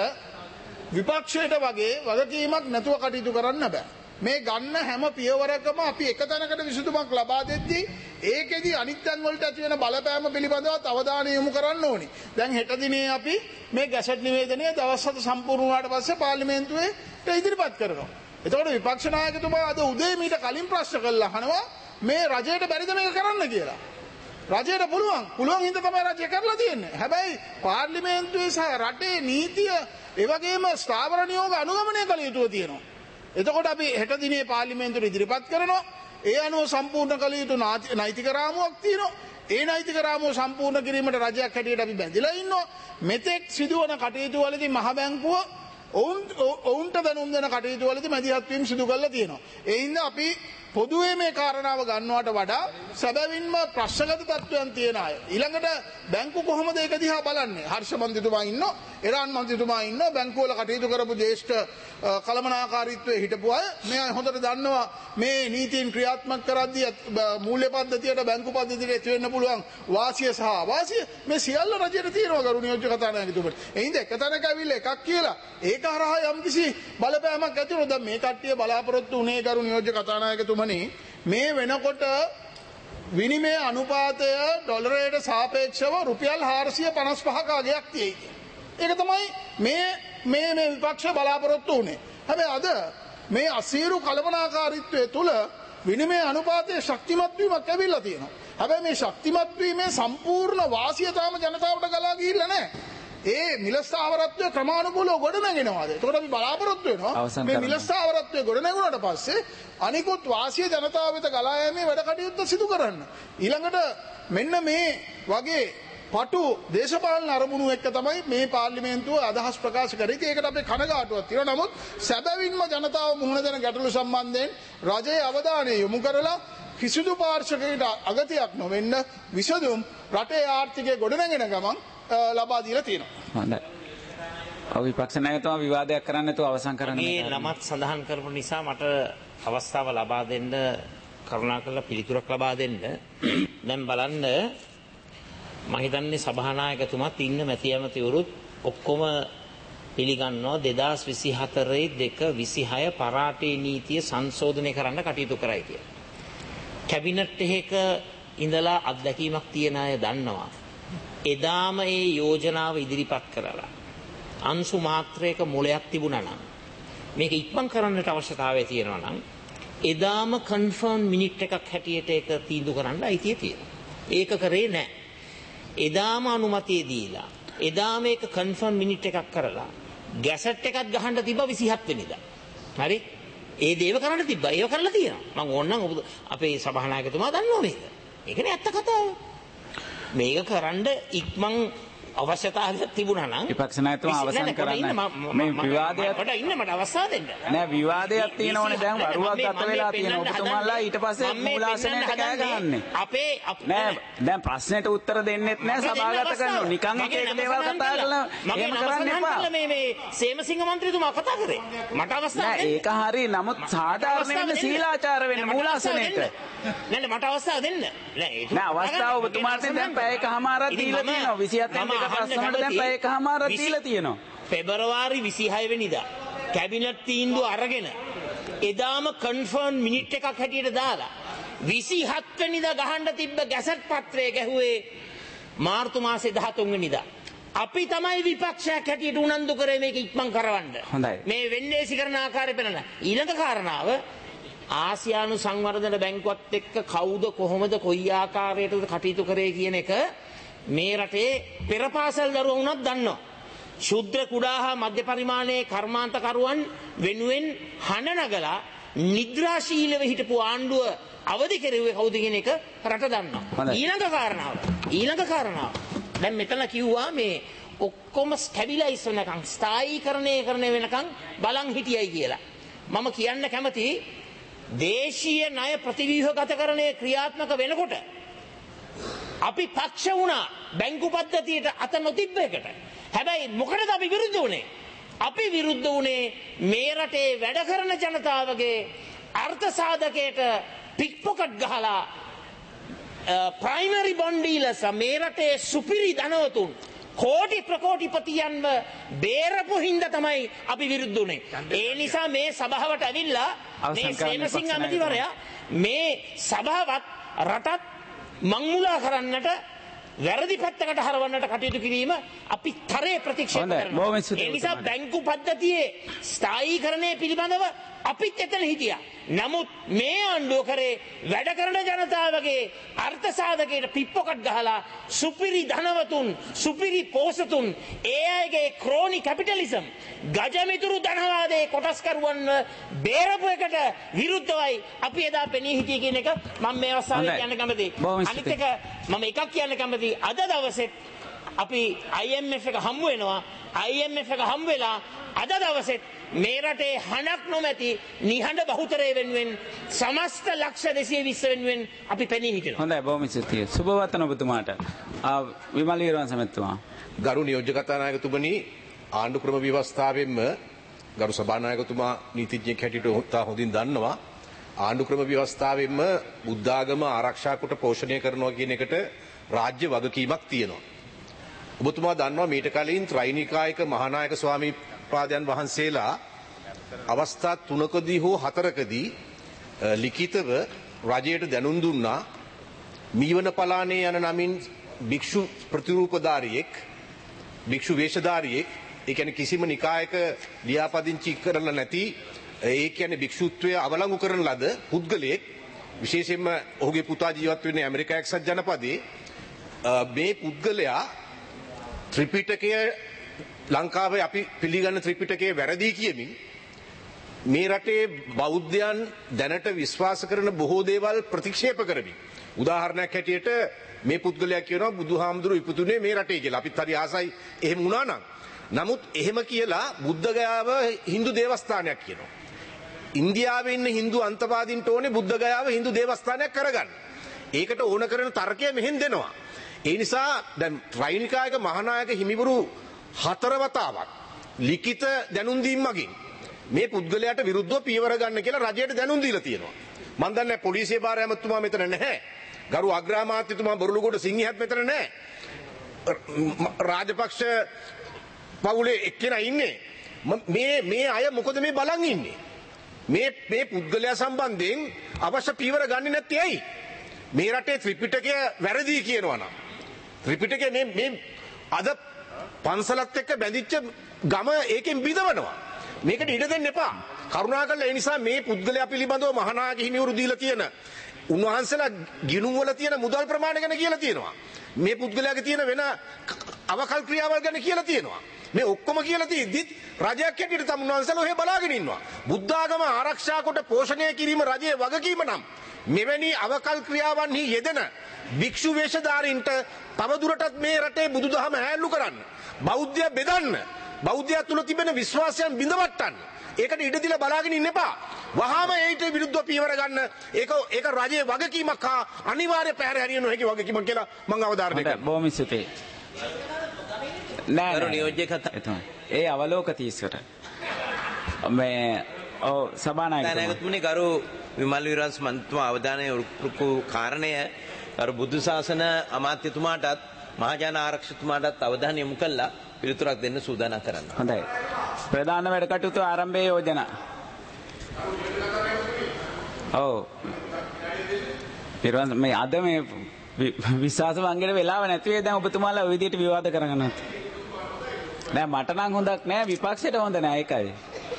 විපක්ෂයට වගේ වගකීමක් නැතුව කටයුතු කරන්න බෑ. මේ ගන්න හැම පියවරකම අපි එක තැනකට විසඳුමක් ලබා දෙද්දී ඒකෙදි අනිත් තැන් වලට ඇති වෙන බලපෑම පිළිබඳව අවධානය යොමු කරන්න ඕනි. දැන් හෙට දිනේ අපි මේ ගැසට් නිවේදනය දවස් 7 සම්පූර්ණ වුණාට පස්සේ පාර්ලිමේන්තුවේ ඉදිරිපත් කරනවා. එතකොට විපක්ෂ නායකතුමා අද උදේ මීට කලින් ප්‍රශ්න කළා අහනවා මේ රජයට බැරිද මේක කරන්න කියලා. රජයට පුළුවන් හින්දා තමයි රජය කරලා තියෙන්නේ. හැබැයි පාර්ලිමේන්තුවේ සහ රටේ නීතිය ඒ වගේම ස්ථාවර නියෝග අනුගමනය කළ යුතුව තියෙනවා. එතකොට අපි හෙට දිනේ පාර්ලිමේන්තුවට ඉදිරිපත් කරනවා. ඒ අනුව සම්පූර්ණ කළ යුතු නෛතික රාමුවක් තියෙනවා. ඒ නෛතික රාමුව සම්පූර්ණ කිරීමට රජයක් හැටියට අපි බැඳිලා ඉන්නවා. මෙතෙක් සිදුවන කටයුතු වලදී මහ බැංකුව ඔවුන්ට දැනුම් දෙන කටයුතු වලදී මැදිහත් වීම සිදු කරලා තියෙනවා. ඒ හින්දා අපි පොදුවේ මේ කාරණාව ගන්නවට වඩා සැබවින්ම ප්‍රශ්නගත තත්ත්වයන් තියෙන අය ඊළඟට බැංකු කොහොමද ඒක දිහා බලන්නේ? හර්ෂ මන්ත්‍රීතුමා ඉන්නවා, එරාන් මන්ත්‍රීතුමා ඉන්නවා, බැංකුවල කටයුතු කරපු ජ්‍යෙෂ්ඨ කළමනාකාරීත්වයේ හිටපු අය මේ හොඳට දන්නවා මේ නීතීන් ක්‍රියාත්මක කරද්දී මූල්‍ය පද්ධතියට බැංකු පද්ධතියට ඇති වෙන්න පුළුවන් වාසිය සහ අවාසිය මේ සියල්ල රජයට තියෙනවා ගරු නියෝජ්‍ය කතානායකතුමනි. ඒ හින්දා එක තැනක ඇවිල්ලා එකක් කියලා ඒක හරහා යම්කිසි බලපෑමක් ඇති වෙනවා. දැන් මේ කට්ටිය බලාපොරොත්තු වුණේ ගරු නියෝජ්‍ය කතානායකතුමනි මේ වෙනකොට විනිමය අනුපාතය ඩොලරයට සාපේක්ෂව රුපියල් 455ක අගයක් තියෙයි. ඒක තමයි මේ විපක්ෂ බලාපොරොත්තු වුණේ. හැබැයි අද මේ අසීරු කළමනාකාරීත්වයේ තුල විනිමය අනුපාතයේ ශක්තිමත් වීමක් ඇවිල්ලා තියෙනවා. හැබැයි මේ ශක්තිමත් වීමේ සම්පූර්ණ වාසිය තාම ජනතාවට ගලා ගිහිල්ලා නැහැ. ඒ මිල ස්ථාවරත්වය ක්‍රමානුකූලව ගොඩනගෙනවාද? ඒකට අපි බලාපොරොත්තු වෙනවා මේ මිල ස්ථාවරත්වය ගොඩනැගුණාට පස්සේ අනිකුත් වාසිය ජනතාව වෙත ගලා යෑමේ වැඩ කටයුත්ත සිදු කරන්න. ඊළඟට මෙන්න මේ වගේ පටු දේශපාලන අරමුණු එක්ක තමයි මේ පාර්ලිමේන්තුව අදහස් ප්‍රකාශ කරේ. ඒකට අපේ කනගාටුවක් තියෙනවා. නමුත් සැබවින්ම ජනතාව මුහුණ දෙන ගැටලු සම්බන්ධයෙන් රජයේ අවධානය යොමු කරලා කිසිදු පාර්ශවයකට අගතියක් නොවෙන්න විසඳුම් රටේ ආර්ථිකය ගොඩනගෙන ගමන් ලබා දීලා තියෙනවා. හොඳයි. විපක්ෂ නායකතුමා විවාදයක් කරන්න නැතුව අවසන් කරන්න. මේ නමත් සඳහන් කරපු නිසා මට අවස්ථාව ලබා දෙන්න කරුණාකරලා පිළිතුරක් ලබා දෙන්න. දැන් බලන්න මම හිතන්නේ සභානායකතුමාත් ඉන්න මැති ඇමතිවරුත් ඔක්කොම පිළිගන්නවා 2024-2-26 පරාටේ නීතිය සංශෝධනය කරන්න කටයුතු කරයි කියලා. කැබිනට් එකක ඉඳලා අත්දැකීමක් තියන අය දන්නවා. එදාම ඒ යෝජනාව ඉදිරිපත් කරලා අංශු මාත්‍රයක මොලයක් තිබුණා නම් මේක ඉක්මන් කරන්නට අවශ්‍යතාවය තියෙනවා නම් එදාම කන්ෆර්ම් මිනිට් එකක් හැටියට ඒක තීන්දුව කරන්න අයිතිය තියෙනවා. ඒක කරේ නැහැ. එදාම අනුමැතිය දීලා එදාම ඒක කන්ෆර්ම් මිනිට් එකක් කරලා ගැසට් එකක් ගහන්න තිබ්බා 27 වෙනිදා. හරි? ඒ දේව කරන්න තිබ්බා. ඒව කරලා තියෙනවා. මම ඕනනම් අපේ සභානායකතුමා දන්නවා මේක. ඒකනේ ඇත්ත කතාව. මේක කරන්න ඉක්මන් අවශ්‍යතාවයක් තිබුණා නම් විපක්ෂ නායකතුමා අවසන් කරන්න මේ විවාදයක් මට අවස්ථාව දෙන්න. නෑ විවාදයක් තියෙනවනේ දැන් වරුවක් ගත වෙලා තියෙනවා. ඔබතුමාලා ඊට පස්සේ මූලාසනයට කෑ ගහන්නේ. අපේ නෑ දැන් ප්‍රශ්නෙට උත්තර දෙන්නෙත් නෑ සභාගත කරනවා. නිකන් එක දේවල් කතා කරලා එහෙම කරන්න එපා. මේ සේමසිංහ මන්ත්‍රීතුමා කතා කරේ. මට අවස්ථාව දෙන්න. ඒක හරි. නමුත් සාධාරණ වෙන්න සීලාචාර වෙන්න මූලාසනයට. නෑ මට අවස්ථාව දෙන්න. නෑ අවස්ථාව ඔබතුමාට දැන් පැයකමාරක් දීලා තියෙනවා. 27 ප්‍රශ්නවලට දැන් පැයකමාරක් දීලා තියෙනවා. පෙබරවාරි 26 වෙනිදා කැබිනට් තීන්දුව අරගෙන එදාම කන්ෆර්ම් මිනිට් එකක් හැටියට දාලා 27 වෙනිදා ගහන්න තිබ්බ ගැසට් පත්‍රය ගැහුවේ මාර්තු මාසේ 13 වෙනිදා. අපි තමයි විපක්ෂයක් හැටියට උනන්දු කරේ මේක ඉක්මන් කරවන්න. මේ වෙන්නේසි කරන ආකාරය පෙන්නන. ඊළඟ කාරණාව ආසියානු සංවර්ධන බැංකුවත් එක්ක කවුද කොහොමද කොයි ආකාරයටද කටයුතු කරේ කියන එක මේ රටේ පෙරපාසල් දරුවෝ වුණත් දන්නවා. ශුද්‍ර කුඩා හා මධ්‍ය පරිමාණයේ කර්මාන්තකරුවන් වෙනුවෙන් හඬ නගලා නිද්‍රාශීලව හිටපු ආණ්ඩුව අවදි කෙරුවේ කවුද කියන එක රට දන්නවා. ඊළඟ කාරණාව. දැන් මෙතන කිව්වා මේ ඔක්කොම ස්ටැබිලයිස් වෙනකන් ස්ථායීකරණය වෙනකන් බලන් හිටියයි කියලා. මම කියන්න කැමති දේශීය ණය ප්‍රතිව්‍යුහගතකරණය ක්‍රියාත්මක වෙනකොට අපි පක්ෂ වුණා බැංකු පද්ධතියට අත නොතිබ්බ එකට. හැබැයි මොකටද අපි විරුද්ධ වුණේ? අපි විරුද්ධ වුණේ මේ රටේ වැඩ කරන ජනතාවගේ අර්ථ සාධකයට පික්පොකට් ගහලා ප්‍රයිමරි බොන්ඩ් ඩීලර්ස් මේ රටේ සුපිරි ධනවතුන් කෝටි ප්‍රකෝටිපතියන්ව බේරපු හින්දා තමයි අපි විරුද්ධ වුණේ. ඒ නිසා මේ සභාවට ඇවිල්ලා මේ සේනසිංහ ඇමතිවරයා මේ සභාවත් රටත් මංමුලා කරන්නට වැරදි පැත්තකට හරවන්නට කටයුතු කිරීම අපි තරේ ප්‍රතික්ෂේප කරනවා. ඒ නිසා බැංකු පද්ධතියේ ස්ථායීකරණය පිළිබඳව අපිත් එතන හිටියා. නමුත් මේ ආණ්ඩුව කරේ වැඩ කරන ජනතාවගේ අර්ථ සාධකයට පිප්පොකට් ගහලා සුපිරි ධනවතුන් සුපිරි පෝසතුන් ඒ අයගේ ක්‍රෝනි කැපිටලිසම් ගජමිතුරු ධනවාදයේ කොටස්කරුවන්ව බේරපු එකට විරුද්ධවයි අපි එදා පෙනී හිටියේ කියන එක මම මේ අවස්ථාවේ කියන්න කැමතියි. අනිත් එක මම එකක් කියන්න කැමතියි. අද දවසේ අපි IMF එක හම්බ වෙනවා. IMF එක හම්බ වෙලා අද දවසේ මේ රටේ හඬක් නොමැති නිහඬ බහුතරය වෙනුවෙන් සමස්ත ලක්ෂ 220 වෙනුවෙන් අපි පෙනී හිටිනවා. හොඳයි බොහොම ස්තුතියි. සුබවතන ඔබතුමාට. විමල් වීරවංශ මැතිතුමා. ගරු නියෝජ්‍ය කතානායකතුමනි ආණ්ඩු ක්‍රම ව්‍යවස්ථාවෙන්ම ගරු සභානායකතුමා නීතිඥයෙක් හැටියට හොඳින් දන්නවා ආණ්ඩු ක්‍රම ව්‍යවස්ථාවෙන්ම බුද්ධාගම ආරක්ෂා කොට පෝෂණය කරනවා කියන එකට රාජ්‍ය වගකීමක් තියෙනවා. ඔබතුමා දන්නවා මීට කලින් ත්‍රිනිකායක මහානායක ස්වාමී පාදයන් වහන්සේලා අවස්ථා 3කදී හෝ 4කදී ලිඛිතව රජයට දැනුම් දුන්නා මීවන පලානේ යන නමින් භික්ෂු ප්‍රතිරූපධාරියෙක් භික්ෂු වේශධාරියෙක් ඒ කියන්නේ කිසිම නිකායක ලියාපදිංචි කරලා නැති ඒ කියන්නේ භික්ෂුත්වය අවලංගු කරන ලද පුද්ගලයෙක් විශේෂයෙන්ම ඔහුගේ පුතා ජීවත් වෙන්නේ ඇමරිකා එක්සත් ජනපදයේ මේ පුද්ගලයා ත්‍රිපිටකය ලංකාවේ අපි පිළිගන්න ත්‍රිපිටකයේ වැරදි කියමින් මේ රටේ බෞද්ධයන් දැනට විශ්වාස කරන බොහෝ දේවල් ප්‍රතික්ෂේප කරමින් උදාහරණයක් හැටියට මේ පුද්ගලයා කියනවා බුදුහාමුදුරු ඉපදුනේ මේ රටේ කියලා. අපිත් හරි ආසයි එහෙම වුණා නම්. නමුත් එහෙම කියලා බුද්ධ ගයාව හින්දු දේවස්ථානයක් කියනවා. ඉන්දියාවේ ඉන්න හින්දු අන්තවාදීන්ට ඕනේ බුද්ධ ගයාව හින්දු දේවස්ථානයක් කරගන්න. ඒකට ඕන කරන තර්කය මෙහෙන් දෙනවා. ඒ නිසා දැන් ත්‍රිනිකායක මහානායක හිමිවරු 4 වතාවක් ලිඛිත දැනුම් දීම් මගින් මේ පුද්ගලයාට විරුද්ධව පියවර ගන්න කියලා රජයට දැනුම් දීලා තියෙනවා. මම දන්නේ පොලිසිය භාර ඇමතුමා මෙතන නැහැ. ගරු අග්‍රාමාත්‍යතුමා බොරුලුගොඩ සිංහයත් මෙතන නැහැ. රාජපක්ෂ පවුලේ එක්කෙනා ඉන්නේ. මේ අය මොකද මේ බලන් ඉන්නේ? මේ පුද්ගලයා සම්බන්ධයෙන් අවශ්‍ය පීවර ගන්නේ නැත්තේ ඇයි? මේ රටේ ත්‍රිපිටකය වැරදි කියනවා නම් ත්‍රිපිටකය මේ අද පන්සලත් එක්ක බැඳිච්ච ගම ඒකෙන් බිඳවනවා. මේකට ඉඩ දෙන්න එපා. කරුණාකරලා ඒ නිසා මේ පුද්ගලයා පිළිබඳව මහානායක හිමිවරු දීලා තියෙන උන්වහන්සේලා ගිණුම් වල තියෙන මුදල් ප්‍රමාණය ගැන කියලා තියෙනවා. මේ පුද්ගලයාගේ තියෙන වෙන අවකල් ක්‍රියාවල් ගැන කියලා තියෙනවා. මේ ඔක්කොම කියලා තියෙද්දිත් රජයක් හැටියට තම උන්වහන්සේලා ඔහෙ බලාගෙන ඉන්නවා. බුද්ධ ආගම ආරක්ෂා කොට පෝෂණය කිරීම රජයේ වගකීම නම් මෙවැනි අවකල් ක්‍රියාවන්හි යෙදෙන භික්ෂු වේශධාරීන්ට තවදුරටත් මේ රටේ බුදුදහම හැල්ලු කරන්න, බෞද්ධය බෙදන්න, බෞද්ධය තුල තිබෙන විශ්වාසයන් බිඳවට්ටන්න. ඒකට ඉඩ දීලා බලාගෙන ඉන්න එපා. වහාම ඒට විරුද්ධව පියවර ගන්න. ඒක රජයේ වගකීමක් හා අනිවාර්ය පැහැර හැරිය නොහැකි වගකීමක් කියලා මම අවධාරණය කරනවා. බොහොම ස්තුතියි. නෑ නියෝජ්‍ය කතා ඒ අවලෝක 30කට මේ සභානායකතුමනි ගරු විමල් විරාජ් මන්ත්‍රී අවධානය යොමු කාරණය ගරු බුදු ශාසන අමාත්‍යතුමාටත් මහජන ආරක්ෂකතුමාටත් අවධානය යොමු කළා පිළිතුරක් දෙන්න සූදානම් කරන්න. හොඳයි. ප්‍රධාන වැඩ කටයුතු ආරම්භයේ යෝජනා. ඔව්. පිරවන් මේ අද මේ විශ්වාස වංගෙට වෙලාව නැති වෙයි දැන් ඔබතුමාලා ওই විදිහට විවාද කරගන්නත්. නෑ මට නම් හොඳක් නෑ විපක්ෂයට හොඳ නෑ ඒකයි.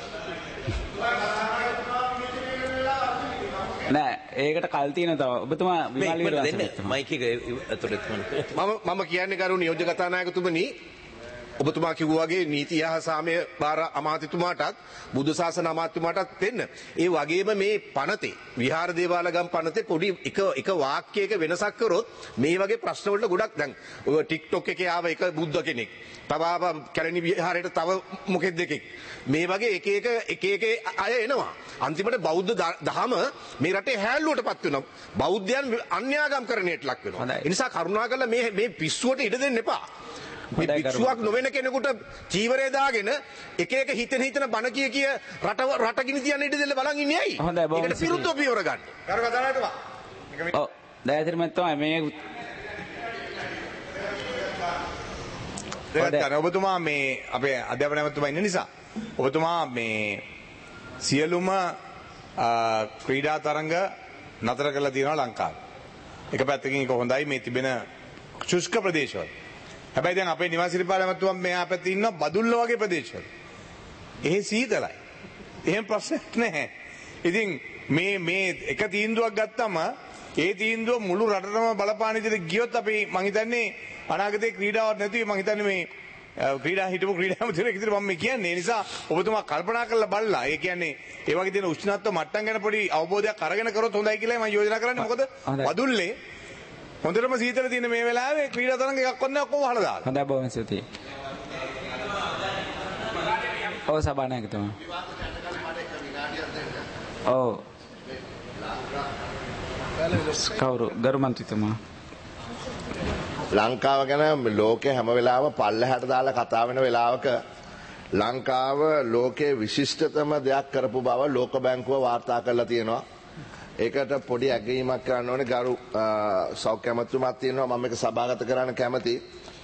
නෑ ඒකට කල් තියෙන තව ඔබතුමා විමල් විරාජ් මයික් එක අතට මම කියන්නේ ගරු නියෝජ්‍ය කතානායකතුමනි ඔබතුමා කිව්වා වගේ නීති යහ සාමය බාර අමාත්‍යතුමාටත් බුදු ශාසන අමාත්‍යතුමාටත් දෙන්න. ඒ වගේම මේ පනතේ විහාර දේවාලගම් පනතේ පොඩි එක වාක්‍යයක වෙනසක් කරොත් මේ වගේ ප්‍රශ්න වලට ගොඩක් දැන් ඔය TikTok එකේ ආව එක බුද්ධ කෙනෙක්. තව ආව කැලණි විහාරයට තව මොකෙද දෙකෙක්. මේ වගේ එක අය එනවා. අන්තිමට බෞද්ධ දහම මේ රටේ හැල්ලුවටපත් වෙනවා. බෞද්ධයන් අන්‍යාගම්කරණයට ලක් වෙනවා. ඒ නිසා කරුණාකරලා මේ පිස්සුවට ඉඩ දෙන්න එපා. භික්ෂුවක් නොවන කෙනෙකුට චීවරය දාගෙන එක හිතන බණ කිය රට ගිනි තියන්න ඉඩ දෙන්න බලන් ඉන්නේ ඇයි? ඒකට විරුද්ධව පියවර ගන්න. කරු කතානායකතුමා. ඔව් දයාසිරි මහත්මයා මේ ඔබතුමා මේ අපේ අධ්‍යාපන ඇමතුමා ඉන්න නිසා ඔබතුමා මේ සියලුම ක්‍රීඩා තරඟ නතර කරලා තියෙනවා ලංකාවේ. එක පැත්තකින් ඒක හොඳයි මේ තිබෙන ශුෂ්ක ප්‍රදේශවල. හැබැයි දැන් අපේ නිවාසිරි පාර්ලිමේන්තුව මෙහා පැත්තේ ඉන්න බදුල්ල වගේ ප්‍රදේශවල. එහෙ සීතලයි. එහෙම ප්‍රශ්නයක් නැහැ. ඉතින් මේ එක තීන්දුවක් ගත්තම ඒ තීන්දුව මුළු රටටම බලපාන විදිහට ගියොත් අපි මං හිතන්නේ අනාගතේ ක්‍රීඩාවක් නැතුව මං හිතන්නේ මේ ක්‍රීඩා හිටපු ක්‍රීඩා මන්ත්‍රීවරයෙක් විදිහට මම කියන්නේ. ඒ නිසා ඔබතුමා කල්පනා කරලා බලලා ඒ කියන්නේ ඒ වගේ තියෙන උෂ්ණත්ව මට්ටම් ගැන පොඩි අවබෝධයක් අරගෙන කරොත් හොඳයි කියලා මම යෝජනා කරන්නේ. මොකද බදුල්ලේ හොඳටම සීතල තියෙන මේ වෙලාවේ ක්‍රීඩා තරඟ එකක් වන්න ඔක්කොම වහලා දාලා. හොඳයි බොහොම ස්තුතියි. ඔව් සභානායකතුමා. ඔව්. කවුරු ගරු මන්ත්‍රීතුමා. ලංකාව ගැන ලෝකේ හැම වෙලාවෙම පල්ලෙහාට දාලා කතා වෙන වෙලාවක ලංකාව ලෝකේ විශිෂ්ටතම දෙයක් කරපු බව ලෝක බැංකුව වාර්තා කරලා තියෙනවා. ඒකට පොඩි ඇගීමක් කරන්න ඕනේ ගරු සෞඛ්‍ය අමාත්‍යතුමාත් තියෙනවා මම මේක සභාගත කරන්න කැමතියි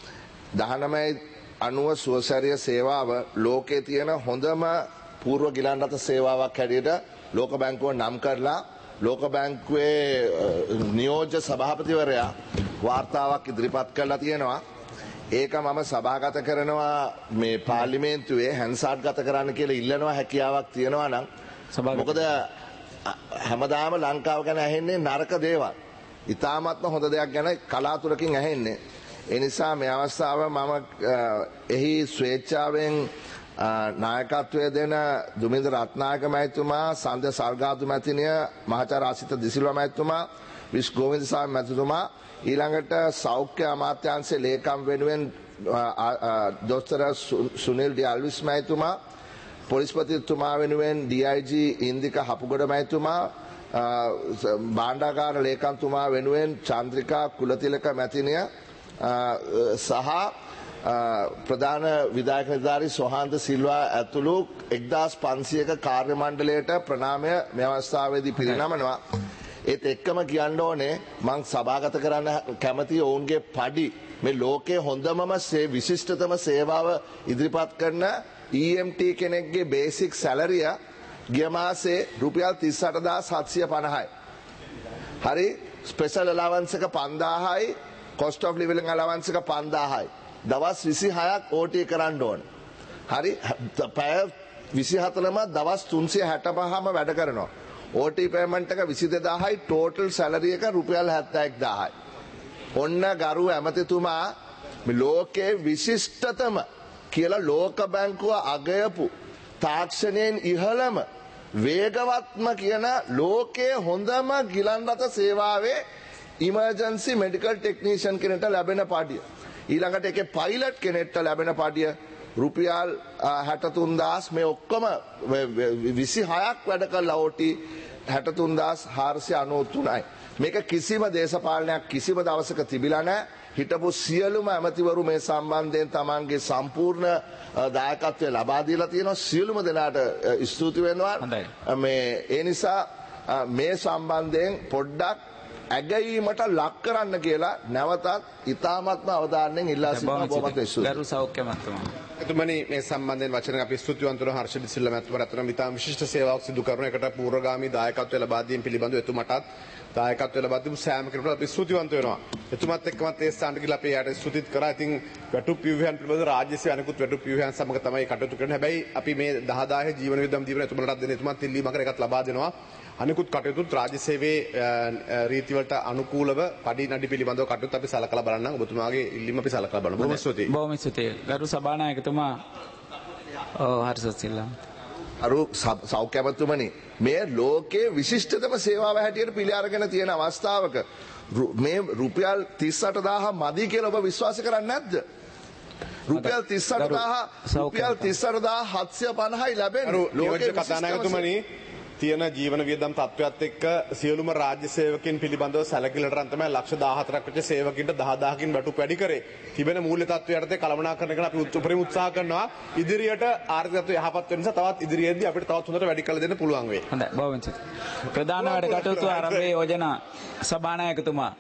1990 සුවසැරිය සේවාව ලෝකේ තියෙන හොඳම පූර්ව ගිලන් රථ සේවාවක් හැටියට ලෝක බැංකුව නම් කරලා ලෝක බැංකුවේ නියෝජ්‍ය සභාපතිවරයා වාර්තාවක් ඉදිරිපත් කරලා තියෙනවා ඒක මම සභාගත කරනවා මේ පාර්ලිමේන්තුවේ හැන්සාට් ගත කරන්න කියලා ඉල්ලනවා හැකියාවක් තියෙනවා නම් මොකද හැමදාම ලංකාව ගැන ඇහෙන්නේ නරක දේවල්. ඉතාමත්ම හොඳ දෙයක් ගැන කලාතුරකින් ඇහෙන්නේ. ඒ නිසා මේ අවස්ථාව මම එහි ස්වේච්ඡාවෙන් නායකත්වය දෙන දුමින්ද රත්නායක මහත්මයා, සන්ධ්‍යා සල්ගාතු මැතිණිය, මහාචාර්ය ආසිත දිසිල්වා මහත්මයා, විශ් ගෝවින්ද සාමි මැතිතුමා ඊළඟට සෞඛ්‍ය අමාත්‍යාංශයේ ලේකම් වෙනුවෙන් දොස්තර සුනිල් ඩි අල්විස් මහත්මයා පොලිස්පතිතුමා වෙනුවෙන් DIG ඉන්දික හපුගොඩ මැතිතුමා භාණ්ඩාගාර ලේකම්තුමා වෙනුවෙන් චන්ද්‍රිකා කුලතිලක මැතිණිය සහ ප්‍රධාන විධායක නිලධාරී සොහාන්ත සිල්වා ඇතුළු 1500ක කාර්ය මණ්ඩලයට ප්‍රණාමය මේ අවස්ථාවේදී පිරිනමනවා. ඒත් එක්කම කියන්න ඕනේ මං සභාගත කරන්න කැමති ඔවුන්ගේ පඩි මේ ලෝකයේ හොඳමම විශිෂ්ටතම සේවාව ඉදිරිපත් කරන EMT කෙනෙක්ගේ බේසික් සැලරිය ගිය මාසේ රුපියල් 38750යි. හරි ස්පෙෂල් අලවන්ස් එක 5000යි cost of living allowance එක 5000යි. දවස් 26ක් OT කරන්න ඕන. හරි පැය 24ම දවස් 365ම වැඩ කරනවා. OT payment එක 22000යි total salary එක රුපියල් 71000යි. ඔන්න ගරු ඇමතිතුමා මේ ලෝකයේ විශිෂ්ටතම කියලා ලෝක බැංකුව අගයපු තාක්ෂණයෙන් ඉහළම වේගවත්ම කියන ලෝකයේ හොඳම ගිලන් රථ සේවාවේ ඉමර්ජන්සි මෙඩිකල් ටෙක්නීෂියන් කෙනෙක්ට ලැබෙන පඩිය. ඊළඟට ඒකේ පයිලට් කෙනෙක්ට ලැබෙන පඩිය රුපියල් 63000 මේ ඔක්කොම 26ක් වැඩ කළා OT 63493යි. මේක කිසිම දේශපාලනයක් කිසිම දවසක තිබිලා නැහැ. හිටපු සියලුම ඇමතිවරු මේ සම්බන්ධයෙන් තමන්ගේ සම්පූර්ණ දායකත්වය ලබා දීලා තියෙනවා. සියලුම දෙනාට ස්තුති වෙනවා. මේ ඒ නිසා මේ සම්බන්ධයෙන් පොඩ්ඩක් ඇගයීමට ලක් කරන්න කියලා නැවතත් ඉතාමත්ම අවධානයෙන් ඉල්ලා සිටිනවා. බොහොමත් ස්තුතියි. ගරු සෞඛ්‍ය මහත්මයා. එතුමනි මේ සම්බන්ධයෙන් වචන අපි ස්තුතිවන්ත වෙනවා හර්ෂ ඩිසිල්ලා මහත්මයාට. අතන මිතාම විශිෂ්ට සේවාවක් සිදු කරන එකට පූර්වගාමී දායකත්වය ලබා දීම පිළිබඳව එතුමාටත් දායකත්වය ලබා දීපු සෑම කෙනෙකුට අපි ස්තුතිවන්ත වෙනවා. එතුමත් එක්කමත් ඒ ස්ථානට ගිහලා අපි යාට ස්තුතිත් කරා. ඉතින් වැටුප් ව්‍යුහයන් පිළිබඳව රාජ්‍ය සේවය අනිකුත් වැටුප් ව්‍යුහයන් සමග තමයි කටයුතු කරන්නේ. හැබැයි අපි මේ 10000 ජීවන වියදම් දීපන එතුමාටත් දෙන එතුමත් ඉල්ලීමකට එකත් ලබා දෙනවා. අනිකුත් කටයුතුත් රාජ්‍ය සේවයේ රීතිවලට අනුකූලව පඩි නඩි පිළිබඳව කටයුතු අපි සලකලා බලන්න. ඔබතුමාගේ ඉල්ලීම අපි සලකලා බලමු. බොහොම ස්තුතියි. බොහොම ස්තුතියි. ගරු සභානායකතුමා හර්ෂසිල්ලා අරු සෞඛ්‍ය ඇමතුමනි මේ ලෝකයේ විශිෂ්ටතම සේවාව හැටියට පිළි අරගෙන තියෙන අවස්ථාවක මේ රුපියල් 38000 මදි කියලා ඔබ විශ්වාස කරන්නේ නැද්ද? රුපියල් 38000 රුපියල් 38750යි ලැබෙන්නේ. ලෝකයේ කතානායකතුමනි තියෙන ජීවන වියදම් තත්ත්වයක් එක්ක සියලුම රාජ්‍ය සේවකයන් පිළිබඳව සැලකිලිට රන් තමයි ලක්ෂ 14ක් වෙච්ච සේවකින්ට 10000කින් වැටුප් වැඩි කරේ. තිබෙන මූල්‍ය තත්ත්වය යටතේ කළමනාකරණය කරන අපි උපරිම උත්සාහ කරනවා. ඉදිරියට ආර්ථික තත්ත්වය යහපත් වෙන නිසා තවත් ඉදිරියේදී අපිට තවත් හොඳට වැඩි කළ දෙන්න පුළුවන් වෙයි. හොඳයි බොහොම ස්තුතියි. ප්‍රධාන වැඩ කටයුතු ආරම්භයේ යෝජනා සභානායකතුමා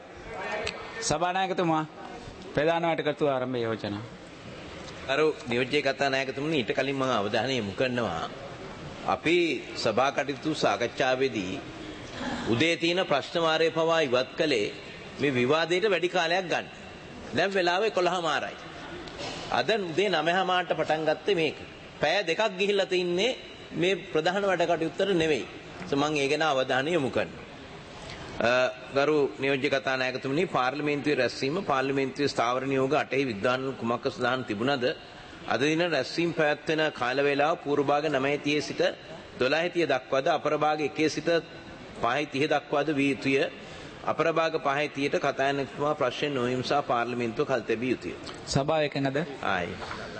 ප්‍රධාන වැඩ කටයුතු ආරම්භයේ යෝජනා. අර නියෝජ්‍ය කතානායකතුමනි ඊට කලින් මම අවධානය යොමු කරනවා අපි සභා කටයුතු සාකච්ඡාවේදී උදේ තියෙන ප්‍රශ්න වාරය පවා ඉවත් කළේ මේ විවාදයට වැඩි කාලයක් ගන්න. දැන් වෙලාව 11:00යි. අද උදේ 9:00ට පටන් ගත්තේ මේක. පැය දෙකක් ගිහිල්ලා තින්නේ මේ ප්‍රධාන වැඩ කටයුත්තට නෙවෙයි. මම ඒ ගැන අවධානය යොමු කරනවා. ගරු නියෝජ්‍ය කතානායකතුමනි පාර්ලිමේන්තුවේ රැස්වීම පාර්ලිමේන්තුවේ ස්ථාවර නියෝග 8 විද්වාන කුමක්ක සඳහන් තිබුණද අද දින රැස්වීම පැවැත්වෙන කාල වේලාව පූර්ව භාග 9:30 සිට 12:30 දක්වාද අපර භාග 1 සිට 5:30 දක්වාද විය යුතුය. අපර භාග 5:30ට කතානායකතුමා ප්‍රශ්න නොයීම සහ පාර්ලිමේන්තුව කල් තැබිය යුතුය. සභාව එකඟද? ආයි